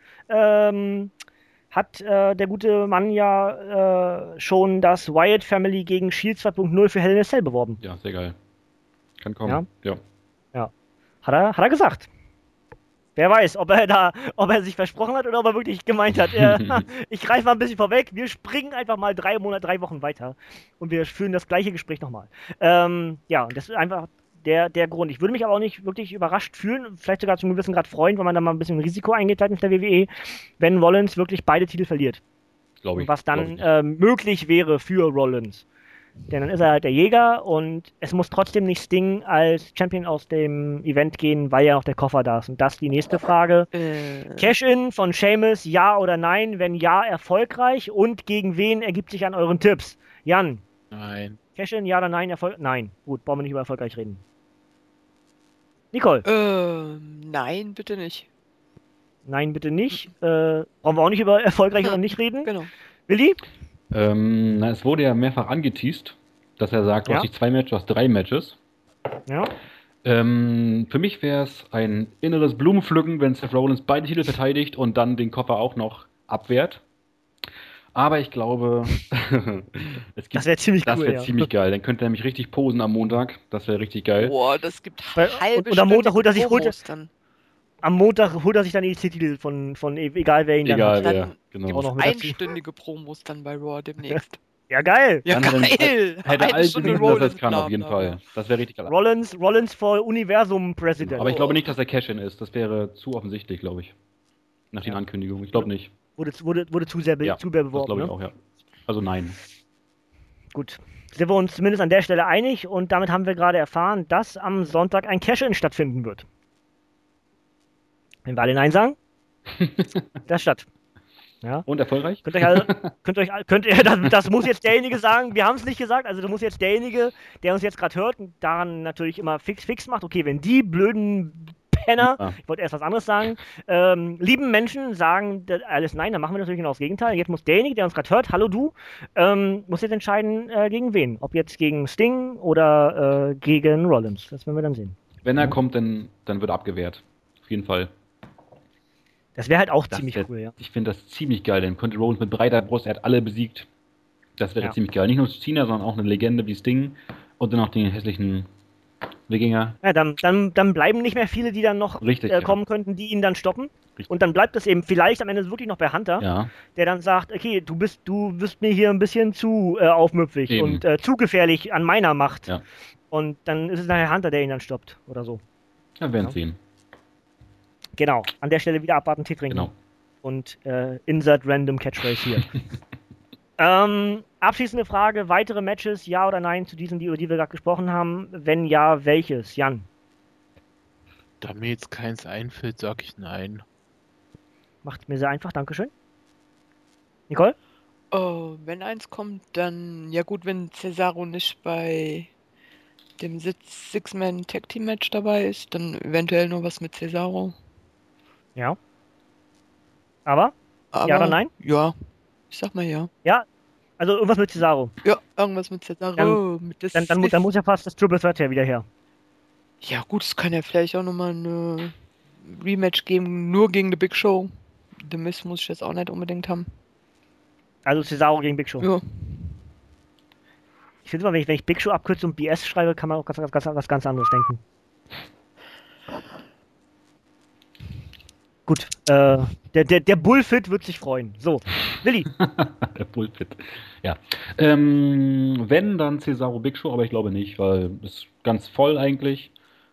der gute Mann ja schon das Wyatt Family gegen Shield 2.0 für Hell in a Cell beworben. Ja, sehr geil. Kann kommen. Ja. Hat er gesagt. Wer weiß, ob er sich versprochen hat oder ob er wirklich gemeint hat, ich greife mal ein bisschen vorweg, wir springen einfach mal 3 Wochen weiter und wir führen das gleiche Gespräch nochmal. Ja, und das ist einfach der Grund. Ich würde mich aber auch nicht wirklich überrascht fühlen, vielleicht sogar zu einem gewissen Grad freuen, wenn man da mal ein bisschen Risiko eingeht seitens der WWE, wenn Rollins wirklich beide Titel verliert. Glaube ich. Und was dann möglich wäre für Rollins. Denn dann ist er halt der Jäger und es muss trotzdem nicht Sting als Champion aus dem Event gehen, weil ja noch der Koffer da ist. Und das ist die nächste Frage. Cash-In von Sheamus, ja oder nein? Wenn ja, erfolgreich. Und gegen wen ergibt sich an euren Tipps? Jan, Nein. Cash-In, ja oder nein? Nein. Gut, brauchen wir nicht über erfolgreich reden. Nicole? Nein, bitte nicht. Nein, bitte nicht. Brauchen wir auch nicht über erfolgreich oder nicht reden? Genau. Willi? Es wurde ja mehrfach angeteased, dass er sagt, du hast nicht 2 Matches, du hast 3 Matches. Ja. Für mich wäre es ein inneres Blumenpflücken, wenn Seth Rollins beide Titel verteidigt und dann den Koffer auch noch abwehrt. Aber ich glaube, es gibt, Das wäre ziemlich das cool, wäre ja. ziemlich geil. Dann könnte er nämlich richtig posen am Montag. Das wäre richtig geil. Boah, das gibt Und am Montag holt er sich- Promos dann. Am Montag holt er sich dann die EC-Titel von egal wer ihn dann Egal hat. wer, Dann genau. Auch noch mit dazu. einstündige Promos dann bei Raw demnächst. Ja, geil. Ja, Dann hat er- geil! Hätte Eine alles Stunde bewiesen, dass er es Rollins, kann, bla, auf jeden bla, Fall. bla. Das wäre richtig geil. Rollins for Universum President. Aber ich glaube nicht, dass er Cash-In ist. Das wäre zu offensichtlich, glaube ich. Nach den Ja. Ankündigungen. Ich glaube nicht. Wurde zu sehr, Ja, zu sehr das beworben. glaube ich Ne? auch, ja. Also nein. Gut. Sind wir uns zumindest an der Stelle einig und damit haben wir gerade erfahren, dass am Sonntag ein Cash-In stattfinden wird. Wenn wir alle Nein sagen, das statt. Ja. Und erfolgreich? Das muss jetzt derjenige sagen, wir haben es nicht gesagt, also das muss jetzt derjenige, der uns jetzt gerade hört und daran natürlich immer fix macht, okay, wenn die blöden Penner, Ja. ich wollte erst was anderes sagen, lieben Menschen sagen alles nein, dann machen wir natürlich genau das Gegenteil. Jetzt muss derjenige, der uns gerade hört, hallo du, muss jetzt entscheiden, gegen wen. Ob jetzt gegen Sting oder gegen Rollins. Das werden wir dann sehen. Wenn er kommt, dann wird er abgewehrt. Auf jeden Fall. Das wäre halt auch Das ziemlich wär- cool, ja. Ich finde das ziemlich geil. Dann könnte Rollins mit breiter Brust, er hat alle besiegt. Das wäre Ja. ziemlich geil. Nicht nur Cena, sondern auch eine Legende wie Sting. Und dann noch den hässlichen Wikinger. Ja, dann bleiben nicht mehr viele, die dann noch Richtig, ja. kommen könnten, die ihn dann stoppen. Richtig. Und dann bleibt es eben vielleicht am Ende wirklich noch bei Hunter, Ja, der dann sagt, okay, du bist mir hier ein bisschen zu aufmüpfig Eben. und zu gefährlich an meiner Macht. Ja. Und dann ist es nachher Hunter, der ihn dann stoppt oder so. wir werden Ja. sehen. Genau, an der Stelle wieder abwarten, Tee trinken. Genau. Und insert random Catchphrase hier. Abschließende Frage, weitere Matches, ja oder nein, zu diesen, über die wir gerade gesprochen haben? Wenn ja, welches? Jan, Da mir jetzt keins einfällt, sag ich nein. macht mir sehr einfach, Dankeschön. Nicole? Wenn eins kommt, dann, ja gut, wenn Cesaro nicht bei dem Six-Man-Tag-Team-Match dabei ist, dann eventuell nur was mit Cesaro. Ja. Aber? Aber, Ja oder nein? Ja, ich sag mal ja. Also irgendwas mit Cesaro. Ja, irgendwas mit Cesaro. Mit das Dann muss ja fast das Triple Threat ja wieder her. Ja gut, es kann ja vielleicht auch nochmal eine Rematch geben, nur gegen The Big Show. The Miz muss ich jetzt auch nicht unbedingt haben. Also Cesaro gegen Big Show. Ja. Ich finde immer, wenn ich Big Show abkürze und BS schreibe, kann man auch was ganz anderes denken. Gut, der Bullfit wird sich freuen. So, Willi. Der Pulpit. Ja. Wenn, dann Cesaro Big Show, aber ich glaube nicht, weil es ist ganz voll eigentlich.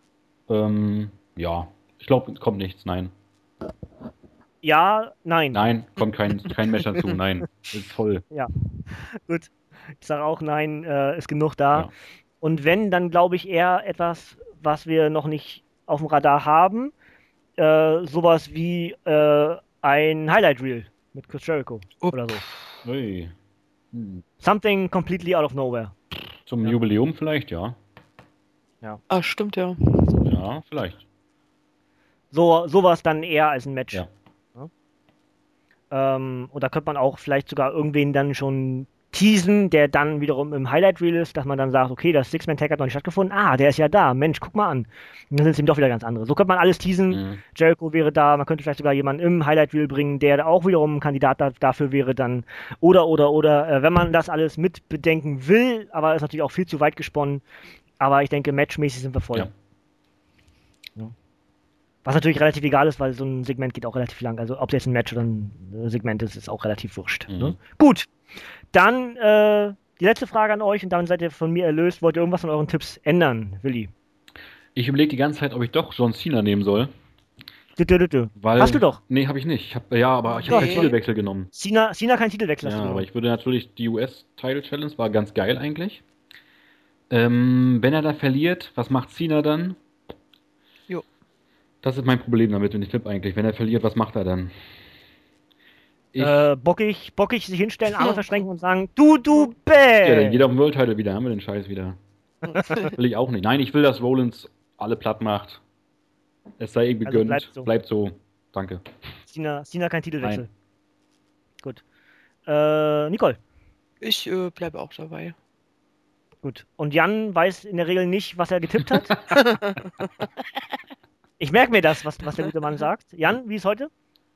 Ja. Ich glaube, kommt nichts, nein. Ja, nein. Nein, kommt kein Match dazu, nein. Ist voll. Gut. Ich sage auch nein, ist genug da. Ja. Und wenn, dann glaube ich eher etwas, was wir noch nicht auf dem Radar haben. Sowas wie ein Highlight Reel mit Chris Jericho oder so. Ui. Something completely out of nowhere. Zum Ja. Jubiläum vielleicht, ja. Ah, stimmt ja. Ja, vielleicht. Sowas dann eher als ein Match. Ja. Und da könnte man auch vielleicht sogar irgendwen dann schon teasen, der dann wiederum im Highlight Reel ist, dass man dann sagt, okay, das Six-Man-Tag hat noch nicht stattgefunden. Ah, der ist ja da. Mensch, guck mal an. Und dann sind es eben doch wieder ganz andere. So könnte man alles teasen. Mhm. Jericho wäre da. Man könnte vielleicht sogar jemanden im Highlight Reel bringen, der auch wiederum ein Kandidat dafür wäre dann. Oder. Wenn man das alles mit bedenken will, aber ist natürlich auch viel zu weit gesponnen. Aber ich denke, matchmäßig sind wir voll. Ja. Ja. Was natürlich relativ egal ist, weil so ein Segment geht auch relativ lang. Also ob es jetzt ein Match oder ein Segment ist, ist auch relativ wurscht. Mhm. Ne? Gut, dann die letzte Frage an euch und damit seid ihr von mir erlöst. Wollt ihr irgendwas von euren Tipps ändern, Willi? Ich überlege die ganze Zeit, ob ich doch John Cena nehmen soll. Weil, Hast du doch. Nee, habe ich nicht. Ich habe Nee. keinen Titelwechsel genommen. Cena kein Titelwechsel. hast Ja, du aber genommen. ich würde natürlich die US-Title Challenge, war ganz geil eigentlich. Wenn er da verliert, was macht Cena dann? Jo. Das ist mein Problem damit und ich tippe eigentlich. Wenn er verliert, was macht er dann? Bockig sich hinstellen, Arme verschränken und sagen, du Ja, bäh! dann geht auf den World Title wieder, haben wir den Scheiß wieder. Will ich auch nicht. Nein, ich will, dass Rollins alle platt macht. Es sei ihm Also gegönnt. bleibt so. Danke. Cena kein Titelwechsel. Nein. Gut. Nicole. Ich bleibe auch dabei. Gut. Und Jan weiß in der Regel nicht, was er getippt hat. Ich merke mir das, was der gute Mann sagt. Jan, wie ist heute?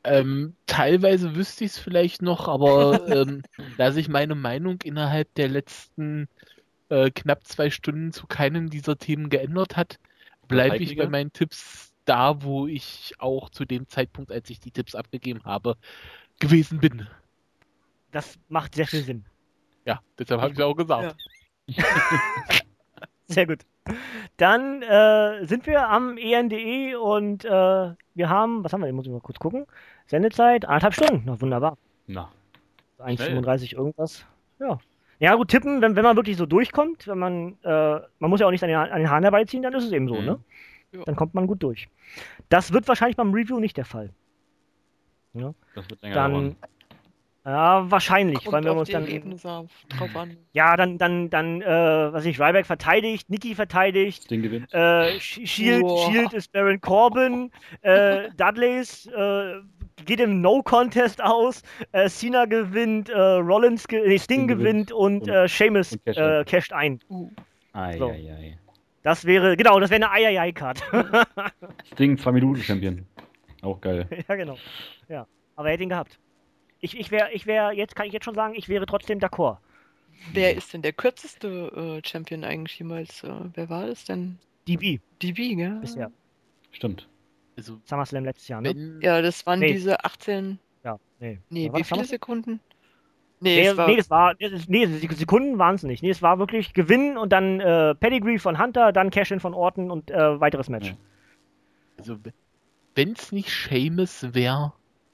Teilweise wüsste ich es vielleicht noch, aber da sich meine Meinung innerhalb der letzten knapp 2 Stunden zu keinem dieser Themen geändert hat, bleibe ich bei Parteikrieger? meinen Tipps da, wo ich auch zu dem Zeitpunkt, als ich die Tipps abgegeben habe, gewesen bin. Das macht sehr viel Sinn. Ja, deshalb habe ich auch gesagt. Ja. Sehr gut. Dann sind wir am EN.de und wir haben, was haben wir, muss ich mal kurz gucken. Sendezeit, 1,5 Stunden. Na, wunderbar. Na, 1,35 irgendwas. Ja. Ja, gut, tippen, wenn man wirklich so durchkommt, wenn man muss ja auch nicht an den Haaren herbeiziehen, dann ist es eben so, Mhm. ne? Ja. Dann kommt man gut durch. Das wird wahrscheinlich beim Review nicht der Fall. Ja, das wird länger dann, dauern. ja, wahrscheinlich, weil Kommt wir auf uns die dann, Ergebnisse drauf an. ja, dann, was ich, Ryback verteidigt, Nikki verteidigt, Das Ding gewinnt. Shield, Boah. Shield ist Baron Corbin, Dudleys geht im No-Contest aus, Cena gewinnt, Sting Sting gewinnt gewinnt und und Sheamus und casht ein. casht ein. Ei, So. ei, ei. Das wäre eine Ai-Ai-Card. Sting 2-Minuten-Champion. Auch geil. Ja, genau. Ja. Aber er hätte ihn gehabt. Ich wäre, jetzt kann ich jetzt schon sagen, ich wäre trotzdem d'accord. Wer ist denn der kürzeste Champion eigentlich jemals? Wer war das denn? DB DB, gell? bisher. Stimmt. Also, SummerSlam letztes Jahr, ne? wenn, Ja, das waren Nee. diese 18. Ja, nee. Nee, War wie das viele SummerSlam? Sekunden? Nee, es war. Sekunden waren es nicht. Nee, es war wirklich Gewinnen und dann Pedigree von Hunter, dann Cash-In von Orton und weiteres Match. Ja. also wenn es nicht Sheamus wäre,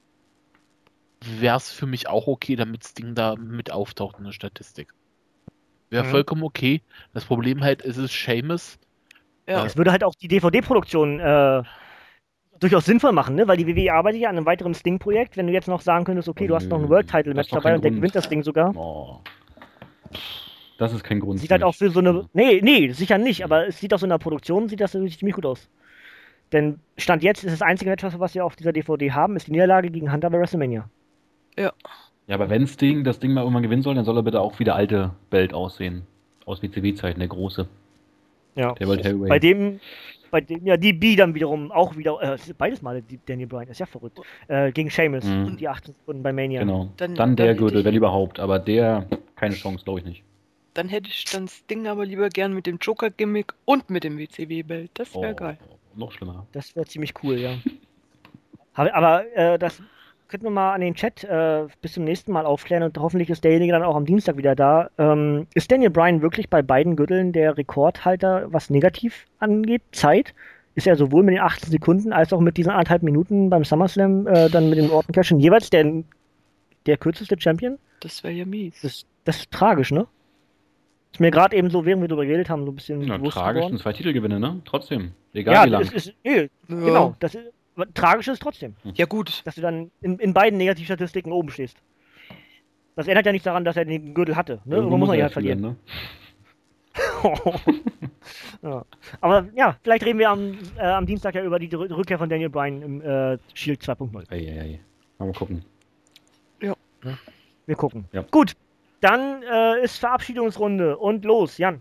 wäre es für mich auch okay, damit Sting da mit auftaucht in der Statistik. Wäre Mhm. vollkommen okay. Das Problem halt ist es Sheamus. Ja. Es würde halt auch die DVD-Produktion durchaus sinnvoll machen, ne? Weil die WWE arbeitet ja an einem weiteren Sting-Projekt. Wenn du jetzt noch sagen könntest, okay, du hast noch ein World-Title-Match Das ist doch dabei kein und der Grund. gewinnt das Ding sogar. Oh. Das ist kein Grund. Sieht für halt auch mich. für so eine. Nee, sicher nicht, aber es sieht aus so einer Produktion, sieht das natürlich ziemlich gut aus. Denn Stand jetzt ist das einzige Match, was wir auf dieser DVD haben, ist die Niederlage gegen Hunter bei WrestleMania. Ja, aber wenn Sting das Ding mal irgendwann gewinnen soll, dann soll er bitte auch wie der alte Belt aussehen. Aus WCW-Zeiten, der große. Ja. Der World Heavyweight. Bei dem, ja, die B dann wiederum auch wieder, beides Mal Daniel Bryan, ist ja verrückt. Gegen Sheamus, Mhm. die 18 Sekunden bei Mania. Genau. Dann Dann der hätte Gürtel, ich- wenn überhaupt. Aber der, keine Chance, glaube ich nicht. Dann hätte ich dann Sting aber lieber gern mit dem Joker-Gimmick und mit dem WCW-Belt. Das wäre geil. Noch schlimmer. Das wäre ziemlich cool, ja. Aber das könnten wir mal an den Chat bis zum nächsten Mal aufklären und hoffentlich ist derjenige dann auch am Dienstag wieder da. Ist Daniel Bryan wirklich bei beiden Gürteln der Rekordhalter, was negativ angeht? Zeit? Ist er sowohl mit den 18 Sekunden als auch mit diesen 1,5 Minuten beim SummerSlam dann mit dem Orton Cash jeweils der kürzeste Champion? Das wäre ja mies. Das ist tragisch, ne? Ist mir gerade eben so, während wir darüber geredet haben, so ein bisschen Ja, bewusst tragisch, geworden. sind 2 Titelgewinne, ne? Trotzdem. Egal Ja, wie lang. nee, genau. Das ist, tragisch ist trotzdem, Ja gut. dass du dann in beiden Negativstatistiken oben stehst. Das ändert ja nichts daran, dass er den Gürtel hatte. Ne? Irgendwo Irgendwann muss er ja er halt verlieren. ne? Ja. Aber ja, vielleicht reden wir am Dienstag ja über die Rückkehr von Daniel Bryan im Shield 2.0. Ei. Mal gucken. Wir gucken. Ja. Gut, dann ist Verabschiedungsrunde und los, Jan.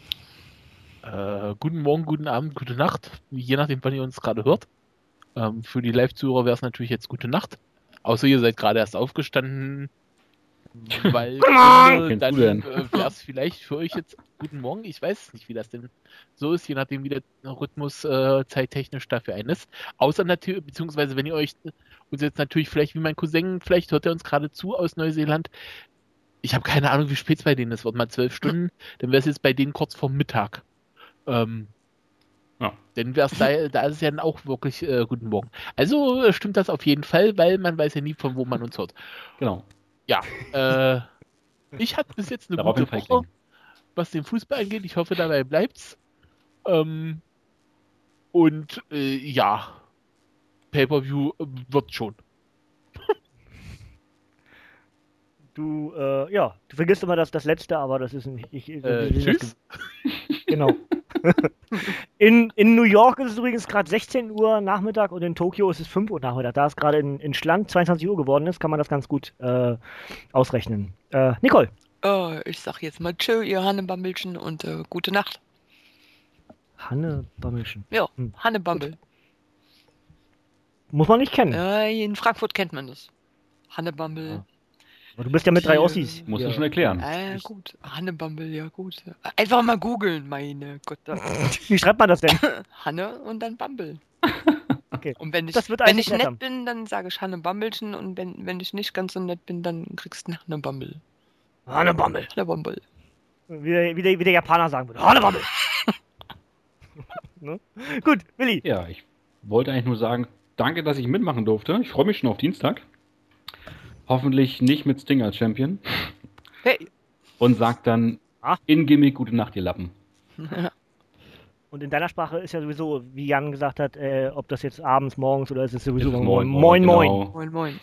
Guten Morgen, guten Abend, gute Nacht, je nachdem, wann ihr uns gerade hört. Für die Live-Zuhörer wäre es natürlich jetzt gute Nacht. Außer ihr seid gerade erst aufgestanden, weil Kennst dann du denn? wäre es vielleicht für euch jetzt guten Morgen. Ich weiß nicht, wie das denn so ist, je nachdem, wie der Rhythmus zeittechnisch dafür ein ist. Außer natürlich, beziehungsweise wenn ihr euch uns jetzt natürlich vielleicht wie mein Cousin, vielleicht hört er uns gerade zu aus Neuseeland. Ich habe keine Ahnung, wie spät es bei denen ist. Wird mal 12 Stunden, dann wäre es jetzt bei denen kurz vorm Mittag. Ja. Dann wäre es da ist es ja dann auch wirklich guten Morgen. Also stimmt das auf jeden Fall, weil man weiß ja nie, von wo man uns hört. Genau. Ja, ich hatte bis jetzt eine Daraufhin gute Woche, Feigling. was den Fußball angeht. Ich hoffe, dabei bleibt's. Und ja, Pay-Per-View wird schon. Du vergisst immer das Letzte, aber das ist nicht. wir sehen Tschüss. das genau. In New York ist es übrigens gerade 16 Uhr Nachmittag und in Tokio ist es 5 Uhr Nachmittag. Da es gerade in Schland 22 Uhr geworden ist, kann man das ganz gut ausrechnen. Nicole. Ich sag jetzt mal tschö, ihr Hannebambelchen und gute Nacht. Hanne Bammelchen. Ja, Hm. Hannebambel. muss man nicht kennen. In Frankfurt kennt man das. Hannebumble. Ja. Aber du bist ja mit 3 Die, Ossis. Musst du Ja. schon erklären. Gut. Hannebumble, ja gut. Einfach mal googeln, meine Gott. Wie schreibt man das denn? Hanne und dann Bumble. Okay. Und wenn ich, Das wird wenn eigentlich ich netter. nett bin, dann sage ich Hanne Bumblechen und wenn ich nicht ganz so nett bin, dann kriegst du einen Hanne Bumble. Hannebumble. Hanne Bumble. Wie der Japaner sagen würde. Hannebumble. Ne? Gut, Willi. Ja, ich wollte eigentlich nur sagen, danke, dass ich mitmachen durfte. Ich freue mich schon auf Dienstag. Hoffentlich nicht mit Sting als Champion. Hey. Und sag dann in Gimmick gute Nacht, ihr Lappen. Und in deiner Sprache ist ja sowieso, wie Jan gesagt hat, ob das jetzt abends, morgens oder ist es sowieso Ist es moin, moin, moin. genau. Moin, moin.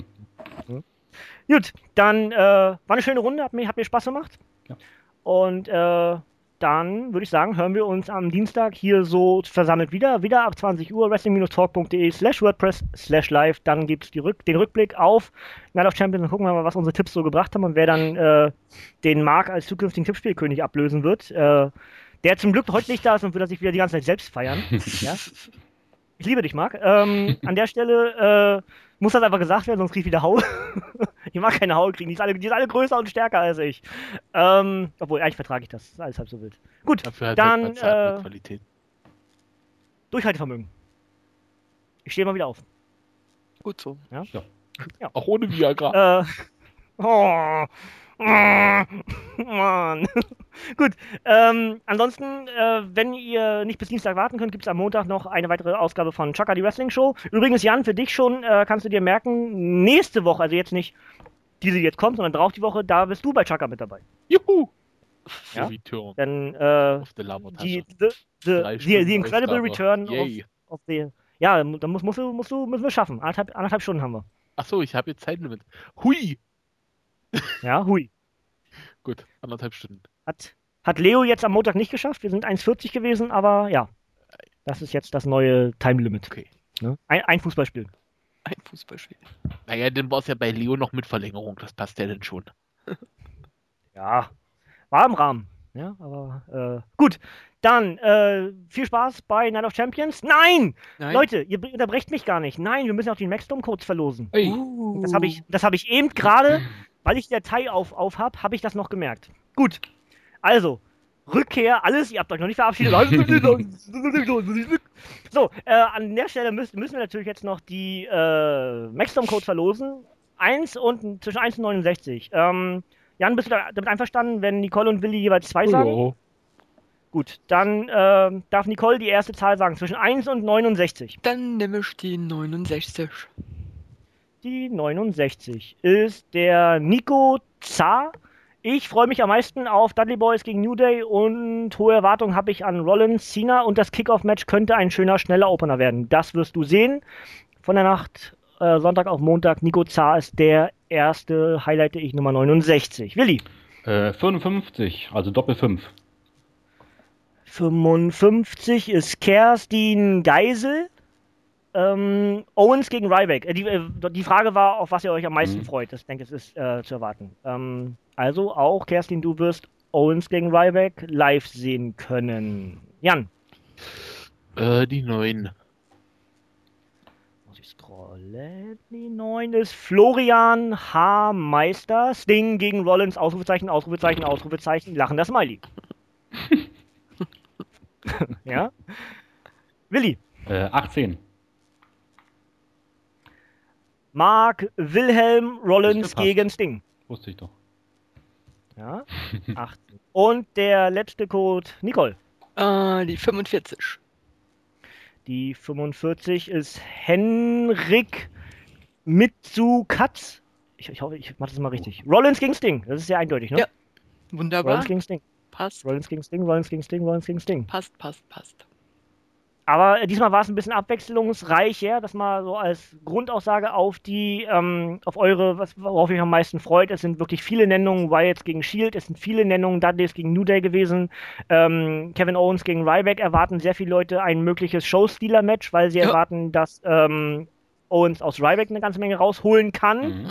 Gut, dann war eine schöne Runde, hat mir Spaß gemacht. Ja. Und dann würde ich sagen, hören wir uns am Dienstag hier so versammelt wieder ab 20 Uhr, wrestling-talk.de/wordpress/live. Dann gibt es den Rückblick auf Night of Champions und gucken wir mal, was unsere Tipps so gebracht haben und wer dann den Mark als zukünftigen Tippspielkönig ablösen wird. Der zum Glück heute nicht da ist und wird sich wieder die ganze Zeit selbst feiern. Ja? Ich liebe dich, Marc. An der Stelle muss das einfach gesagt werden, sonst krieg ich wieder Hau. Ich mag keine Hau kriegen, die sind alle größer und stärker als ich. Obwohl, eigentlich vertrage ich das. Das ist alles halb so wild. Gut, Dafür hat dann halt eine Qualität. Durchhaltevermögen. Ich stehe mal wieder auf. Gut so. Auch ohne Viagra. Oh. Mann. Gut. Ansonsten, wenn ihr nicht bis Dienstag warten könnt, gibt es am Montag noch eine weitere Ausgabe von Chaka, die Wrestling Show. Übrigens, Jan, für dich schon kannst du dir merken, nächste Woche, also jetzt nicht diese, die jetzt kommt, sondern drauf die Woche, da bist du bei Chaka mit dabei. Juhu! Ja? Return Denn of the Labertasche. the Incredible Ausgabe. Return Yay. of the... Ja, da müssen wir schaffen. Anderthalb Stunden haben wir. Achso, ich habe jetzt Zeitlimit. Hui! Ja, hui. Gut, 1,5 Stunden. Hat Leo jetzt am Montag nicht geschafft. Wir sind 1,40 gewesen, aber ja. Das ist jetzt das neue Time Limit. Okay. Ne? Ein Fußballspiel. Ein Fußballspiel. Naja, dann war es ja bei Leo noch mit Verlängerung. Das passt ja dann schon. Ja, war im Rahmen. Ja, aber gut. Dann viel Spaß bei Night of Champions. Nein! Leute, ihr unterbrecht mich gar nicht. Nein, wir müssen auch die Maxdome-Codes verlosen. Hey. Das hab ich eben gerade, weil ich die Datei auf habe ich das noch gemerkt. Gut. Also, Rückkehr, alles, ihr habt euch noch nicht verabschiedet. So, an der Stelle müssen wir natürlich jetzt noch die Maxdome-Codes verlosen. Zwischen 1 und 69. Jan, bist du damit einverstanden, wenn Nicole und Willi jeweils 2 sagen? Oh. Gut, dann darf Nicole die erste Zahl sagen, zwischen 1 und 69. Dann nehme ich die 69. Die 69 ist der Nico Zar. Ich freue mich am meisten auf Dudley Boys gegen New Day und hohe Erwartungen habe ich an Rollins, Cena und das Kickoff-Match könnte ein schöner, schneller Opener werden. Das wirst du sehen. Von der Nacht Sonntag auf Montag. Nico Zar ist der erste, highlighte ich Nummer 69. Willi? 55, also Doppel 5. 55 ist Kerstin Geisel. Owens gegen Ryback. Die Frage war, auf was ihr euch am meisten freut. Ich denke, es ist zu erwarten. Also auch, Kerstin, du wirst Owens gegen Ryback live sehen können. Jan? Die 9. Muss ich scrollen? Die 9 ist Florian H. Meister. Sting gegen Rollins. Ausrufezeichen, Ausrufezeichen, Ausrufezeichen. Lachender Smiley. Ja? Willi? 18. Mark Wilhelm Rollins Das gegen Sting. Wusste ich doch. Ja, 18. Und der letzte Code, Nicole. Die 45. Die 45 ist Henrik Mitsukatz. Ich hoffe, ich mache das mal richtig. Rollins gegen Sting, das ist sehr eindeutig, ne? Ja. Wunderbar. Rollins gegen Sting. Passt. Rollins gegen Sting, Rollins gegen Sting, Rollins gegen Sting. Passt. Aber diesmal war es ein bisschen abwechslungsreich, ja, das mal so als Grundaussage auf die, auf eure, worauf ihr euch am meisten freut. Es sind wirklich viele Nennungen, Wyatts gegen Shield, es sind viele Nennungen, Dudleys gegen New Day gewesen. Kevin Owens gegen Ryback erwarten sehr viele Leute ein mögliches Show-Stealer-Match, weil sie erwarten, dass Owens aus Ryback eine ganze Menge rausholen kann.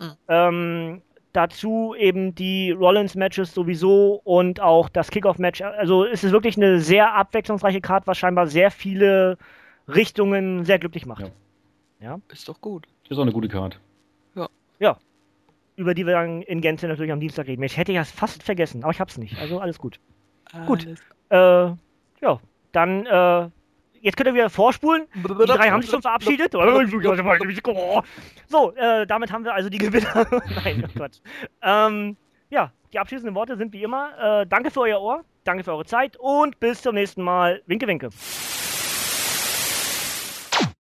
Dazu eben die Rollins-Matches sowieso und auch das Kickoff-Match. Also es ist wirklich eine sehr abwechslungsreiche Card, was scheinbar sehr viele Richtungen sehr glücklich macht. Ja. Ist doch gut. Ist auch eine gute Karte. Über die wir dann in Gänze natürlich am Dienstag reden. Ich hätte ja fast vergessen, aber ich hab's nicht. Also alles gut. Gut. Alles- Ja, dann, jetzt könnt ihr wieder vorspulen. Die 3 haben sich schon verabschiedet. So, damit haben wir also die Gewinner. Nein, Quatsch. Ja, die abschließenden Worte sind wie immer, danke für euer Ohr, danke für eure Zeit und bis zum nächsten Mal. Winke, winke.